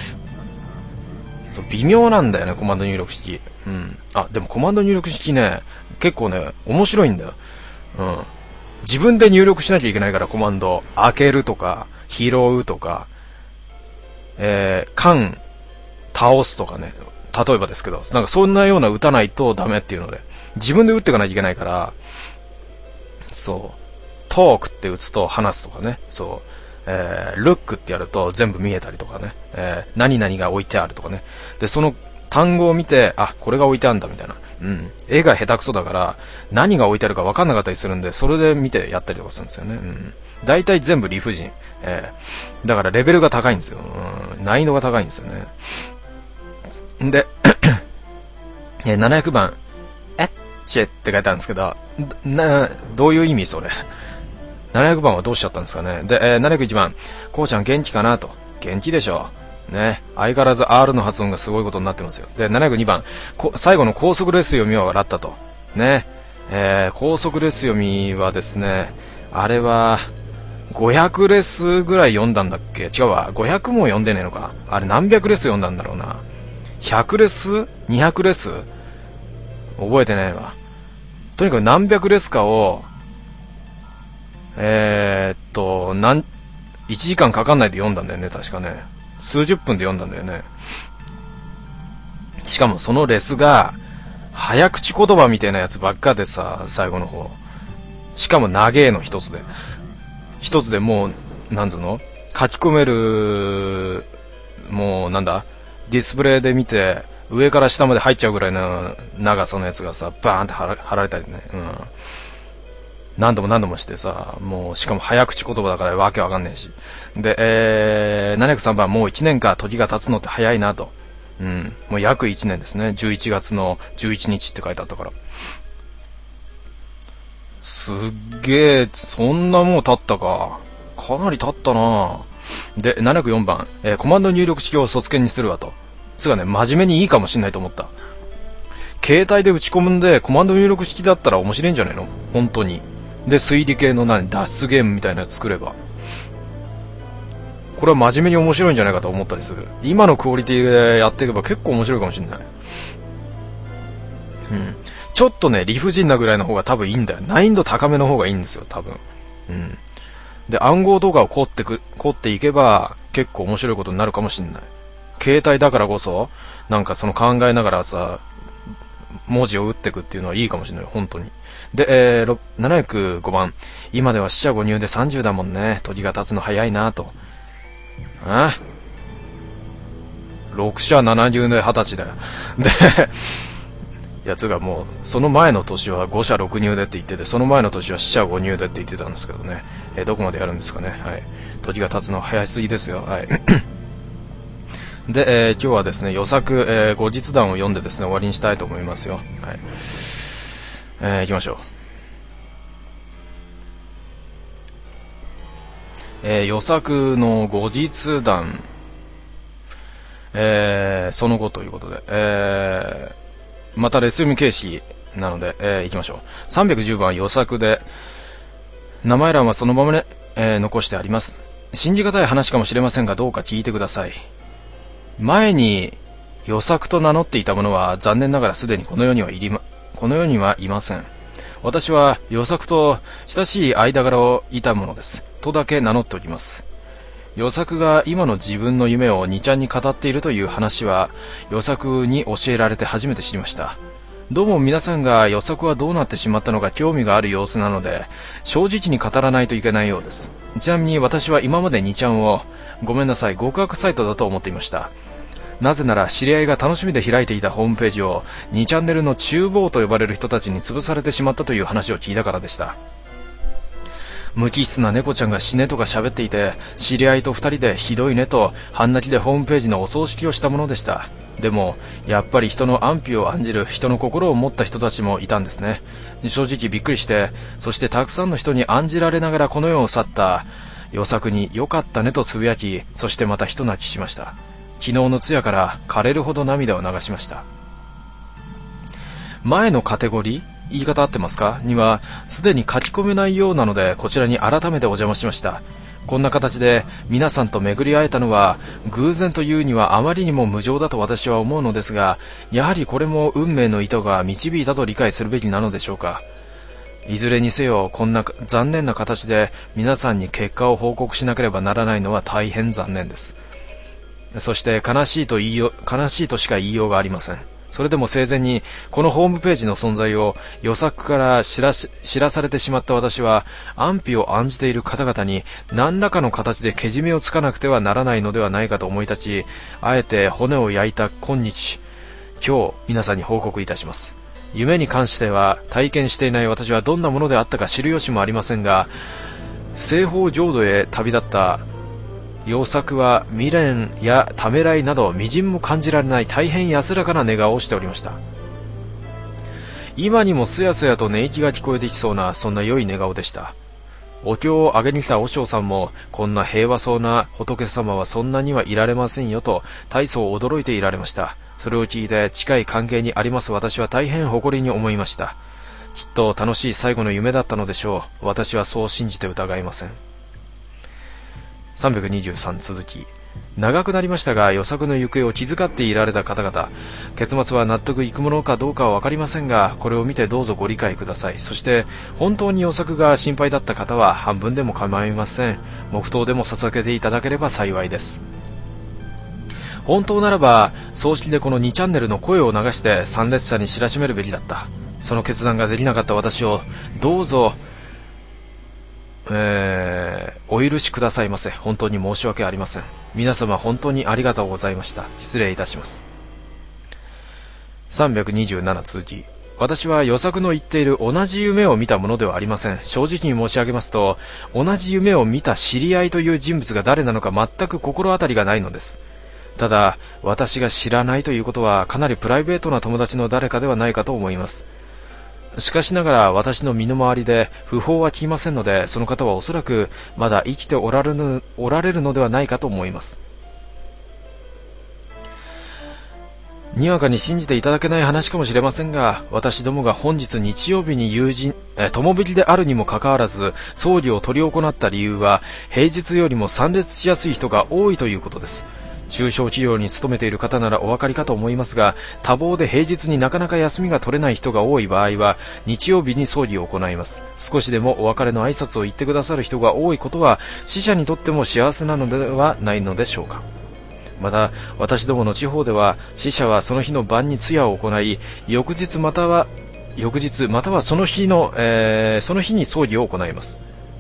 そう、微妙なんだよね、コマンド入力式。うん。あ、でもコマンド入力式ね、結構ね、面白いんだよ。うん。自分で入力しなきゃいけないから、コマンド。開けるとか、拾うとか、えー、缶、倒すとかね。例えばですけど、なんかそんなような打たないとダメっていうので、自分で打っていかないといけないから、そう、トークって打つと話すとかね、そう、えー、ルックってやると全部見えたりとかね、えー、何々が置いてあるとかね。で、その単語を見て、あ、これが置いてあるんだみたいな。うん。絵が下手くそだから、何が置いてあるか分かんなかったりするんで、それで見てやったりとかするんですよね。うん。大体全部理不尽。えー、だからレベルが高いんですよ。うん。難易度が高いんですよね。で、えー、ななひゃくばん、エッチェって書いてあるんですけど、な、どういう意味それ。ななひゃくばんはどうしちゃったんですかね。で、えー、ななひゃくいちばん、こうちゃん元気かなと。元気でしょう。ね。相変わらず R の発音がすごいことになってますよ。で、ななひゃくにばん、こ最後の高速レース読みは笑ったと。ね。 えー、高速レス読みはですね、あれはごひゃくレスぐらい読んだんだっけ。違うわ、ごひゃくも読んでねえのか。あれ何百レス読んだんだろうな。ひゃくレス ?にひゃく レス覚えてないわ。とにかく何百レスかをえー、っと何いちじかんかかんないで読んだんだよね、確かね。数十分で読んだんだよね。しかもそのレスが早口言葉みたいなやつばっかでさ、最後の方。しかも長えの一つで。一つでもう、なんつうの書き込める、もうなんだディスプレイで見て、上から下まで入っちゃうぐらいの長さのやつがさ、バーンって貼ら、貼られたりね。うん。何度も何度もしてさ、もうしかも早口言葉だからわけわかんねえし。で、えー、ななひゃくさんばん、もういちねんか、時が経つのって早いなと。うん。もう約いちねんですね。じゅういちがつのじゅういちにちって書いてあったから。すっげえ、そんなもう経ったか。かなり経ったな。で、ななひゃくよんばん、えー、コマンド入力式を卒検にするわと。つがね、真面目にいいかもしんないと思った。携帯で打ち込むんで、コマンド入力式だったら面白いんじゃないの本当に。で、推理系の何、脱出ゲームみたいなやつ作れば。これは真面目に面白いんじゃないかと思ったりする。今のクオリティでやっていけば結構面白いかもしれない。うん。ちょっとね、理不尽なぐらいの方が多分いいんだよ。難易度高めの方がいいんですよ、多分。うん。で、暗号とかを凝ってく、凝っていけば、結構面白いことになるかもしれない。携帯だからこそ、なんかその考えながらさ、文字を打っていくっていうのはいいかもしれない、本当に。で、えー、ななひゃくごばん、今では四捨五入でさんじゅうだもんね。時が経つの早いなと。あろく社なな入ではたちだよ。で、やつがもう、その前の年はご社ろく入でって言ってて、その前の年は四捨五入でって言ってたんですけどね。えー、どこまでやるんですかね。はい。時が経つの早すぎですよ。はい。で、えー、今日はですね、予作、えー、後日談を読んでですね、終わりにしたいと思いますよ。はい。えー、行きましょう。えー、予作の後日談、えー、その後ということで、えー、またレス読み形式なので、えー、行きましょう。さんびゃくじゅうばん予作で、名前欄はそのままね、えー、残してあります。信じがたい話かもしれませんが、どうか聞いてください。前に予作と名乗っていたものは残念ながらすでにこの世にはいりま、この世にはいません。私は予作と親しい間柄をいたものです。とだけ名乗っております。予作が今の自分の夢をにちゃんに語っているという話は予作に教えられて初めて知りました。どうも皆さんが予作はどうなってしまったのか興味がある様子なので、正直に語らないといけないようです。ちなみに私は今までにちゃんを、ごめんなさい、極悪サイトだと思っていました。なぜなら知り合いが楽しみで開いていたホームページをにチャンネルの厨房と呼ばれる人たちに潰されてしまったという話を聞いたからでした。無機質な猫ちゃんが死ねとか喋っていて、知り合いと二人でひどいねと半泣きでホームページのお葬式をしたものでした。でもやっぱり人の安否を案じる人の心を持った人たちもいたんですね。正直びっくりして、そしてたくさんの人に案じられながらこの世を去った予作によかったねとつぶやき、そしてまた一泣きしました。昨日の通夜から枯れるほど涙を流しました。前のカテゴリー、言い方合ってますかにはすでに書き込めないようなので、こちらに改めてお邪魔しました。こんな形で皆さんと巡り会えたのは偶然というにはあまりにも無情だと私は思うのですが、やはりこれも運命の意図が導いたと理解するべきなのでしょうか。いずれにせよこんな残念な形で皆さんに結果を報告しなければならないのは大変残念です。そして悲しいと言いよ、悲しいとしか言いようがありません。それでも生前にこのホームページの存在を予作から知らし、知らされてしまった私は、安否を案じている方々に何らかの形でけじめをつかなくてはならないのではないかと思い立ち、あえて骨を焼いた今日、今日皆さんに報告いたします。夢に関しては体験していない私はどんなものであったか知る由もありませんが、西方浄土へ旅立った予作は未練やためらいなど微塵も感じられない大変安らかな寝顔をしておりました。今にもすやすやと寝息が聞こえてきそうな、そんな良い寝顔でした。お経をあげに来た和尚さんも、こんな平和そうな仏様はそんなにはいられませんよと大層驚いていられました。それを聞いて近い関係にあります私は大変誇りに思いました。 きっと楽しい最後の夢だったのでしょう。私はそう信じて疑いません。さんびゃくにじゅうさん続き。長くなりましたが、予作の行方を気遣っていられた方々、結末は納得いくものかどうかは分かりませんが、これを見てどうぞご理解ください。そして本当に予作が心配だった方は半分でも構いません。黙祷でも捧げていただければ幸いです。本当ならば葬式でこのにチャンネルの声を流して参列者に知らしめるべきだった。その決断ができなかった私をどうぞえー、お許しくださいませ。本当に申し訳ありません。皆様本当にありがとうございました。失礼いたします。さんびゃくにじゅうなな続き。私は予作の言っている同じ夢を見たものではありません。正直に申し上げますと、同じ夢を見た知り合いという人物が誰なのか全く心当たりがないのです。ただ私が知らないということはかなりプライベートな友達の誰かではないかと思います。しかしながら私の身の回りで不法は聞きませんので、その方はおそらくまだ生きておられる、おられるのではないかと思います。にわかに信じていただけない話かもしれませんが、私どもが本日日曜日に友人え友引きであるにもかかわらず葬儀を執り行った理由は、平日よりも参列しやすい人が多いということです。中小企業に勤めている方ならお分かりかと思いますが、多忙で平日になかなか休みが取れない人が多い場合は日曜日に葬儀を行います。少しでもお別れの挨拶を言ってくださる人が多いことは死者にとっても幸せなのではないのでしょうか。また私どもの地方では死者はその日の晩に通夜を行い、翌日または翌日またはその日の、えー、その日に葬儀を行います。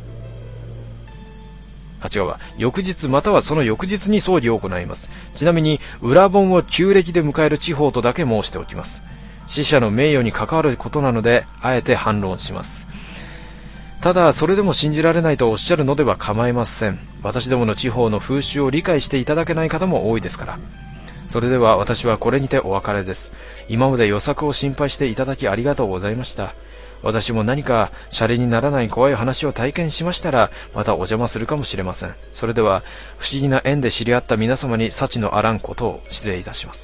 あ、違うわ。翌日またはその翌日に葬儀を行います。ちなみに裏盆を旧暦で迎える地方とだけ申しておきます。死者の名誉に関わることなのであえて反論します。ただそれでも信じられないとおっしゃるのでは構いません。私どもの地方の風習を理解していただけない方も多いですから。それでは私はこれにてお別れです。今まで予作を心配していただきありがとうございました。私も何かシャレにならない怖い話を体験しましたら、またお邪魔するかもしれません。それでは不思議な縁で知り合った皆様に幸のあらんことを失礼いたします。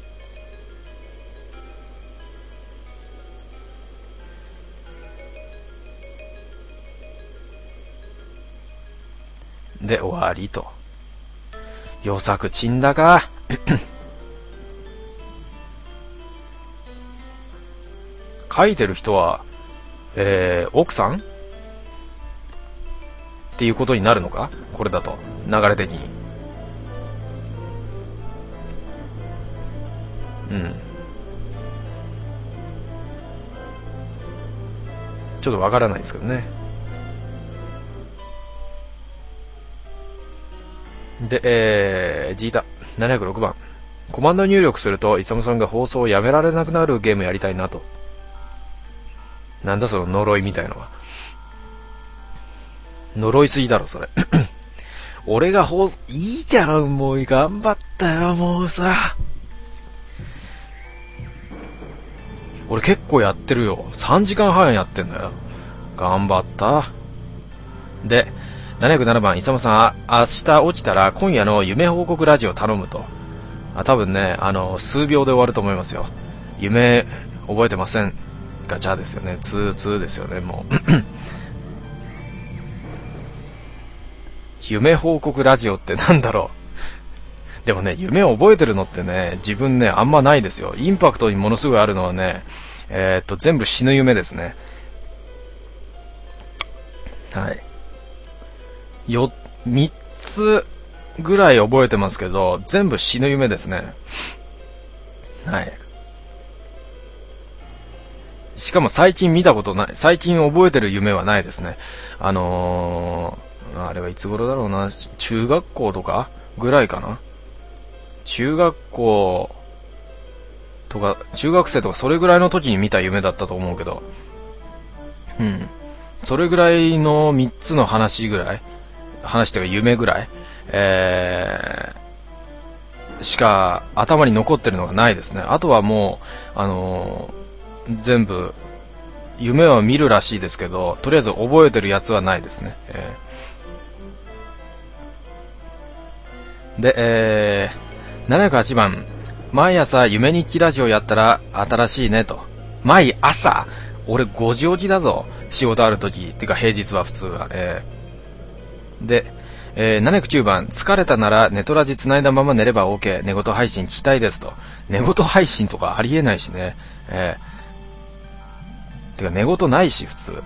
で終わりと。予作ちんだか書いてる人は、えー、奥さんっていうことになるのか、これだと流れ的に。うんちょっとわからないですけどね。で、えー、ジータななひゃくろくばん、コマンド入力するとイサムさんが放送をやめられなくなるゲームやりたいなと。なんだその呪いみたいのは。呪いすぎだろそれ俺が放送いいじゃん、もう頑張ったよ、もうさ。俺結構やってるよ。さんじかんはんやってんだよ。頑張った。でななひゃくななばん、イサムさん、明日起きたら今夜の夢報告ラジオ頼むと。あ、多分ね、あの数秒で終わると思いますよ。夢覚えてません。ガチャですよね。ツーツーですよね。もう夢報告ラジオってなんだろう。でもね、夢を覚えてるのってね、自分ねあんまないですよ。インパクトにものすごいあるのはね、えー、っと全部死ぬ夢ですね。はい。よみっつぐらい覚えてますけど、全部死ぬ夢ですね。はい。しかも最近見たことない、最近覚えてる夢はないですね。あのー、あれはいつ頃だろうな、中学校とかぐらいかな。中学校とか中学生とかそれぐらいの時に見た夢だったと思うけど、うん、それぐらいのみっつの話ぐらい、話というか夢ぐらい、えー、しか頭に残ってるのがないですね。あとはもうあのー全部夢は見るらしいですけど、とりあえず覚えてるやつはないですね。えー、で、えー、ななひゃくはちばん、毎朝夢日記ラジオやったら新しいねと。毎朝俺ごじ起きだぞ。仕事あるとき。ってか平日は普通は。えー、で、えー、ななひゃくきゅうばん、疲れたならネトラジ繋いだまま寝れば OK。寝言配信聞きたいですと。寝言配信とかありえないしね。えー、てか寝言ないし、普通。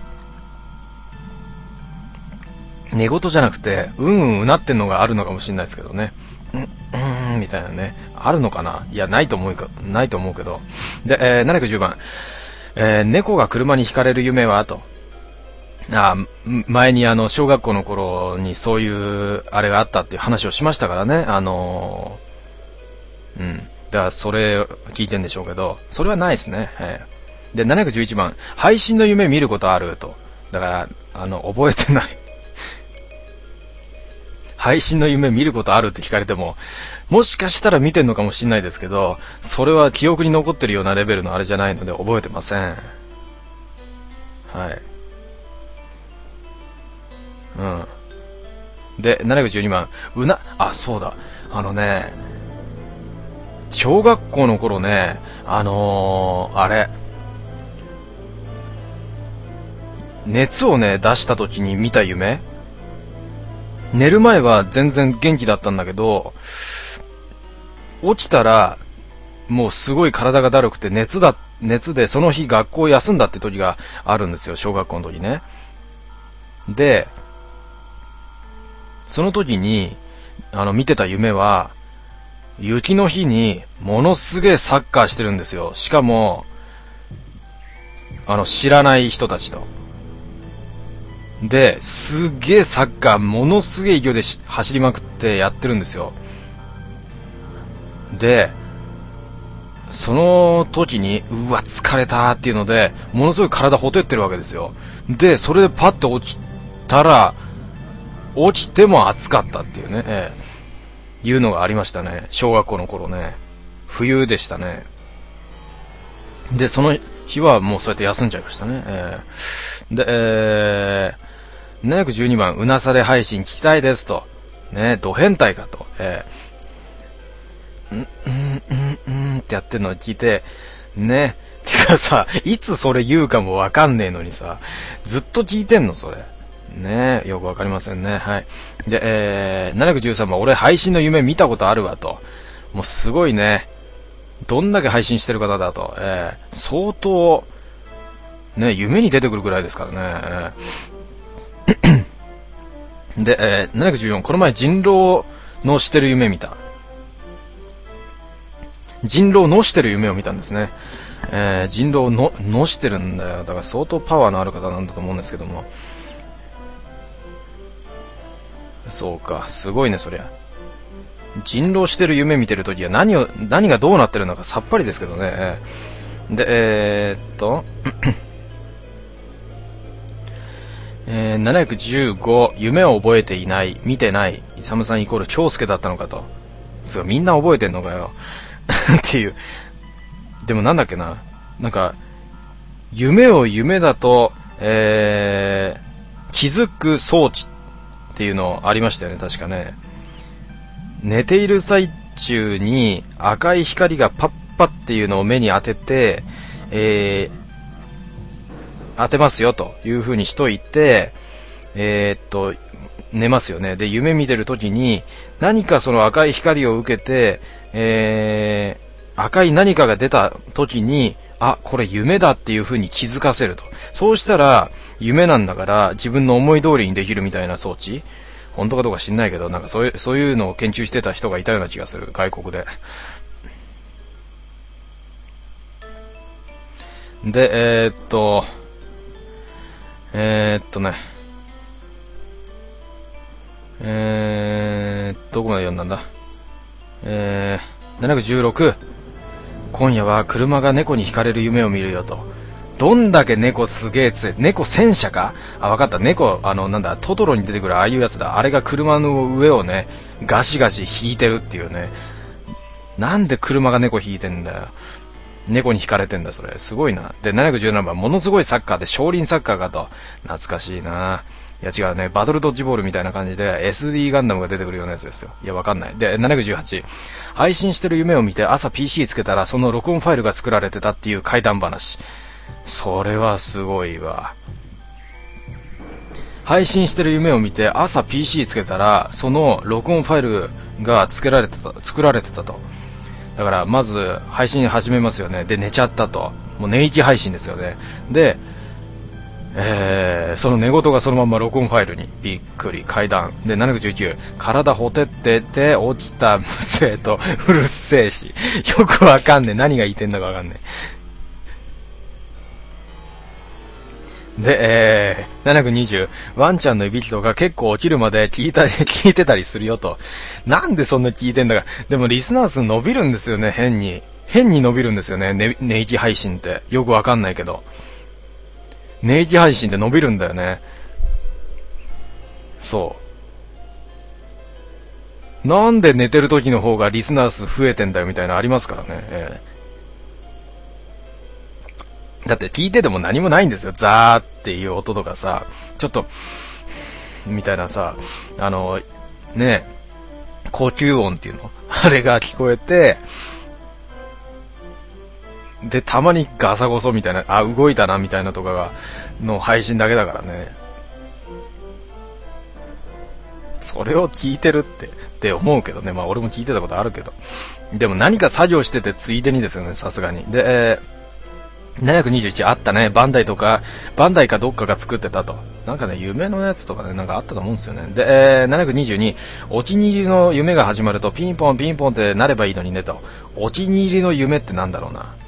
寝言じゃなくて、うんうんうなってんのがあるのかもしれないですけどね。うん、うーん、みたいなね。あるのかな？いや、ないと思うか、ないと思うけど。で、えー、ななひゃくじゅうばん、えー、猫が車にひかれる夢はと。あ、前にあの、小学校の頃にそういう、あれがあったっていう話をしましたからね。あのー、うん。だから、それ聞いてんでしょうけど、それはないですね。えー、で、ななひゃくじゅういちばん、配信の夢見ることあると。だから、あの、覚えてない。配信の夢見ることあるって聞かれても、もしかしたら見てんのかもしれないですけど、それは記憶に残ってるようなレベルのあれじゃないので覚えてません。はい。うん。で、ななひゃくじゅうにばん、うな、あ、そうだ。あのね、小学校の頃ね、あのー、あれ、熱をね、出した時に見た夢？寝る前は全然元気だったんだけど、起きたら、もうすごい体がだるくて熱だ、熱でその日学校休んだって時があるんですよ、小学校の時ね。で、その時に、あの見てた夢は、雪の日にものすげえサッカーしてるんですよ。しかも、あの知らない人たちと。で、すげえサッカー、ものすげえ勢いで走りまくってやってるんですよ。で、その時に、うわ、疲れたっていうので、ものすごい体ほてってるわけですよ。で、それでパッと起きたら、起きても暑かったっていうね、ええ、いうのがありましたね。小学校の頃ね。冬でしたね。で、その日はもうそうやって休んじゃいましたね。ええ、で、えー、ななひゃくじゅうにばん、うなされ配信聞きたいですと。ね、ド変態かと。えー、ん、うん、うん、うんってやってるのを聞いて、ね。てかさ、いつそれ言うかもわかんねえのにさ、ずっと聞いてんのそれ。ねよくわかりませんね。はい。で、えー、ななひゃくじゅうさんばん、俺配信の夢見たことあるわと。もうすごいね。どんだけ配信してる方だと。えー、相当、ね、夢に出てくるぐらいですからね。えーで、えー、ななひゃくじゅうよん、この前人狼のしてる夢見た。人狼のしてる夢を見たんですね。えー、人狼の、のしてるんだよ。だから相当パワーのある方なんだと思うんですけども。そうか、すごいね、そりゃ。人狼してる夢見てるときは何を、何がどうなってるのかさっぱりですけどね。で、えー、っと、えー、ななひゃくじゅうご、夢を覚えていない、見てない、イサムさんイコール京介だったのかと。すごい、みんな覚えてんのかよ。っていう。でもなんだっけな。なんか、夢を夢だと、えー、気づく装置っていうのありましたよね、確かね。寝ている最中に赤い光がパッパっていうのを目に当てて、えー、当てますよという風にしといて、えー、っと寝ますよね。で、夢見てる時に何かその赤い光を受けて、えー、赤い何かが出た時に、あ、これ夢だっていう風に気づかせると。そうしたら夢なんだから自分の思い通りにできるみたいな装置。本当かどうか知んないけど、なんかそういう、そういうのを研究してた人がいたような気がする、外国で。で、えー、っとえー、っとね、えー、どこまで読んだんだ。えー、ななひゃくじゅうろく、今夜は車が猫に惹かれる夢を見るよと。どんだけ猫すげえ強い。猫戦車か。あ、わかった。猫、あの、なんだ、トトロに出てくるああいうやつだ。あれが車の上をね、ガシガシ引いてるっていうね。なんで車が猫引いてんだよ。猫に惹かれてんだ、それ。すごいな。で、ななひゃくじゅうななばん、ものすごいサッカーで少林サッカーかと。懐かしいな。いや違うね。バトルドッジボールみたいな感じで エスディー ガンダムが出てくるようなやつですよ。いや、わかんない。で、ななひゃくじゅうはち。配信してる夢を見て朝 ピーシー つけたらその録音ファイルが作られてたっていう怪談話。 それはすごいわ。配信してる夢を見て朝 ピーシー つけたらその録音ファイルがつけられてた作られてたと。だからまず配信始めますよね。で寝ちゃったと。もう寝息配信ですよね。で、えー、その寝言がそのまま録音ファイルに。びっくり。階段でななひゃくじゅうきゅう、体ほてってて起きた無声とうるせえし、よくわかんねえ。何が言ってんだかわかんねえ。で、えー、ななひゃくにじゅう、ワンちゃんのいびきとか結構起きるまで聞いた、聞いてたりするよと。なんでそんな聞いてんだか。でもリスナー数伸びるんですよね、変に。変に伸びるんですよね、ね寝息配信って。よくわかんないけど。寝息配信って伸びるんだよね。そう。なんで寝てる時の方がリスナー数増えてんだよみたいなのありますからね。えーだって聞いてても何もないんですよ。ザーっていう音とかさ、ちょっとみたいなさ、あのね、呼吸音っていうのあれが聞こえて、でたまにガサゴソみたいな、あ動いたなみたいなとかがの配信だけだからね。それを聞いてるってって思うけどね。まあ俺も聞いてたことあるけど、でも何か作業しててついでにですよね、さすがに。で、えーななひゃくにじゅういちあったね。バンダイとか、バンダイかどっかが作ってたと。なんかね、夢のやつとかね、なんかあったと思うんですよね。で、えー、ななひゃくにじゅうに、お気に入りの夢が始まると、ピンポンピンポンってなればいいのにねと。お気に入りの夢ってなんだろうな。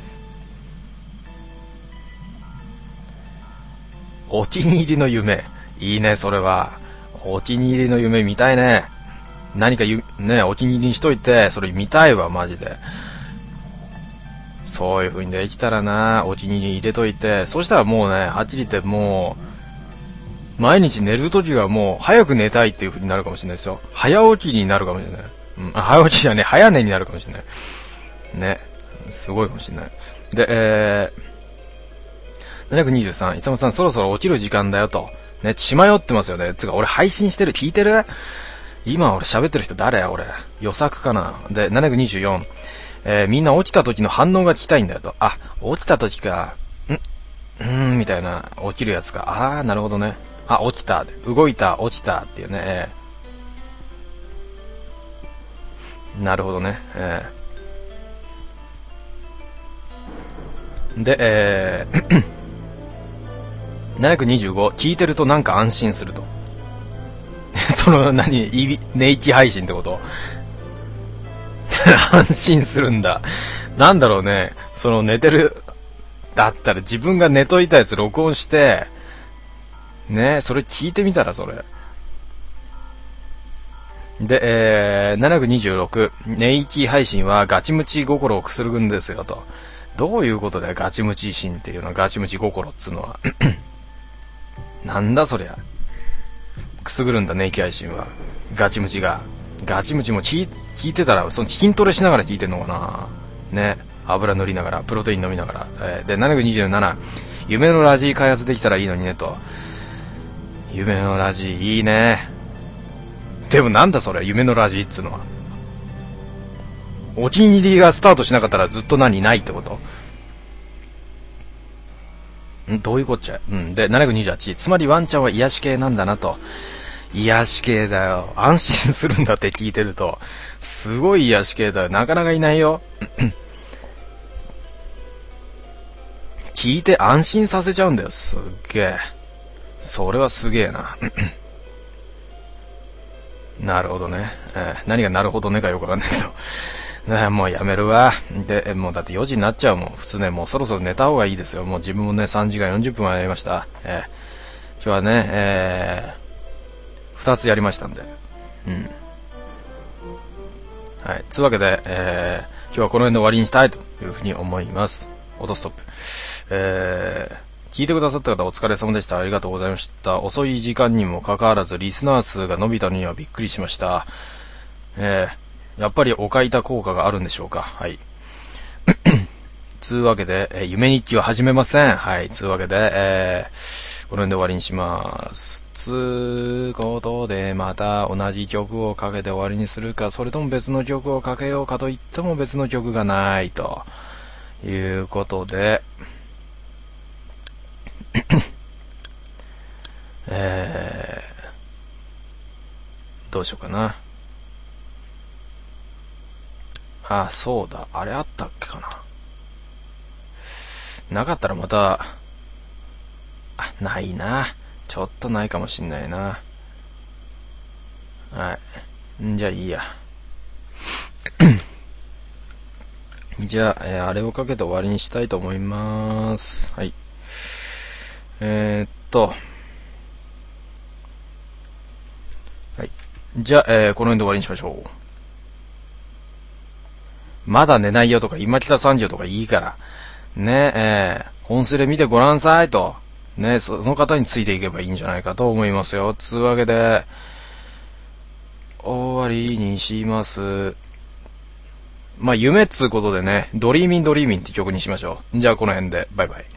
お気に入りの夢。いいね、それは。お気に入りの夢見たいね。何かゆ、ね、お気に入りにしといて、それ見たいわ、マジで。そういう風にできたらな、お気に入り入れといて、そしたらもうね、はっきり言ってもう、毎日寝るときはもう、早く寝たいっていう風になるかもしれないですよ。早起きになるかもしれない。うん、あ、早起きじゃねえ、早寝になるかもしれない。ね。すごいかもしれない。で、えー、ななひゃくにじゅうさん、いさむさんそろそろ起きる時間だよと。ね、血迷ってますよね。つか、俺配信してる、聞いてる？今俺喋ってる人誰や、俺。予作かな。で、ななひゃくにじゅうよん、えー、みんな起きた時の反応が聞きたいんだよと。あ、起きた時か、んうーん、みたいな、起きるやつか。あー、なるほどね。あ、起きた。動いた、起きたっていうね。えー、なるほどね。えー、で、えー、ななひゃくにじゅうご、聞いてるとなんか安心すると。その、何、寝息配信ってこと安心するんだ。なんだろうね。その寝てる、だったら自分が寝といたやつ録音して、ね、それ聞いてみたらそれ。で、えー、ななひゃくにじゅうろく、寝息配信はガチムチ心をくすぐるんですよと。どういうことだよ、ガチムチ心っていうのは、ガチムチ心っつうのは。なんだそりゃ。くすぐるんだ、寝息配信は。ガチムチが。ガチムチも聞い、聞いてたら、その筋トレしながら聞いてんのかなね。油塗りながら、プロテイン飲みながら。えー、で、ななひゃくにじゅうなな、夢のラジ開発できたらいいのにねと。夢のラジいいね。でもなんだそれ、夢のラジっつうのは。お気に入りがスタートしなかったらずっと何ないってこと？んどういうこっちゃ。うん。で、ななひゃくにじゅうはち、つまりワンちゃんは癒し系なんだなと。癒し系だよ。安心するんだって聞いてると。すごい癒し系だよ。なかなかいないよ。聞いて安心させちゃうんだよ。すっげえ。それはすげえな。なるほどね、えー。何がなるほどねかよくわかんないけど。ね、もうやめるわ。で、もうだってよじになっちゃうもん。普通ね、もうそろそろ寝た方がいいですよ。もう自分もね、さんじかんよんじゅっぷんはやりました。えー、今日はね、えー、ふたつやりましたんで。うん。はい。つうわけで、えー、今日はこの辺で終わりにしたいというふうに思います。オートストップ。えー、聞いてくださった方お疲れ様でした。ありがとうございました。遅い時間にもかかわらずリスナー数が伸びたのにはびっくりしました。えー、やっぱりお買いた効果があるんでしょうか。はい。つうわけで、えー、夢日記は始めません。はい。つうわけで、えー、この辺で終わりにします。つうことで、また同じ曲をかけて終わりにするか、それとも別の曲をかけようかと言っても別の曲がないということで、 えー、どうしようかな。あ、そうだ。あれあったっけかな。なかったらまた、あ、ないな。ちょっとないかもしんないな。はい。んじゃあいいや。じゃあ、えー、あれをかけて終わりにしたいと思います。はい。えー、っと。はい。じゃあ、えー、この辺で終わりにしましょう。まだ寝ないよとか、今北さんじゅうとかいいから。ねえ、えー、本スレ見てごらんさいと。ね、その方についていけばいいんじゃないかと思いますよ。つうわけで、終わりにします。まあ、夢っつうことでね、ドリーミンドリーミンって曲にしましょう。じゃあこの辺で、バイバイ。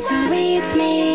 Sorry, it's me.